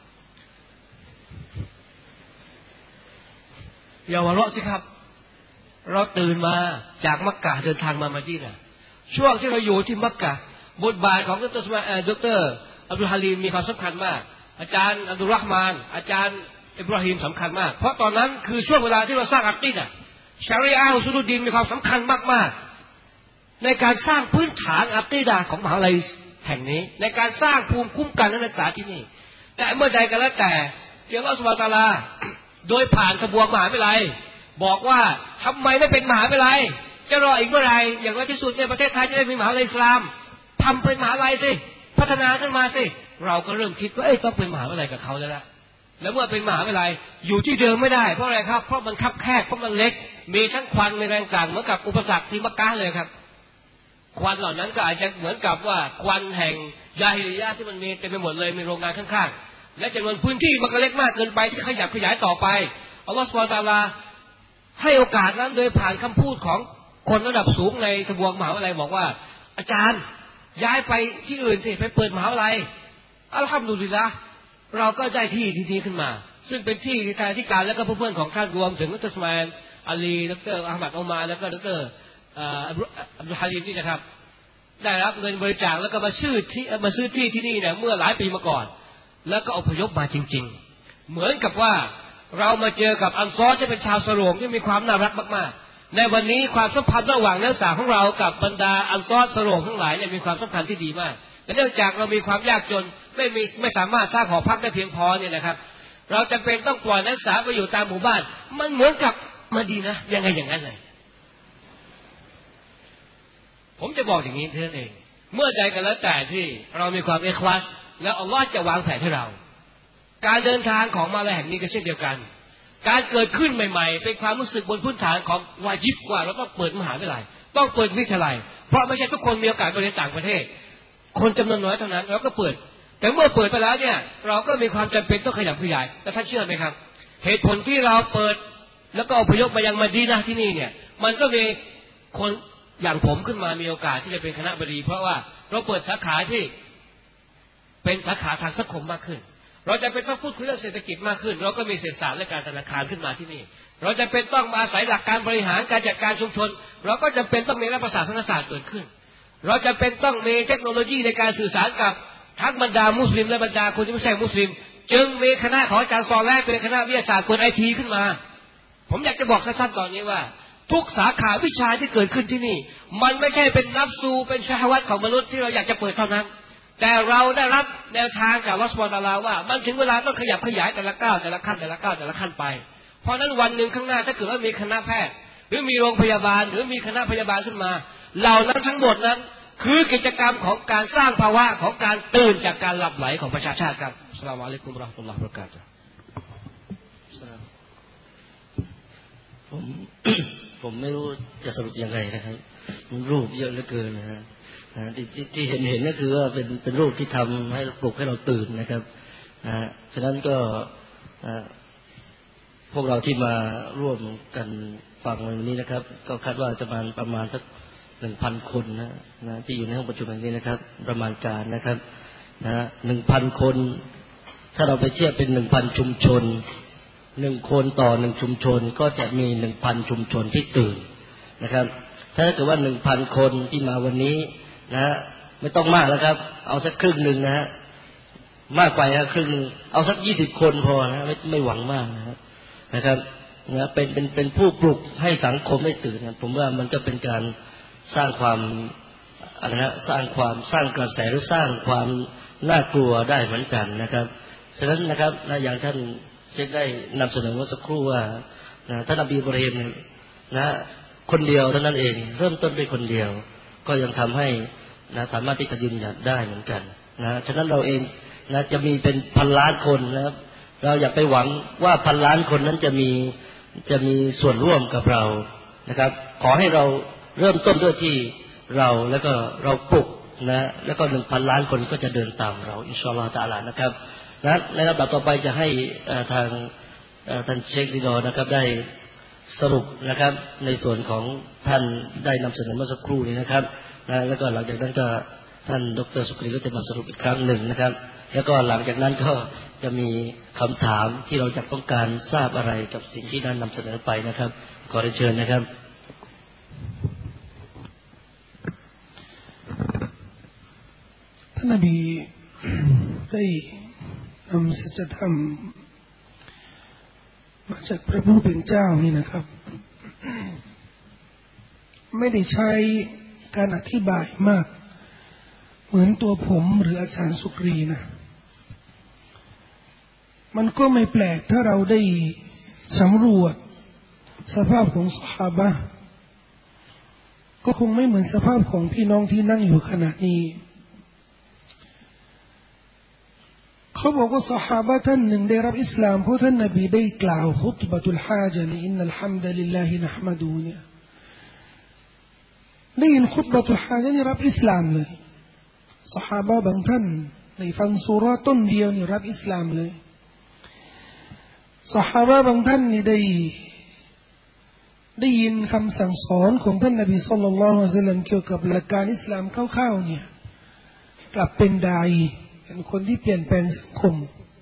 อย่าหัวเราะสิครับเราตื่นมาจากมักกะฮ์เดินทางมามะดีนะห์ช่วงที่เราอยู่ที่มักกะฮ์บทบาทของดร.อับดุลฮาลิมมีความสำคัญมากอาจารย์อับดุลเราะห์มานอาจารย์อิบราฮิมสำคัญมากเพราะตอนนั้นคือช่วงเวลาที่เราสร้างอักีดะห์ชะรีอะห์อุซูลุดดีนมีความสำคัญมากๆในการสร้างพื้นฐานอักีดะห์ของมหาวิทยาลัยแห่งนี้ในการสร้างภูมิคุ้มกันนักศึกษาที่นี่แต่เมื่อใดก็แล้วแต่ที่อัลเลาะห์ซุบฮานะฮูวะตะอาลาโดยผ่านกระบวนมหาวิทยาลัยบอกว่าทำไมไม่เป็นมหาวิทยาลัยจะรออีกเมื่อไหร่อย่างน้อยที่สุดในประเทศไทยจะได้มีมหาวิทยาลัยอิสลามทำเป็นมหาวิทยาลัยสิพัฒนาขึ้นมาสิเราก็เริ่มคิดว่าต้องเป็นมหาวิทยาลัยกับเขาแล้วแล้วเมื่อเป็นมหาวิทยาลัยอยู่ที่เดิมไม่ได้เพราะอะไรครับเพราะมันคับแคบเพราะมันเล็กมีทั้งควันมีแรงกลั่นเหมือนกับอุปสรรคที่มักกะฮ์เลยครับควันเหล่านั้นก็อาจจะเหมือนกับว่าควันแห่งญาฮิลิยะห์ที่มันมีเต็มไปหมดเลยมีโรงงานข้างๆและจำนวนพื้นที่มันก็เล็กมากเกินไปที่ขยับขยายต่อไปอัลลอฮฺซุบฮานะฮูวะตะอาลาให้โอกาสนั้นโดยผ่านคำพูดของคนระดับสูงในทบวงมหาวิทยาลัยบอกว่าอาจารย์ย้ายไปที่อื่นสิไปเปิดมหาวิทยาลัยอัลฮัมดุลิลละห์เราก็ได้ที่นี้ขึ้นมาซึ่งเป็นที่การอธิการและก็เพื่อนๆของท่านรวมถึงดร.สมาอิลอาลีดร.อะห์มัดอุมาแล้วก็ดร.อับดุลฮาลิมนี่นะครับได้รับเงินบริจาคแล้วก็มาซื้อที่ที่นี่เนี่ยเมื่อหลายปีมาก่อนแล้วก็อพยพมาจริงๆเหมือนกับว่าเรามาเจอกับอันซอรที่เป็นชาวสโรงที่มีความน่ารักมากๆในวันนี้ความสัมพันธ์ระหว่างนักศึกษาของเรากับบรรดาอันซอรสโรงทั้งหลายเนี่ยมีความสัมพันธ์ที่ดีมากแต่เนื่องจากเรามีความยากจนไม่สามารถสร้างหอพักได้เพียงพอเนี่ยนะครับเราจำเป็นต้องปล่อยนักศึกษาไปอยู่ตามหมู่บ้านมันเหมือนกับมะดีนะห์ยังไงอย่างนั้นเลยผมจะบอกอย่างนี้เท่านั้นเองเมื่อใดก็แล้วแต่ที่เรามีความอิคลาสแล้วอัลลอฮ์จะวางแผนให้เราการเดินทางของมหาวิทยาลัยแห่งนี้ก็เช่นเดียวกันการเกิดขึ้นใหม่ๆเป็นความรู้สึกบนพื้นฐานของวาญิบว่าเราต้องเปิดมหาวิทยาลัยต้องเปิดวิทยาลัยเพราะไม่ใช่ทุกคนมีโอกาสไปเรียนต่างประเทศคนจำนวนน้อยเท่านั้นเราก็เปิดแต่เมื่อเปิดไปแล้วเนี่ยเราก็มีความจำเป็นต้องขยับขยายแต่ท่านเชื่อไหมครับเหตุผลที่เราเปิดแล้วก็อพยพมายังมะดีนะห์ที่นี่เนี่ยมันก็มีคนอย่างผมขึ้นมามีโอกาสที่จะเป็นคณะบดีเพราะว่าเราเปิดสาขาที่เป็นสาขาทางสังคมมากขึ้นเราจะเป็นต้องพูดคุยเรื่องเศรษฐกิจมากขึ้นเราก็มีเศรษฐศาสตร์และการธนาคารขึ้นมาที่นี่เราจะเป็นต้องมาอาศัยหลักการบริหารการจัดการชุมชนเราก็จะเป็นต้องมีรัฐประศาสนศาสตร์เกิดขึ้นเราจะเป็นต้องมีเทคโนโลยีในการสื่อสารกับทั้งบรรดามุสลิมและบรรดาคนที่ไม่ใช่มุสลิมจึงมีคณะของอาจารย์ซอแลเป็นคณะวิทยาศาสตร์เปิดไอทีขึ้นมาผมอยากจะบอกสั้นๆตอนนี้ว่าทุกสาขาวิชาที่เกิดขึ้นที่นี่มันไม่ใช่เป็นนัฟซูเป็นชะฮวะห์ของมนุษย์ที่เราอยากจะเปิดเท่านั้นแต่เราได้รับแนวทางจากอัลเลาะห์ซุบฮานะฮูวะตะอาลาว่ามันถึงเวลาต้องขยับขยายแต่ละก้าวแต่ละขั้นแต่ละก้าวแต่ละขั้นไปเพราะนั้นวันหนึ่งข้างหน้าถ้าเกิดว่ามีคณะแพทย์หรือมีโรงพยาบาลหรือมีคณะพยาบาลขึ้นมาเหล่านั้นทั้งหมดนั้นคือกิจกรรมของการสร้างภาวะของการตื่นจากการหลับไหลของประชาชาติครับอัสสลามุอะลัยกุมวะเราะห์มะตุลลอฮิวะบะเราะกาตุฮ์ผมไม่รู้จะสรุปยังไงนะครับมันรูปเยอะเหลือเกินนะฮะที่เห็นก็คือว่าเป็นรูปที่ทำให้ปลุกให้เราตื่นนะครับฉะนั้นก็พวกเราที่มาร่วมกันฟังวันนี้นะครับก็คาดว่าจะประมาณสัก 1,000 คนนะที่อยู่ในห้องประชุมแห่งนี้นะครับประมาณการนะครับ 1,000 คนถ้าเราไปเทียบเป็น 1,000 ชุมชน1คนต่อ1ชุมชนก็จะมี 1,000 ชุมชนที่ตื่นนะครับถ้าเกิดว่า 1,000 คนที่มาวันนี้นะไม่ต้องมากแล้วครับเอาสักครึ่งนึงนะฮะมากไปครับครึ่งนึงเอาสัก20 คนพอนะไม่หวังมากนะครับนะเป็นผู้ปลุกให้สังคมได้ตื่นนะผมว่ามันก็เป็นการสร้างความสร้างกระแสหรือสร้างความน่ากลัวได้เหมือนกันนะครับฉะนั้นนะครับอย่างท่านเชคได้นำเสนอเมื่อสักครู่ว่าท่านนบีอิบราฮิมนะคนเดียวเท่านั้นเองเริ่มต้นด้วยคนเดียวก็ยังทำให้สามารถที่จะยืนหยัดได้เหมือนกันฉะนั้นเราเองจะมีเป็นพันล้านคนนะครับเราอย่าไปหวังว่าพันล้านคนนั้นจะมีส่วนร่วมกับเรานะครับขอให้เราเริ่มต้นด้วยที่เราแล้วก็เราปลุกแล้วก็ 1,000 ล้านคนก็จะเดินตามเราอินชาอัลลอฮฺตะอาลานะครับในลำดับต่อไปจะให้ทางท่านเชคดิดอนะครับได้สรุปนะครับในส่วนของท่านได้นำเสนอเมื่อสักครู่นี้นะครับแล้วก็หลังจากนั้นก็ท่านดร.สุกรีก็จะมาสรุปอีกครั้งหนึ่งนะครับแล้วก็หลังจากนั้นก็จะมีคำถามที่เราจะต้องการทราบอะไรกับสิ่งที่ท่านนำเสนอไปนะครับขอเชิญนะครับท่านนบีได้นำสัจธรรมมาจากพระผู้เป็นเจ้านี่นะครับไม่ได้ใช้การอธิบายมากเหมือนตัวผมหรืออาจารย์สุกรีนะมันก็ไม่แปลกถ้าเราได้สำรวจสภาพของซอฮาบะห์ก็คงไม่เหมือนสภาพของพี่น้องที่นั่งอยู่ขณะนี้เขาบอกว่าซอฮาบะห์ท่านหนึ่งได้รับอิสลามเพราะท่านนบีได้กล่าวคุตบะตุลฮาจาอินนัลฮัมดุลิลลาฮินะห์มะดูเนี่ยได้ยินคุตบะตุลฮาจานี่รับอิสลามเลยซอฮาบะห์บางท่านในฟังซูเราะห์ต้นเดียวนี่รับอิสลามเลยซอฮาบะห์บางท่านนี่ได้ยินคำสั่งสอนของท่านนบีศ็อลลัลลอฮุอะลัยฮิวะซัลลัมเกี่ยวกับหลักการอิสลามคร่าวๆเนี่ยกลับเป็นดาอีเป็นคนที่เปลี่ยนแปลงสังคม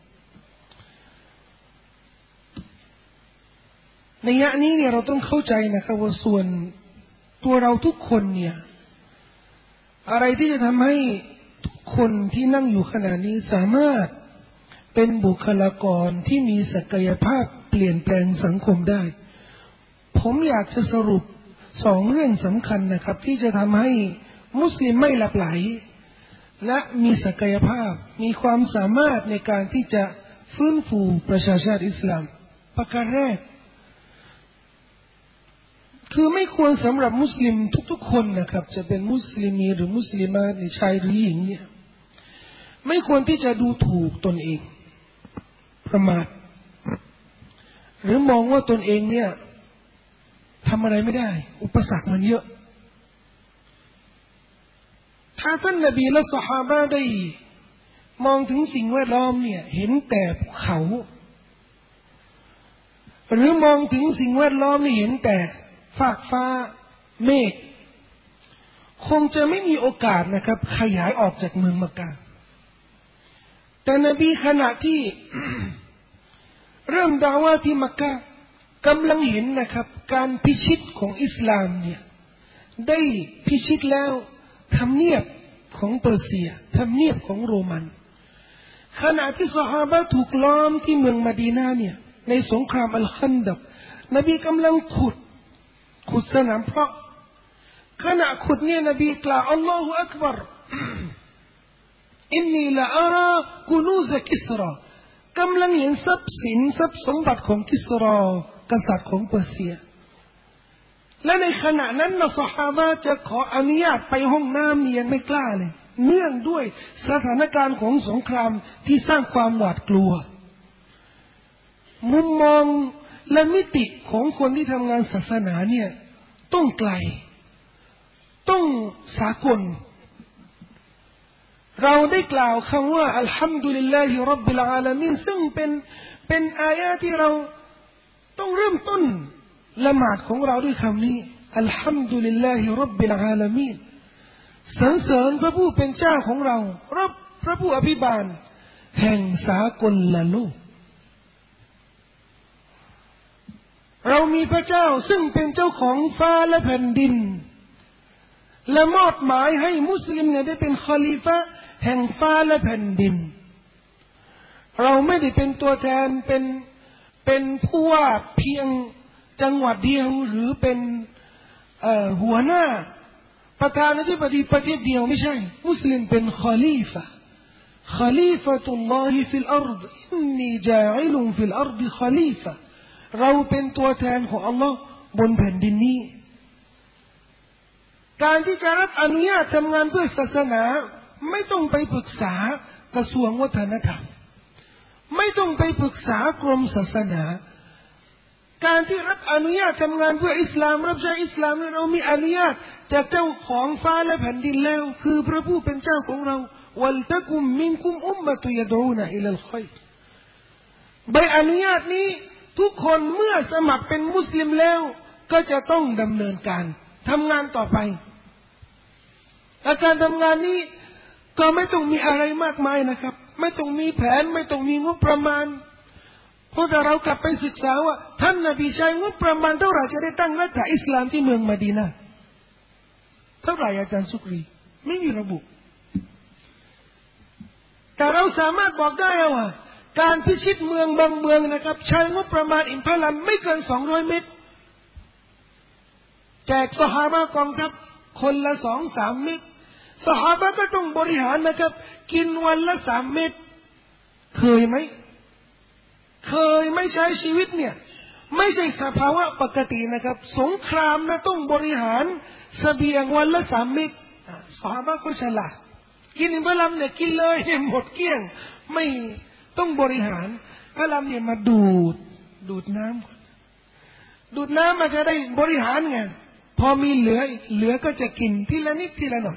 ในยะนี้เนี่ยเราต้องเข้าใจนะครับว่าส่วนตัวเราทุกคนเนี่ยอะไรที่จะทำให้ทุกคนที่นั่งอยู่ขณะนี้สามารถเป็นบุคลากรที่มีศักยภาพเปลี่ยนแปลงสังคมได้ผมอยากจะสรุป2 เรื่องสำคัญนะครับที่จะทำให้มุสลิมไม่หลับไหลและมีศักยภาพมีความสามารถในการที่จะฟื้นฟูประชาชาติอิสลามประการแรกคือไม่ควรสำหรับมุสลิมทุกๆคนนะครับจะเป็นมุสลิมีหรือมุสลิมาในชายหรือหญิงเนี่ยไม่ควรที่จะดูถูกตนเองประมาทหรือมองว่าตนเองเนี่ยทำอะไรไม่ได้อุปสรรคมันเยอะถ้าท่านนบีและซอฮาบะห์ได้มองถึงสิ่งแวดล้อมเนี่ยเห็นแต่ภูเขาหรือมองถึงสิ่งแวดล้อมนี่เห็นแต่ฟากฟ้าเมฆคงจะไม่มีโอกาสนะครับขยายออกจากเมืองมักกะห์แต่นบีขณะที่ เริ่มดะอวะห์ที่มักกะห์กำลังเห็นนะครับการพิชิตของอิสลามเนี่ยได้พิชิตแล้วทำเนียบของเปอร์เซียทำเนียบของโรมันขณะที่ซอฮาบะห์ถูกล้อมที่เมืองมะดีนะห์เนี่ยในสงครามอัลคันดักนบีกำลังขุดสนามเพราะขณะขุดเนี่ยนบีกล่าวอัลลอฮฺอักบัรอินนีละอารากุนูซะกิสรากำลังเห็นทรัพย์สินทรัพย์สมบัติของกิสรากษัตริย์ของเปอร์เซียและในขณะนั้นนะซอฮาบะห์จะขออนุญาตไปห้องน้ำนี่ยังไม่กล้าเลยเนื่องด้วยสถานการณ์ของสงครามที่สร้างความหวาดกลัวมุมมองและมิติของคนที่ทำงานศาสนาเนี่ยต้องไกลต้องสากลเราได้กล่าวคำว่าอัลฮัมดุลิลลาฮิร็อบบิลอาลามีนซึ่งเป็นอายะห์ที่เราต้องเริ่มต้นละหมาดของเราด้วยคำนี้อัลฮัมดุลิลลาฮิร็อบบิลอาลามีนสรรเสริญพระผู้เป็นเจ้าของเราพระผู้อภิบาลแห่งสากลโลกเรามีพระเจ้าซึ่งเป็นเจ้าของฟ้าและแผ่นดินและมอบหมายให้มุสลิมเนี่ยได้เป็นคอลิฟะห์แห่งฟ้าและแผ่นดินเราไม่ได้เป็นตัวแทนเป็นผู้ว่าเพียงจังหวัดเดียวหรือเป็นหัวหน้าประธานาธิบดีประเทศเดียวไม่ใช่มุสลิมเป็นคอลิฟะตุลลอฮิฟิลอาร์ฎอินนีจาอิลุนฟิลอาร์ฎคอลิฟะเราเป็นตัวแทนของอัลลอฮ์บนแผ่นดินนี้การที่จะรับอนุญาตทำงานเพื่อศาสนาไม่ต้องไปปรึกษากระทรวงวัฒนธรรมไม่ต้องไปปรึกษากรมศาสนาการที่รับอนุญาตทำงานเพื่ออิสลามรับใช้อิสลามเรามีอนุญาตจากเจ้าของฟ้าและแผ่นดินแล้วคือพระผู้เป็นเจ้าของเราวัลตะกุมมินคุมอุมมะตุยะดูนะอิลัลค็อยรใบอนุญาตนี้ทุกคนเมื่อสมัครเป็นมุสลิมแล้วก็จะต้องดำเนินการทำงานต่อไปและการทำงานนี้ก็ไม่ต้องมีอะไรมากมายนะครับไม่ต้องมีแผนไม่ต้องมีงบประมาณเพราะถ้าเรากลับไปศึกษาว่าท่านนบีใช้งบประมาณเท่าไหร่จะได้ตั้งรัฐอิสลามที่เมืองมะดีนะห์เท่าไหร่อาจารย์สุกรีไม่มีระบุแต่เราสามารถบอกได้ว่าการพิชิตเมืองบางเมืองนะครับใช้งบประมาณอิมพาลัมไม่เกิน200 เม็ดแจกซอฮาบะห์กองทัพคนละ 2-3 เม็ดซอฮาบะห์ก็ต้องบริหารนะครับกินวันละ3 เม็ดเคยไหมใช้ชีวิตเนี่ยไม่ใช่สภาวะปกตินะครับสงครามนะต้องบริหารเสบียงวันละ3 เม็ดซอฮาบะห์ก็ฉลาดกินอิมพาลัมเนี่ยกินเลยเนี่ยหมดเกลี้ยงไม่ต้องบริหารพระลำเนี่ยมาดูดน้ำมันจะได้บริหารไงพอมีเหลือก็จะกินทีละนิดทีละหน่อย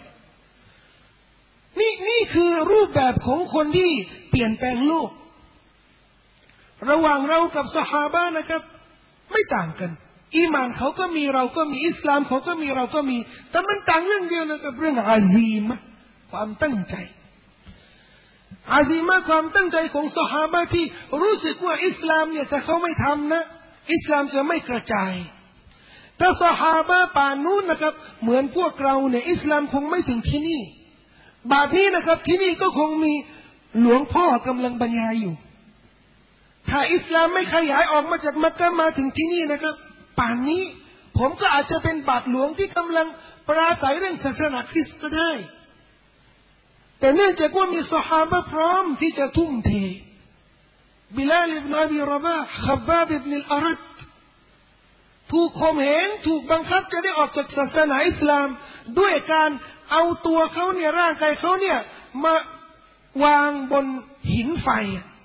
นี่คือรูปแบบของคนที่เปลี่ยนแปลงโลกระหว่างเรากับซอฮาบะห์นะครับไม่ต่างกันอีหม่านเขาก็มีเราก็มีอิสลามเขาก็มีเราก็มีแต่มันต่างเรื่องเดียวนะครับเรื่องอาซีมะความตั้งใจอาซีมะความตั้งใจของซอฮาบะห์ที่รู้สึกว่าอิสลามเนี่ยถ้าเขาไม่ทำนะอิสลามจะไม่กระจายถ้าซอฮาบะห์ป่านนู้นนะครับเหมือนพวกเราเนี่ยอิสลามคงไม่ถึงที่นี่บาดนี้นะครับที่นี่ก็คงมีหลวงพ่อกำลังบรรยายอยู่ถ้าอิสลามไม่ขยายออกมาจากมักกะฮ์มาถึงที่นี่นะครับป่านนี้ผมก็อาจจะเป็นบาทหลวงที่กำลังปราศัยเรื่องศาสนาคริสต์ก็ได้แต่เนื่องจากว่ามีซอฮาบะห์พร้อมที่จะทุ่มเทบิลาลอิบนุอบีรอบาห์ขับบาบอิบนุอัรัดถูกข่มเหงถูกบังคับจะได้ออกจากศาสนาอิสลามด้วยการเอาตัวเขาเนี่ยร่างกายเขาเนี่ยมาวางบนหินไฟ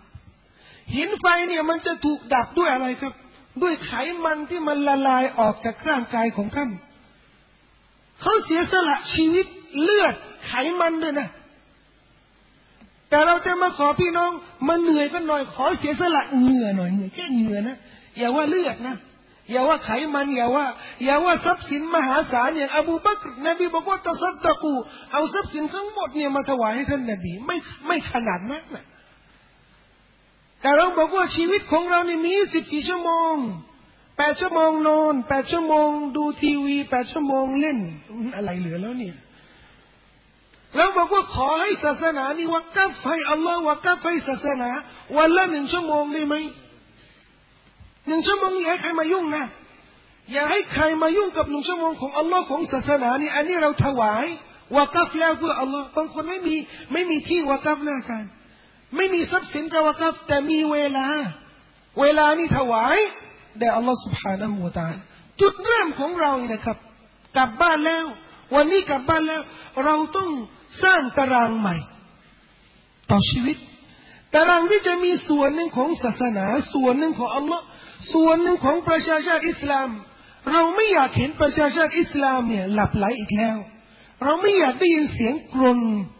เนี่ยมันจะถูกดับด้วยอะไรครับด้วยไขมันที่มันละลายออกจากร่างกายของท่านเขาเสียสละชีวิตเลือดไขมันด้วยนะแต่เราจะมาขอพี่น้องมาเหนื่อยกันหน่อยขอเสียสละเหงื่อหน่อยเหงื่อแค่เหงื่อนะอย่าว่าเลือดนะอย่าว่าไขมันอย่าว่าทรัพย์สินมหาศาลอย่างอบูบักรนบีบอกว่าตัซัดดะกูเอาทรัพย์สินทั้งหมดเนี่ยมาถวายให้ท่านนบีไม่ขนาดนั้นนะแต่เราบอกว่าชีวิตของเรานี่มี24 ชั่วโมง8 ชั่วโมงนอน8 ชั่วโมงดูทีวี8 ชั่วโมงเล่นอะไรเหลือแล้วเนี่ยเราบอกว่าขอให้ศาสนานี่วักฟให้อัลลอฮ์วักฟให้ศาสนาวันละ1 ชั่วโมงได้ไหม1 ชั่วโมงอย่าให้ใครมายุ่งนะอย่าให้ใครมายุ่งกับ1 ชั่วโมงของอัลลอฮ์ของศาสนานี่อันนี้เราถวายวักฟแล้วเพื่ออัลลอฮ์บางคนไม่มีที่วักฟนะกันไม่มีทรัพย์สินจะวักฟแต่มีเวลานี่ถวายแด่อัลลอฮ์ سبحانه และ تعالى จุดเริ่มของเรานี่นะครับกลับบ้านแล้ววันนี้กลับบ้านแล้วเราต้องสร้างตารางใหม่ต่อชีวิตตารางที่จะมีส่วนหนึ่งของศาสนาส่วนหนึ่งของอัลลอฮ์ส่วนหนึ่งของประชาชาติอิสลามเราไม่อยากเห็นประชาชาติอิสลามเนี่ยหลับไหลอีกแล้วเราไม่อยากได้ยินเสียงกรน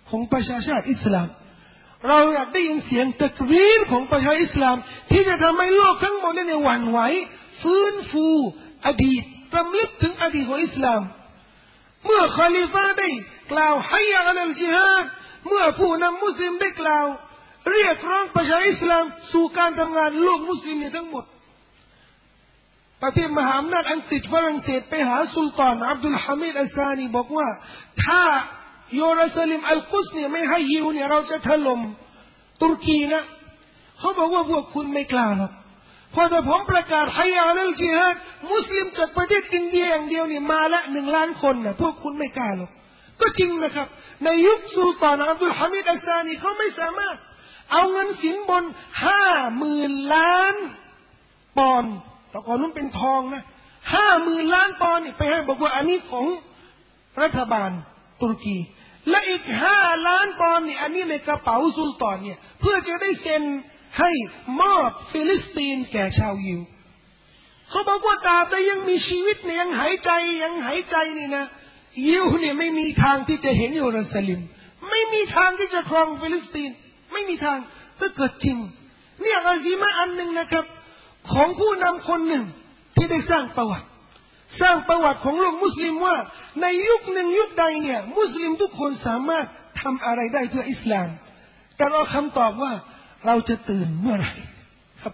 ของประชาชาติอิสลามเราอยากได้ยินเสียงตักรีรของประชาอิสลามที่จะทำให้โลกทั้งหมดเนี่ยหวั่นไหวฟื้นฟูอดีตรำลึกถึงอดีตของอิสลามเมื่อคอลิฟะได้กล่าวฮัยยะอัลจิฮาดเมื่อผู้นำมุสลิมได้กล่าวเรียกร้องประชาอิสลามสู่การทำงานโลกมุสลิมเนี่ยทั้งหมดประเทศมหาอำนาจอังกฤษฝรั่งเศสไปหาสุลต่านอับดุลฮามิดอัลซานีบอกว่าถ้าเยรูซาเล็มอัลกุสเนี่ยไม่ให้ยิวเนี่ยเราจะถล่มตุรกีนะเขาบอกว่าพวกคุณไม่กล้าหรอกพอแต่ผมประกาศฮัยยะอัลจิฮาดมุสลิมจากประเทศอินเดียอย่างเดียวเนี่ยมาละ1 ล้านคนนะพวกคุณไม่กล้าหรอกก็จริงนะครับในยุคสุลต่านอับดุลฮามิดอัลซานีเขาไม่สามารถเอาเงินสินบน50,000 ล้านปอนด์แต่ก่อนนู้นเป็นทองนะ50,000 ล้านปอนด์นี่ไปให้บอกว่าอันนี้ของรัฐบาลตุรกีและอีก5 ล้านปอนด์นี่อันนี้ในกระเป๋าสุลต่านเนี่ยเพื่อจะได้เซ็นให้มอบฟิลิสตีนแก่ชาวยิวเขาบอกว่าตราบใดยังมีชีวิตเนี่ยยังหายใจนี่นะยิวเนี่ยไม่มีทางที่จะเห็นเยรูซาเล็มไม่มีทางที่จะครองฟิลิสตีนไม่มีทางถ้าเกิดจริงเนี่ยอาซีมาอันหนึ่งนะครับของผู้นำคนหนึ่งที่ได้สร้างประวัติของโลกมุสลิมว่าในยุคหนึ่งยุคใดเนี่ยมุสลิมทุกคนสามารถทำอะไรได้เพื่ออิสลามแต่เราคำตอบว่าเราจะตื่นเมื่อไหร่ครับ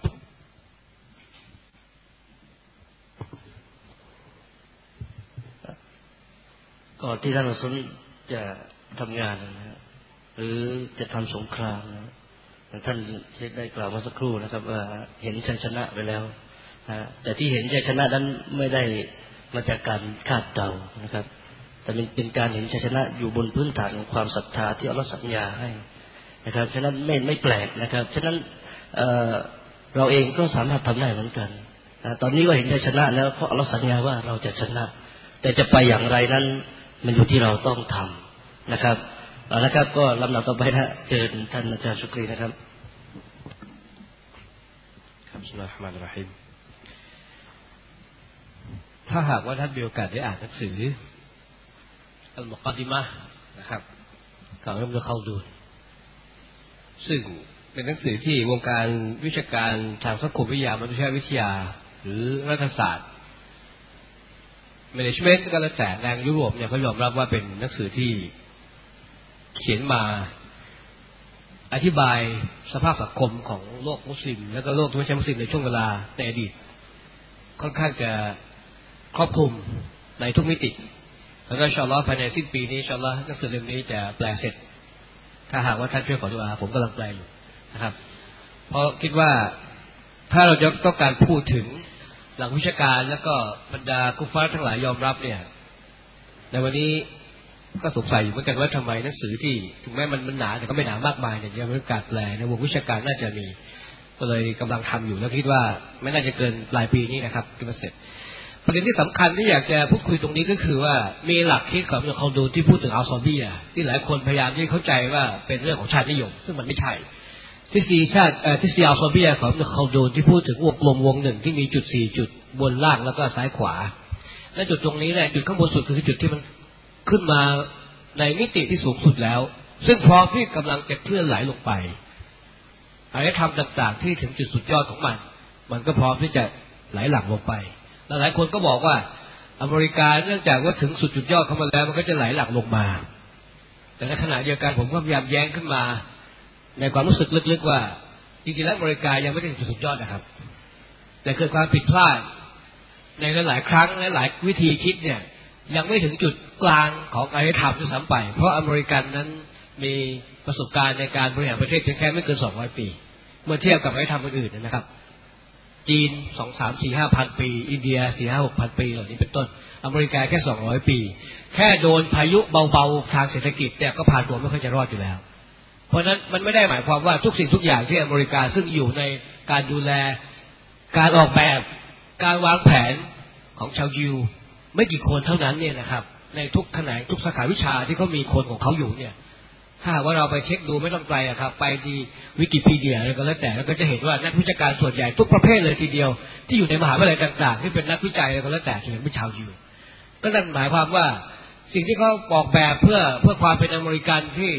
ก่อนที่ท่านรอซูลจะทำงานนะหรือจะทำสงครามนะท่านเช็คได้กล่าวมาสักครู่นะครับว่าเห็นชัยชนะไปแล้วนะแต่ที่เห็นชัยชนะนั้นไม่ได้มาจากการคาดเดานะครับแต่เป็นการเห็นชัยชนะอยู่บนพื้นฐานของความศรัทธาที่อัลเลาะห์สัญญาให้นะครับฉะนั้นไม่แปลกนะครับฉะนั้นเราเองก็สามารถทำได้เหมือนกันนะตอนนี้ก็เห็นชัยชนะแล้วเพราะอัลเลาะห์สัญญาว่าเราจะชนะแต่จะไปอย่างไรนั้นมันอยู่ที่เราต้องทำนะครับนะครับก็ลำดับต่อไปนะเชิญท่านอาจารย์ชุกรีนะครับครับบิสมิลลาฮิรเราะห์มานิรเราะฮีมถ้าหากว่าท่านมีโอกาสได้อ่านหนังสืออัลมุกอดิมะห์นะครับของอิบนุคัลดูนซึ่งเป็นหนังสือที่วงการวิชาการทางสังคมวิทยามนุษยวิทยาหรือรัฐศาสตร์แมเนจเมนต์ก็แล้วแต่แรงยุโรปเนี่ยเขายอมรับว่าเป็นหนังสือที่เขียนมาอธิบายสภาพสังคมของโลกมุสลิมและก็โลกที่ไม่ใช่มุสลิมในช่วงเวลาในอดีตค่อนข้างจะครอบคลุมในทุกมิติแล้วก็อินชาอัลเลาะห์ภายในสิ้นปีนี้อินชาอัลเลาะห์หนังสือเล่มนี้จะแปลเสร็จถ้าหากว่าท่านช่วยขอดุอาผมกำลังแปลอยู่นะครับเพราะคิดว่าถ้าเราจะต้องการพูดถึงหลักวิชาการแล้วก็บรรดากุฟาร์ทั้งหลายยอมรับเนี่ยในวันนี้ก็สงสัยอยู่เหมือนกันว่าทำไมหนังสือที่ถึงแม้มันหนาแต่ก็ไม่หนามากมายเนี่ยยังไม่มีการแปลในวงวิชาการน่าจะมีก็เลยกำลังทำอยู่แล้วคิดว่าไม่น่าจะเกินปลายปีนี้นะครับที่จะเสร็จประเด็นที่สำคัญที่อยากจะพูดคุยตรงนี้ก็คือว่ามีหลักคิดของอิบนุคัลดูนที่พูดถึงอัลซอบียะที่หลายคนพยายามที่เข้าใจว่าเป็นเรื่องของชาตินิยมซึ่งมันไม่ใช่ทฤษฎีอัลซอบียะของอิบนุคัลดูนที่พูดถึงวงกลมวงหนึ่งที่มีจุด4จุดบนล่างแล้วก็ซ้ายขวาและจุดตรงนี้แหละจุดข้างบนสุดคือจุดที่มันขึ้นมาในมิติที่สูงสุดแล้วซึ่งพร้อมที่กำลังจะเคลื่อนไหลลงไปอารยธรรมต่างๆที่ถึงจุดสุดยอดของมันก็พร้อมที่จะไหลหลั่งลงไปหลายคนก็บอกว่าอเมริกาเนื่องจากว่าถึงจุดยอดของมันแล้วมันก็จะไหลหลั่งลงมาแต่ในขณะเดียวกันผมก็พยายามแย้งขึ้นมาในความรู้สึกลึกๆว่าจริงๆแล้วอเมริกายังไม่ถึงจุดสุดยอดนะครับแต่เกิดความผิดพลาดในหลายๆครั้งและหลายวิธีคิดเนี่ยยังไม่ถึงจุดกลางของอารยธรรมด้วยซ้ำไปเพราะอเมริกันนั้นมีประสบการณ์ในการบริหารประเทศเพียงแค่ไม่เกิน200 ปีเมื่อเทียบกับอารยธรรมอื่นๆนะครับจีน 2-3-4-5,000 ปีอินเดีย 4-5-6,000 ปีเหล่านี้เป็นต้นอเมริกาแค่200 ปีแค่โดนพายุเบาๆทางเศรษฐกิจเนี่ยก็ผ่านตัวไม่ค่อยจะรอดอยู่แล้วเพราะนั้นมันไม่ได้หมายความว่าทุกสิ่งทุกอย่างที่อเมริกาซึ่งอยู่ในการดูแลการออกแบบการวางแผนของชาวยิวไม่กี่คนเท่านั้นเนี่ยนะครับในทุกแขนงทุกสาขาวิชาที่เขามีคนของเขาอยู่เนี่ยถ้าว่าเราไปเช็คดูไม่ต้องไกลครับไปที่วิกิพีเดียอะไรก็แล้วแต่แล้วก็จะเห็นว่านักวิชาการส่วนใหญ่ทุกประเภทเลยทีเดียวที่อยู่ในมหาวิทยาลัยต่างๆที่เป็นนักวิจัยอะไรก็แล้วแต่ส่วนใหญ่เป็นชาวยิวก็นั่นหมายความว่าสิ่งที่เขาออกแบบเพื่อความเป็นอเมริกันที่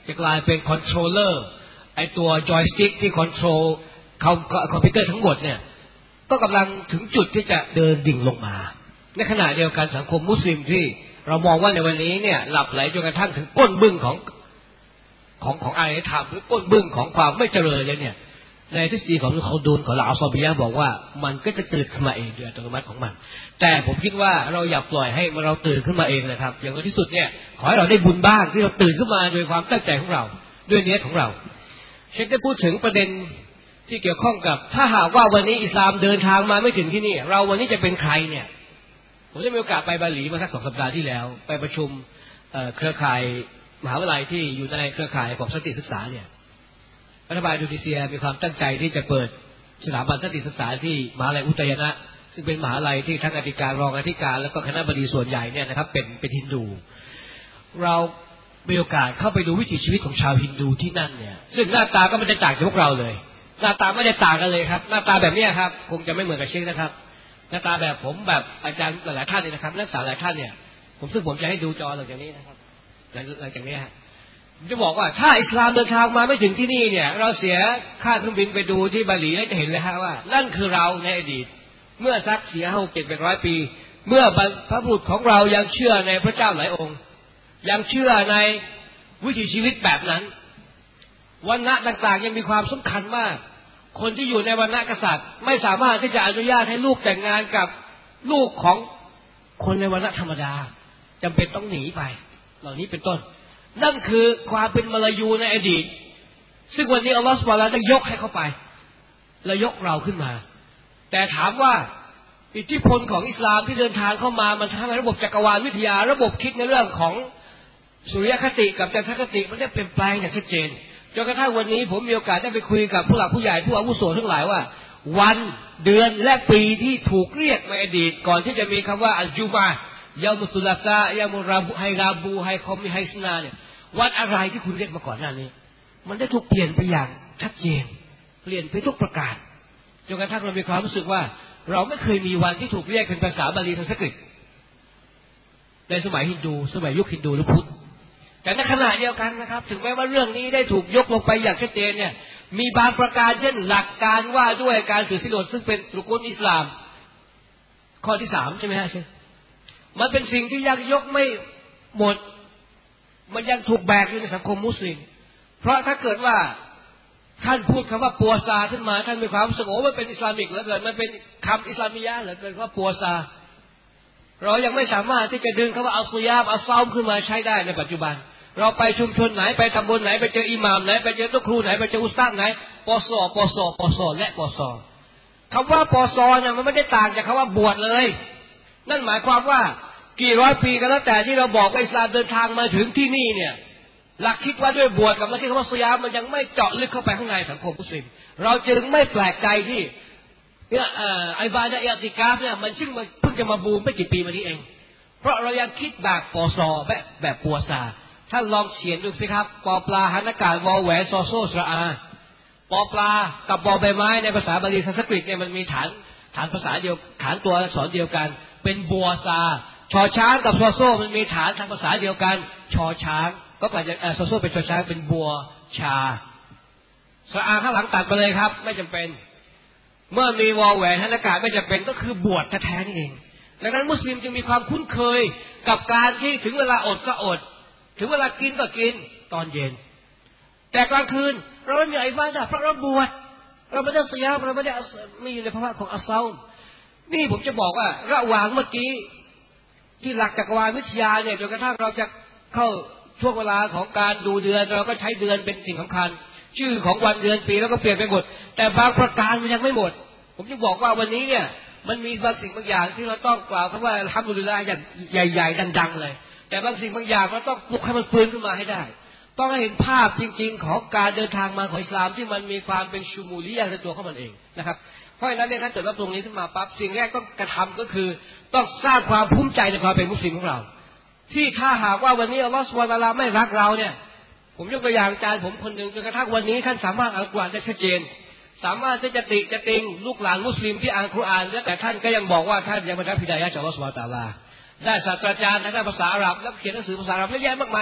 จะกลายเป็นคอนโทรลเลอร์ไอตัวจอยสติ๊กที่คอนโทรลคอมพิวเตอร์ทั้งหมดเนี่ยก็กำลังถึงจุดที่จะเดินดิ่งลงมาในขณะเดียวกันสังคมมุสลิมที่เรามองว่าในวันนี้เนี่ยหลับไหลจนกระทั่งถึงก้นบึ้งของอารยธรรมหรือก้นบึ้งของความไม่เจริญเนี่ยในทฤษฎีของเขาดูนของลาอัลซอบียะบอกว่ามันก็จะตื่นขึ้นมาเองโดยอัตโนมัติของมันแต่ผมคิดว่าเราอย่าปล่อยให้เราตื่นขึ้นมาเองนะครับอย่างน้อยที่สุดเนี่ยขอให้เราได้บุญบ้างที่เราตื่นขึ้นมาโดยความตั้งใจของเราด้วยเนียดของเราเชคได้พูดถึงประเด็นที่เกี่ยวข้องกับถ้าหากว่าวันนี้อิสลามเดินทางมาไม่ถึงที่นี่เราวันนี้จะเป็นใครเนี่ยผมได้มีโอกาสไปบาหลีมาสัก2 สัปดาห์ที่แล้วไปประชุมเครือข่ายมหาวิทยาลัยที่อยู่ในเครือข่ายของสันติศึกษาเนี่ยรัฐบาลอินโดนีเซียมีความตั้งใจที่จะเปิดสถาบันสันติศึกษาที่มหาวิทยาลัยอุตยนะซึ่งเป็นมหาวิทยาลัยที่ทั้งอธิการรองอธิการแล้วก็คณบดีส่วนใหญ่เนี่ยนะครับเป็นฮินดูเรามีโอกาสเข้าไปดูวิถีชีวิตของชาวฮินดูที่นั่นเนี่ยซึ่งหน้าตาก็ไม่ได้ต่างจากพวกเราเลยหน้าตาไม่ได้ต่างกันเลยครับหน้าตาแบบนี้ครับคงจะไม่เหมือนกับเชคนะครับหน้าตาแบบผมแบบอาจารย์หลายท่านเนี่ยนะครับนักศึกษาหลายท่านเนี่ยผมจะให้ดูจอหลังจากนี้นะครับหลังจากนี้ผมจะบอกว่าถ้าอิสลามเดินทางมาไม่ถึงที่นี่เนี่ยเราเสียค่าเครื่องบินไปดูที่บาหลีแล้วจะเห็นเลยฮะว่านั่นคือเราในอดีตเมื่อสัก400-700 ปีเมื่อบรรพบุรุษของเรายังเชื่อในพระเจ้าหลายองค์ยังเชื่อในวิถีชีวิตแบบนั้นวรรณะต่างๆยังมีความสำคัญมากคนที่อยู่ในวรรณะกษัตริย์ไม่สามารถที่จะอนุญาตให้ลูกแต่งงานกับลูกของคนในวรรณะธรรมดาจำเป็นต้องหนีไปเหล่านี้เป็นต้นนั่นคือความเป็นมลายูในอดีตซึ่งวันนี้อัลลอฮฺซุบฮานะฮูวะตะอาลาได้ยกให้เขาไปและยกเราขึ้นมาแต่ถามว่าอิทธิพลของอิสลามที่เดินทางเข้ามามันทำให้ระบบจักรวาลวิทยาระบบคิดในเรื่องของสุริยคติกับจันทรคติมันได้เปลี่ยนแปลงอย่างชัดเจนจนกระทั่งวันนี้ผมมีโอกาสได้ไปคุยกับผู้หลักผู้ใหญ่ผู้อาวุโสทั้งหลายว่าวันเดือนและปีที่ถูกเรียกในอดีตก่อนที่จะมีคำว่าอัลจุมะห์ยามุสุลาซายามุราบุไฮราบูไฮคอมไฮสนาเนี่ยวันอะไรที่คุณเรียกมาก่อนหน้านี้มันได้ถูกเปลี่ยนไปอย่างชัดเจนเปลี่ยนไปทุกประการจนกระทั่งเรามีความรู้สึกว่าเราไม่เคยมีวันที่ถูกเรียกเป็นภาษาบาลีสันสกฤตในสมัยฮินดูสมัยยุคฮินดูหรือพุทธแต่ในขณะเดียวกันนะครับถึงแม้ว่าเรื่องนี้ได้ถูกยกลงไปอย่างชัดเจนเนี่ยมีบางประการเช่นหลักการว่าด้วยการถือศีลอดซึ่งเป็นรุกุนอิสลามข้อที่3ใช่ไหมฮะใช่มันเป็นสิ่งที่ยังยกไม่หมดมันยังถูกแบกอยู่ในสังคมมุสลิมเพราะถ้าเกิดว่าท่านพูดคำว่าปัวซาขึ้นมาท่านมีความรู้สึกว่ามันเป็นอิสลามิกเหลือเกินมันเป็นคำอิสลามียะเหลือเกินว่าปัวซาเรายังไม่สามารถที่จะดึงคำว่าอัลซิยามอัลซอมขึ้นมาใช้ได้ในปัจจุบันเราไปชุมชนไหนไปตำบลไหนไปเจออิหม่ามไหนไปเจอตุ๊กครูไหนไปเจออุสตาดไหนปสและปสคำว่าปสเนี่ยมันไม่ได้ต่างจากคำว่าบวชเลยนั่นหมายความว่ากี่ร้อยปีก็แล้วแต่ที่เราบอกว่าอิสลามเดินทางมาถึงที่นี่เนี่ยหลักคิดว่าด้วยบวชกับหลักคิดว่าซิยามมันยังไม่เจาะลึกเข้าไปข้างในสังคมมุสลิมเราจึงไม่แปลกใจที่ไอบาดะห์อิอ์ติกาฟเนี่ยมันเพิ่งจะมาบูมไม่กี่ปีมานี้เองเพราะเรายังคิดแบบปสแบบปัวซาท่านลองเขียนดูสิครับปอปลาหันอากาศวอแหวนซอโซสระอาปอปลากับบอใบไม้ในภาษาบาลีสันสกฤตเนี่ยมันมีฐานภาษาเดียวฐานตัวอักษรเดียวกันเป็นบัวซาชอช้างกับซอโซมันมีฐานทางภาษาเดียวกันชอช้างก็กลายจากซอโซเป็นชอช้างเป็นบัวชาสระอาข้างหลังตัดไปเลยครับไม่จำเป็นเมื่อมีวอแหวนหันอากาศไม่จำเป็นก็คือบวชแท้ๆนี่เองดังนั้นมุสลิมจึงมีความคุ้นเคยกับการที่ถึงเวลาอดก็อดถึงเวลากินก็กินตอนเย็นแต่กลางคืนเราไม่มีอิบาดะห์เพราะเราบวชเราไม่ได้ซิยามเราไม่ได้มีอยู่ในภาวะของอัสซอมนี่ผมจะบอกว่าระหว่างเมื่อกี้ที่หลักจักรวาลวิทยาเนี่ยจนกระทั่งเราจะเข้าช่วงเวลาของการดูเดือนเราก็ใช้เดือนเป็นสิ่งสำคัญชื่อของวันเดือนปีแล้วก็เปลี่ยนไปหมดแต่บางประการมันยังไม่หมดผมจะบอกว่าวันนี้เนี่ยมันมีบางสิ่งบางอย่างที่เราต้องกล่าวคำว่าอัลฮัมดุลิลลาห์อย่างใหญ่ๆดังๆเลยแต่บางสิ่งบางอย่างเราต้องปลุกให้มันฟื้นขึ้นมาให้ได้ต้องให้เห็นภาพจริงๆของการเดินทางมาของอิสลามที่มันมีความเป็นชูมูลียะห์ในตัวของมันเองนะครับเพราะฉะนั้นเนี่ยถ้าเกิดรับตรงนี้ขึ้นมาปั๊บสิ่งแรกต้องกระทำก็คือต้องสร้างความภูมิใจในความเป็นมุสลิมของเราที่ถ้าหากว่าวันนี้อัลลอฮฺซุบฮานะฮูวะตะอาลาไม่รักเราเนี่ยผมยกตัวอย่างอาจารย์ผมคนหนึ่งจนกระทั่งวันนี้ท่านสามารถอ่านกุรอานได้ชัดเจนสามารถที่จะติงลูกหลานมุสลิมที่อ่านกุรอานแต่ท่านก็ยังบอกว่าท่านยังไม่ได้รับฮิดายะห์จากอัลลอฮฺซุบฮานะฮูวะตะอาลาได้ศาสตราจารย์ทางด้านภาษาอาหรับแล้วเขียนหนังสือภาษาอาหรับเยอะแยะมากมาย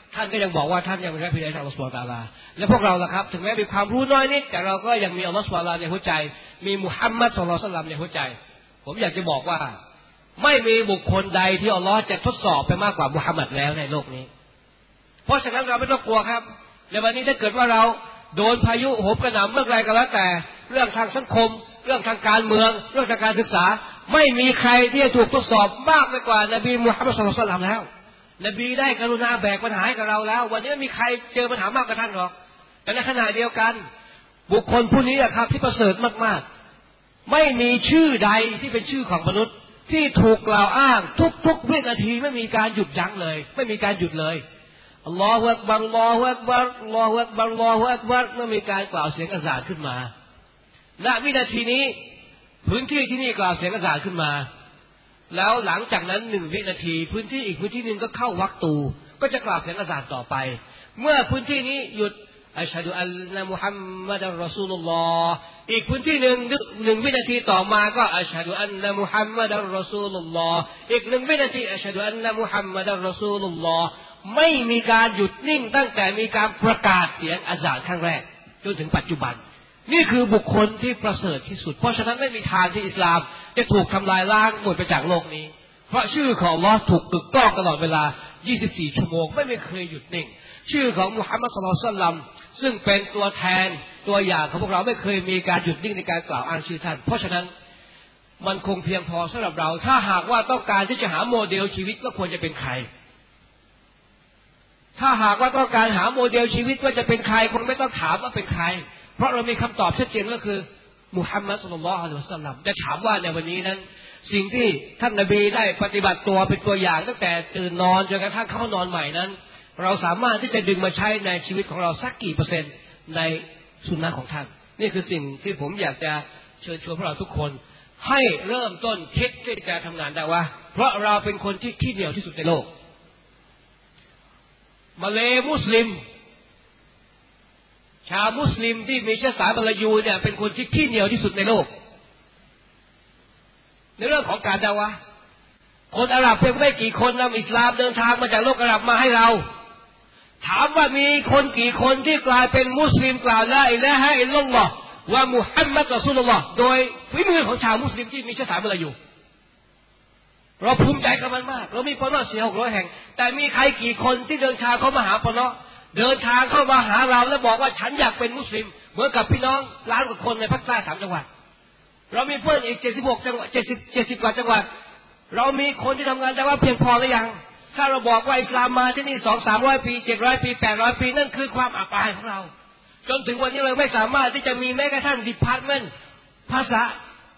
ท่านก็ยังบอกว่าท่านยังไม่ได้พิจารณาอัลลอฮฺซุบฮานะฮูวะตะอาลาและพวกเราล่ะครับถึงแม้มีความรู้น้อยนิดแต่เราก็ยังมีอัลลอฮฺซุบฮานะฮูวะตะอาลาในหัวใจมีมุฮัมมัดศ็อลลัลลอฮุอะลัยฮิวะซัลลัมในหัวใจผมอยากจะบอกว่าไม่มีบุคคลใดที่อัลลอฮฺจะทดสอบไปมากกว่ามุฮัมมัดแล้วในโลกนี้เพราะฉะนั้นเราไม่ต้องกลัวครับในวันนี้ถ้าเกิดว่าเราโดนพายุโหมกระหน่ำเมื่อไรก็แล้วแต่เรื่องทางสังคมเรื่องทางการเมืองเรื่องทางการศึกษาไม่มีใครที่จะถูกทดสอบมากไปกว่านบีมุฮัมมัดศ็อลลัลลอฮุอะลัยฮิวะซัลลัมแล้วนบีได้กรุณาแบกปัญหาให้กับเราแล้ววันนี้ไม่มีใครเจอปัญหามากกว่าท่านหรอกแต่ในขณะเดียวกันบุคคลผู้นี้แหละครับที่ประเสริฐมากๆไม่มีชื่อใดที่เป็นชื่อของมนุษย์ที่ถูกกล่าวอ้างทุกๆวินาทีไม่มีการหยุดยั้งเลยไม่มีการหยุดเลยอัลลอฮฺอักบัรอัลลอฮฺอักบัรอัลลอฮฺอักบัรอัลลอฮฺอักบัรไม่มีการกล่าวเสียงอะซานขึ้นมาณวินาทีนี้พื้นที่ที่นี่กล่าวเสียงอะซานขึ้นมาแล้วหลังจากนั้น1 วินาทีพื้นที่อีกพื้นที่นึงก็เข้าวักตูก็จะกล่าวเสียงอะซานต่อไปเมื่อพื้นที่นี้หยุดอัชฮะดุอัลลอฮฺมุฮัมมัดอัลรอซูลุลลอฮ์อีกพื้นที่หนึ่ง1 วินาทีต่อมาก็อัชฮะดุอัลลอฮฺมุฮัมมัดอัลรอซูลุลลอฮ์อีก1 วินาทีอัชฮะดุอัลลอฮฺมุฮัมมัดอัลรอซูลุลลอฮ์ไม่มีการหยุดนิ่งตั้งแต่มีการประกาศเสียงอะซานครั้งแรกจนถึงปัจจุบันนี่คือบุคคลที่ประเสริฐที่สุดเพราะฉะนั้นไม่มีทางที่อิสลามจะถูกทำลายล้างหมดไปจากโลกนี้เพราะชื่อของอัลเลาะห์ถูกกึกก้องตลอดเวลา24 ชั่วโมงไม่เคยหยุดนิ่งชื่อของมุฮัมมัดศ็อลลัลลอฮุอะลัยฮิวะซัลลัมซึ่งเป็นตัวแทนตัวอย่างของพวกเราไม่เคยมีการหยุดนิ่งในการกล่าวอ้างชื่อท่านเพราะฉะนั้นมันคงเพียงพอสำหรับเราถ้าหากว่าต้องการที่จะหาโมเดลชีวิตว่าควรจะเป็นใครถ้าหากว่าต้องการหาโมเดลชีวิตว่าจะเป็นใครคงไม่ต้องถามว่าเป็นใครเพราะเรามีคำตอบชัดเจนก็คือมุฮัมมัดศ็อลลัลลอฮุอะลัยฮิวะซัลลัมจะถามว่าในวันนี้นั้นสิ่งที่ท่านนบีได้ปฏิบัติตัวเป็นตัวอย่างตั้งแต่ตื่นนอนจนกระทั่งเข้านอนใหม่นั้นเราสามารถที่จะดึงมาใช้ในชีวิตของเราสักกี่เปอร์เซ็นต์ในสุนนะของท่านนี่คือสิ่งที่ผมอยากจะเชิญชวนพวกเราทุกคนให้เริ่มต้นคิดที่จะทำงานได้ว่าเพราะเราเป็นคนที่ขี้เหนียวที่สุดในโลกมาเลมุสลิมชาวมุสลิมที่มีเชื้อสายมลายูเนี่ยเป็นคนที่ขี้เหนียวที่สุดในโลกในเรื่องของการดะวะห์คนอาหรับเพียงไม่กี่คนนำอิสลามเดินทางมาจากโลกอาหรับมาให้เราถามว่ามีคนกี่คนที่กลายเป็นมุสลิมกล่าวลาอิลาฮะอิลลัลลอฮ์วะมุฮัมมัดรอซูลุลลอฮ์โดยฝีมือของชาวมุสลิมที่มีเชื้อสายมลายูเราภูมิใจกับมันมากเรามีปนอ400 แห่งแต่มีใครกี่คนที่เดินทางเข้ามาหาปนอเดินทางเข้ามาหาเราแล้วบอกว่าฉันอยากเป็นมุสลิมเหมือนกับพี่น้องล้านกว่าคนในภาคใต้3 จังหวัดเรามีเพื่อนอีก76 จังหวัด70 กว่าจังหวัดเรามีคนที่ทำงานแต่ว่าเพียงพอหรือยังถ้าเราบอกว่าอิสลามมาที่นี่200-300 ปี700 ปี800 ปีนั่นคือความอับอายของเราจนถึงวันนี้เราไม่สามารถที่จะมีแม้กระทั่งดิพาร์ตเมนต์ภาษา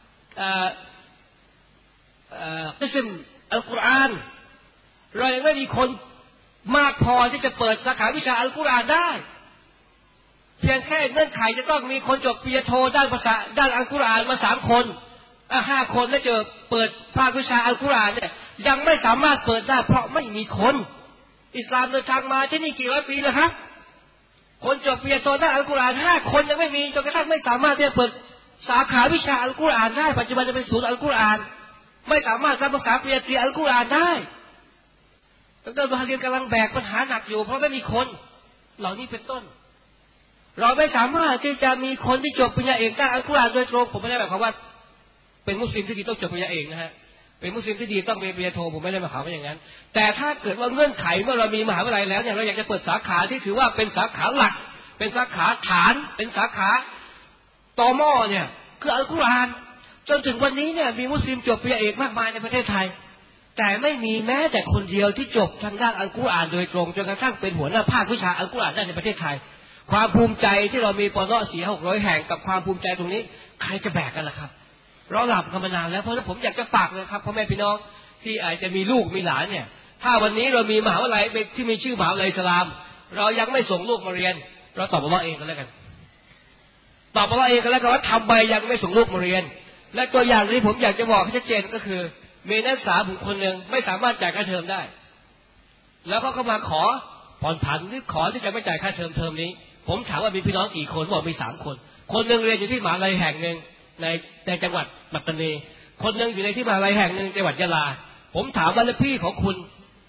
กิสมอัลกุรอานเรายังไม่มีคนมากพอที่จะเปิดสาขาวิชาอัลกุรอานได้เพียงแค่เงื่อนไขจะต้องมีคนจบปริญญาโทด้านภาษาด้านอัลกุรอานมา3 คน5 คนแล้วจะเปิดภาควิชาอัลกุรอานเนี่ยยังไม่สามารถเปิดได้เพราะไม่มีคนอิสลามเดินทางมาที่นี่กี่ร้อยปีแล้วครับคนจบปริญญาโทด้านอัลกุรอาน5 คนยังไม่มีจนกระทั่งไม่สามารถที่จะเปิดสาขาวิชาอัลกุรอานได้ปัจจุบันจะเป็นศูนย์อัลกุรอานไม่สามารถทำภาษาปริญญาตรีอัลกุรอานได้ตั้งแต่บาเรียนกำลังแบกปัญหาหนักอยู่เพราะไม่มีคนเหล่านี้เป็นต้นเราไม่สามารถที่จะมีคนที่จบปริญญาเอกด้านอัลกุรอานโดยตรงผมไม่ได้หมายความว่าเป็นมุสลิมที่ดีต้องจบปริญญาเอกนะฮะเป็นมุสลิมที่ดีต้องมีปริญญาโทผมไม่ได้หมายความว่าอย่างนั้นแต่ถ้าเกิดว่าเงื่อนไขเมื่อเรามีมหาวิทยาลัยแล้วเนี่ยเราอยากจะเปิดสาขาที่ถือว่าเป็นสาขาหลักเป็นสาขาฐานเป็นสาขาตอม่อเนี่ยคืออัลกุรอานจนถึงวันนี้เนี่ยมีมุสลิมจบปริญญาเอกมากมายในประเทศไทยแต่ไม่มีแม้แต่คนเดียวที่จบทางด้านอัลกุรอานโดยตรงจนกระทั่งเป็นหัวหน้าภาควิชาอัลกุรอานได้ในประเทศไทยความภูมิใจที่เรามีปน400-600 แห่งกับความภูมิใจตรงนี้ใครจะแบกกันล่ะครับเราหลับกันมานานแล้วเพราะฉะนั้นผมอยากจะฝากเลยครับพ่อแม่พี่น้องที่อาจจะมีลูกมีหลานเนี่ยถ้าวันนี้เรามีมหาวิทยาลัยที่มีชื่อมหาวิทยาลัยอิสลามเรายังไม่ส่งลูกมาเรียนเราตอบอัลเลาะห์เองกันแล้วกันตอบอัลเลาะห์เองกันแล้วกันว่าทำไมยังไม่ส่งลูกมาเรียนและตัวอย่างที่ผมอยากจะบอกให้ชัดเจนก็คือมีนักศึกษาบุคคลหนึ่งไม่สามารถจ่ายค่าเทอมได้แล้วเขาก็มาขอผ่อนผันหรือขอที่จะไม่จ่ายค่าเทอมนี้ผมถามว่ามีพี่น้องกี่คนบอกมี3 คนคนหนึ่งเรียนอยู่ที่มหาวิทยาลัยแห่งหนึ่งในจังหวัดปัตตานีคนหนึ่งอยู่ในที่มหาวิทยาลัยแห่งหนึ่งจังหวัดยะลาผมถามว่าแล้วพี่ของคุณ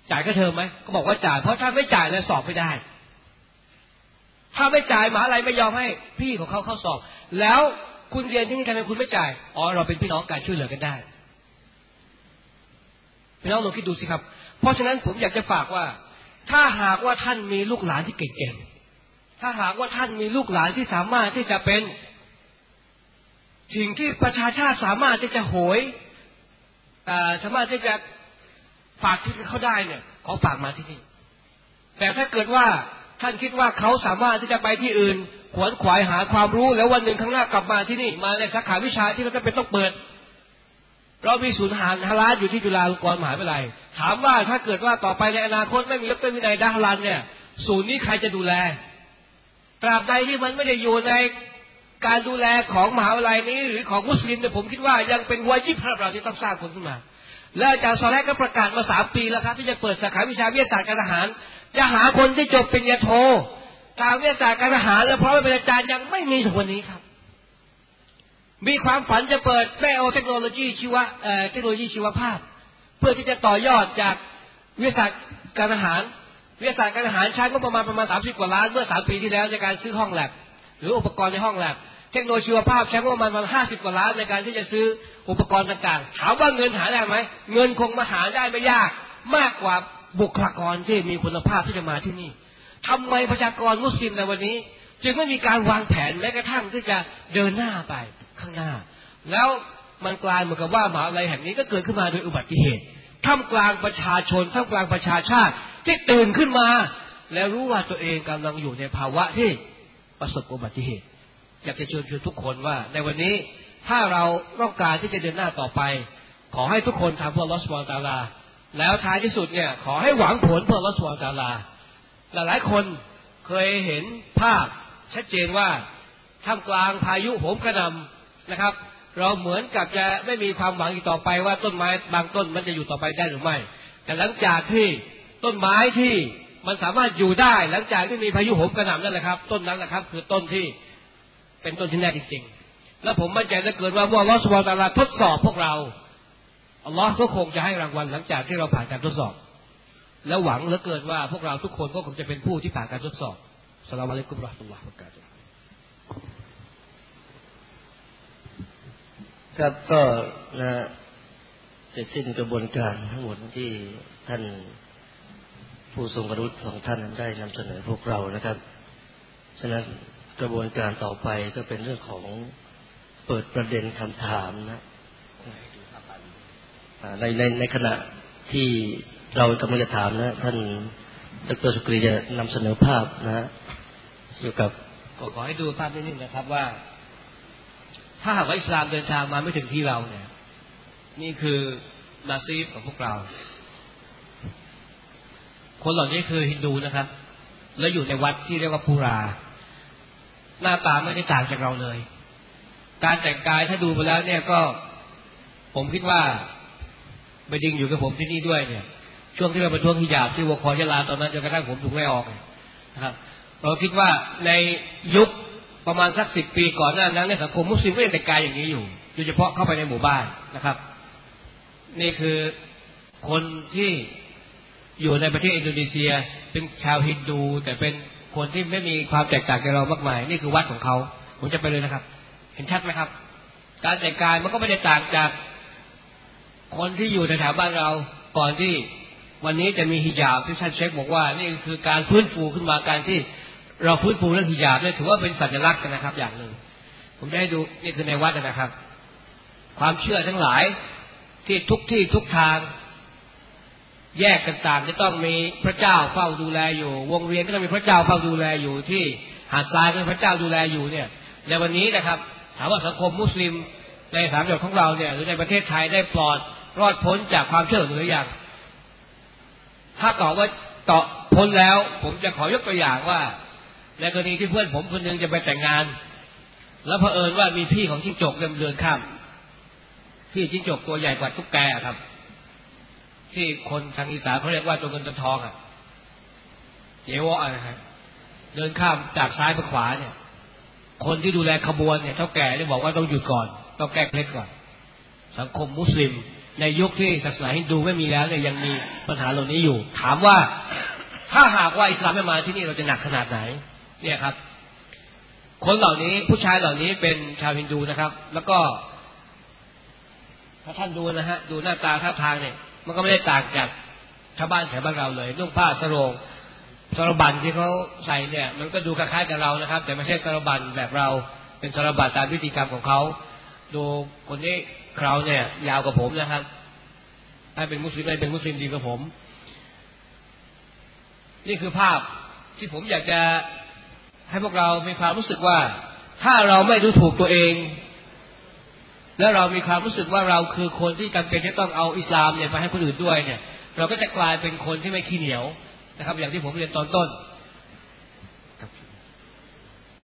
จ่ายค่าเทอมไหมก็บอกว่าจ่ายเพราะถ้าไม่จ่ายแล้วสอบไม่ได้ถ้าไม่จ่ายมหาลัยไม่ยอมให้พี่ของเขาเข้าสอบแล้วคุณเรียนที่นี่ทำไมคุณไม่จ่ายอ๋อเราเป็นพี่น้องกันช่วยเหลือกันได้พี่น้องลองคิดดูสิครับเพราะฉะนั้นผมอยากจะฝากว่าถ้าหากว่าท่านมีลูกหลานที่เก่งๆถ้าหากว่าท่านมีลูกหลานที่สามารถที่จะเป็นสิ่งที่ประชาชาติสามารถที่จะโหยสามารถที่จะฝากที่เขาได้เนี่ยขอฝากมาที่นี่แต่ถ้าเกิดว่าท่านคิดว่าเขาสามารถที่จะไปที่อื่นขวนขวายหาความรู้แล้ววันหนึ่งข้างหน้ากลับมาที่นี่มาในสาขาวิชาที่เราจะเป็นต้องเปิดเรามีศูนย์ฮาลาลอยู่ที่จุฬาลงกรณ์มหาวิทยาลัยถามว่าถ้าเกิดว่าต่อไปในอนาคตไม่มีดร.วินัยดาฮาลาลเนี่ยศูนย์นี้ใครจะดูแลตราบใดที่มันไม่ได้อยู่ในการดูแลของมหาวิทยาลัยนี้หรือของมุสลิมเนี่ยผมคิดว่ายังเป็นวาญิบเราที่ต้องสร้างคนขึ้นมาและอาจารย์ซอเลห์ก็ประกาศมา3 ปีแล้วครับที่จะเปิดสาขาวิชาวิทยาศาสตร์การทหารจะหาคนที่จบปริญญาโททางวิทยาศาสตร์การทหารแล้วเพราะว่าเป็นอาจารย์ยังไม่มีถึงวันนี้ครับมีความฝันจะเปิดแม่เอาเทคโนโลยีชีวภาพเพื่อที่จะต่อยอดจากวิทยาศาสตร์การทหารวิทยาศาสตร์การทหารใช้งบประมาณ30 กว่าล้านเมื่อ3 ปีที่แล้วในการซื้อห้องแลบหรืออุปกรณ์ในห้องแลบเทคโนโลยีชีวภาพใช้งบประมาณ50 กว่าล้านในการที่จะซื้ออุปกรณ์ต่างๆถามว่าเงินหาได้ไหมเงินคงมาหาได้ไม่ยากมากกว่าบุคลากรที่มีคุณภาพที่จะมาที่นี่ทำไมประชากรมุสลิมในวันนี้จึงไม่มีการวางแผนแม้กระทั่งที่จะเดินหน้าไปข้างหน้าแล้วมันกลายเหมือนกับว่ามหาวิทยาลัยแห่งนี้ก็เกิดขึ้นมาโดยอุบัติเหตุท่ามกลางประชาชนท่ามกลางประชาชาติที่ตื่นขึ้นมาแล้วรู้ว่าตัวเองกำลังอยู่ในภาวะที่ประสบอุบัติเหตุอยากจะเชิญชวนทุกคนว่าในวันนี้ถ้าเราต้องการที่จะเดินหน้าต่อไปขอให้ทุกคนทำเพื่ออัลเลาะห์ซุบฮานะฮูวะตะอาลาแล้วท้ายที่สุดเนี่ยขอให้หวังผลเพื่ออัลเลาะห์ซุบฮานะฮูวะตะอาลาหลายคนเคยเห็นภาพชัดเจนว่าท่ามกลางพายุโหมกระหน่ำนะครับเราเหมือนกับจะไม่มีความหวังอีกต่อไปว่าต้นไม้บางต้นมันจะอยู่ต่อไปได้หรือไม่แต่หลังจากที่ต้นไม้ที่มันสามารถอยู่ได้หลังจากที่มีพายุโหมกระหน่ำนั่นแหละครับต้นนั้นแหละครับคือต้นที่เป็นต้นที่แน่จริงๆและผมมั่นใจเหลือเกินว่าเมื่ออัลเลาะห์ซุบฮานะฮูวะตะอาลาทดสอบพวกเราอัลเลาะห์ก็คงจะให้รางวัลหลังจากที่เราผ่านการทดสอบแล้วหวังเหลือเกินว่าพวกเราทุกคนก็คงจะเป็นผู้ที่ผ่านการทดสอบอัสสลามุอะลัยกุมวะเราะห์มะตุลลอฮิวะบะเราะกาตุฮ์ครับก็เสร็จสิ้นกระบวนการทั้งหมดที่ท่านผู้ทรงคุณวุฒิ2 ท่านได้นำเสนอพวกเรานะครับฉะนั้นกระบวนการต่อไปก็เป็นเรื่องของเปิดประเด็นคำถามนะในขณะที่เรากำลังจะถามนะท่านดร.สุกรีจะนำเสนอภาพนะเกี่ยวกับขอให้ดูภาพนิดนึงนะครับว่าถ้าหากว่าอิสลามเดินทางมาไม่ถึงที่เราเนี่ยนี่คือนาซีฟของพวกเราคนเหล่านี้คือฮินดูนะครับแล้วอยู่ในวัดที่เรียกว่าปูราหน้าตาไม่ได้ต่างจากเราเลยการแต่งกายถ้าดูไปแล้วเนี่ยก็ผมคิดว่าไปดิงอยู่กับผมที่นี่ด้วยเนี่ยช่วงที่เราประท้วงฮิญาบที่วคอยะลาตอนนั้นจนกระทั่งผมถูกไล่ออกนะครับเราคิดว่าในยุคประมาณสัก10 ปีก่อนหน้านั้นในสังคมมุสลิมก็ยังแต่งกายอย่างนี้อยู่โดยเฉพาะเข้าไปในหมู่บ้านนะครับนี่คือคนที่อยู่ในประเทศอินโดนีเซียเป็นชาวฮินดูแต่เป็นคนที่ไม่มีความแตกต่างจากเรามากมายนี่คือวัดของเขาผมจะไปเลยนะครับเห็นชัดไหมครับการแต่งกายมันก็ไม่ได้ต่างจากคนที่อยู่ในแถวบ้านเราก่อนที่วันนี้จะมีฮิญาบที่ท่านเชคบอกว่านี่คือการฟื้นฟูขึ้นมาการที่เราฟื้นฟูเรื่องฮิญาบเนี่ยถือว่าเป็นสัญลักษณ์นะครับอย่างหนึ่งผมจะให้ดูนี่คือในวัดนะครับความเชื่อทั้งหลายที่ทุกทางแยกกันต่างจะต้องมีพระเจ้าเฝ้าดูแลอยู่วงเวียนก็ต้องมีพระเจ้าเฝ้าดูแลอยู่ที่หาดทรายก็มีพระเจ้าดูแลอยู่เนี่ยในวันนี้นะครับถามว่าสังคมมุสลิมใน3 จังหวัดของเราเนี่ยหรือในประเทศไทยได้รอดพ้นจากความเชื่อหรือยังถ้าตอบว่าพ้นแล้วผมจะขอยกตัวอย่างว่าในกรณีที่เพื่อนผมคนนึงจะไปแต่งงานแล้วเผอิญว่ามีพี่ของจิ้งจกเดินข้ามพี่จิ้งจกตัวใหญ่กว่าตุ๊กแกครับที่คนทางอีสานเขาเรียกว่าตัวเงินตัวทองเยวะนะครับเดินข้ามจากซ้ายไปขวาเนี่ยคนที่ดูแลขบวนเนี่ยเท่าแก่ได้บอกว่าต้องหยุดก่อนต้องแก้เคล็ดก่อนสังคมมุสลิมในยุคที่ศาสนาฮินดูไม่มีแล้วเนี่ยยังมีปัญหาเหล่านี้อยู่ถามว่าถ้าหากว่าอิสลามไม่มาที่นี่เราจะหนักขนาดไหนเนี่ยครับคนเหล่านี้ผู้ชายเหล่านี้เป็นชาวฮินดูนะครับแล้วก็ถ้าท่านดูนะฮะดูหน้าตาท่าทางเนี่ยมันก็ไม่ได้ต่างจากชาวบ้านแถวบ้านเราเลยนุ่งผ้าสารบัญที่เขาใส่เนี่ยมันก็ดูคล้ายๆกับเรานะครับแต่ไม่ใช่สารบัญแบบเราเป็นสารบัญตามพิธีกรรมของเขาดูคนนี้เขาเนี่ยยาวกว่าผมนะครับถ้าเป็นมุสลิมเป็นมุสลิมดีกว่าผมนี่คือภาพที่ผมอยากจะให้พวกเรามีความรู้สึกว่าถ้าเราไม่ดูถูกตัวเองแล้วเรามีความรู้สึกว่าเราคือคนที่จำเป็นจะต้องเอาอิสลามเนี่ยมาให้คนอื่นด้วยเนี่ยเราก็จะกลายเป็นคนที่ไม่ขี้เหนียวนะครับอย่างที่ผมเรียนตอนต้น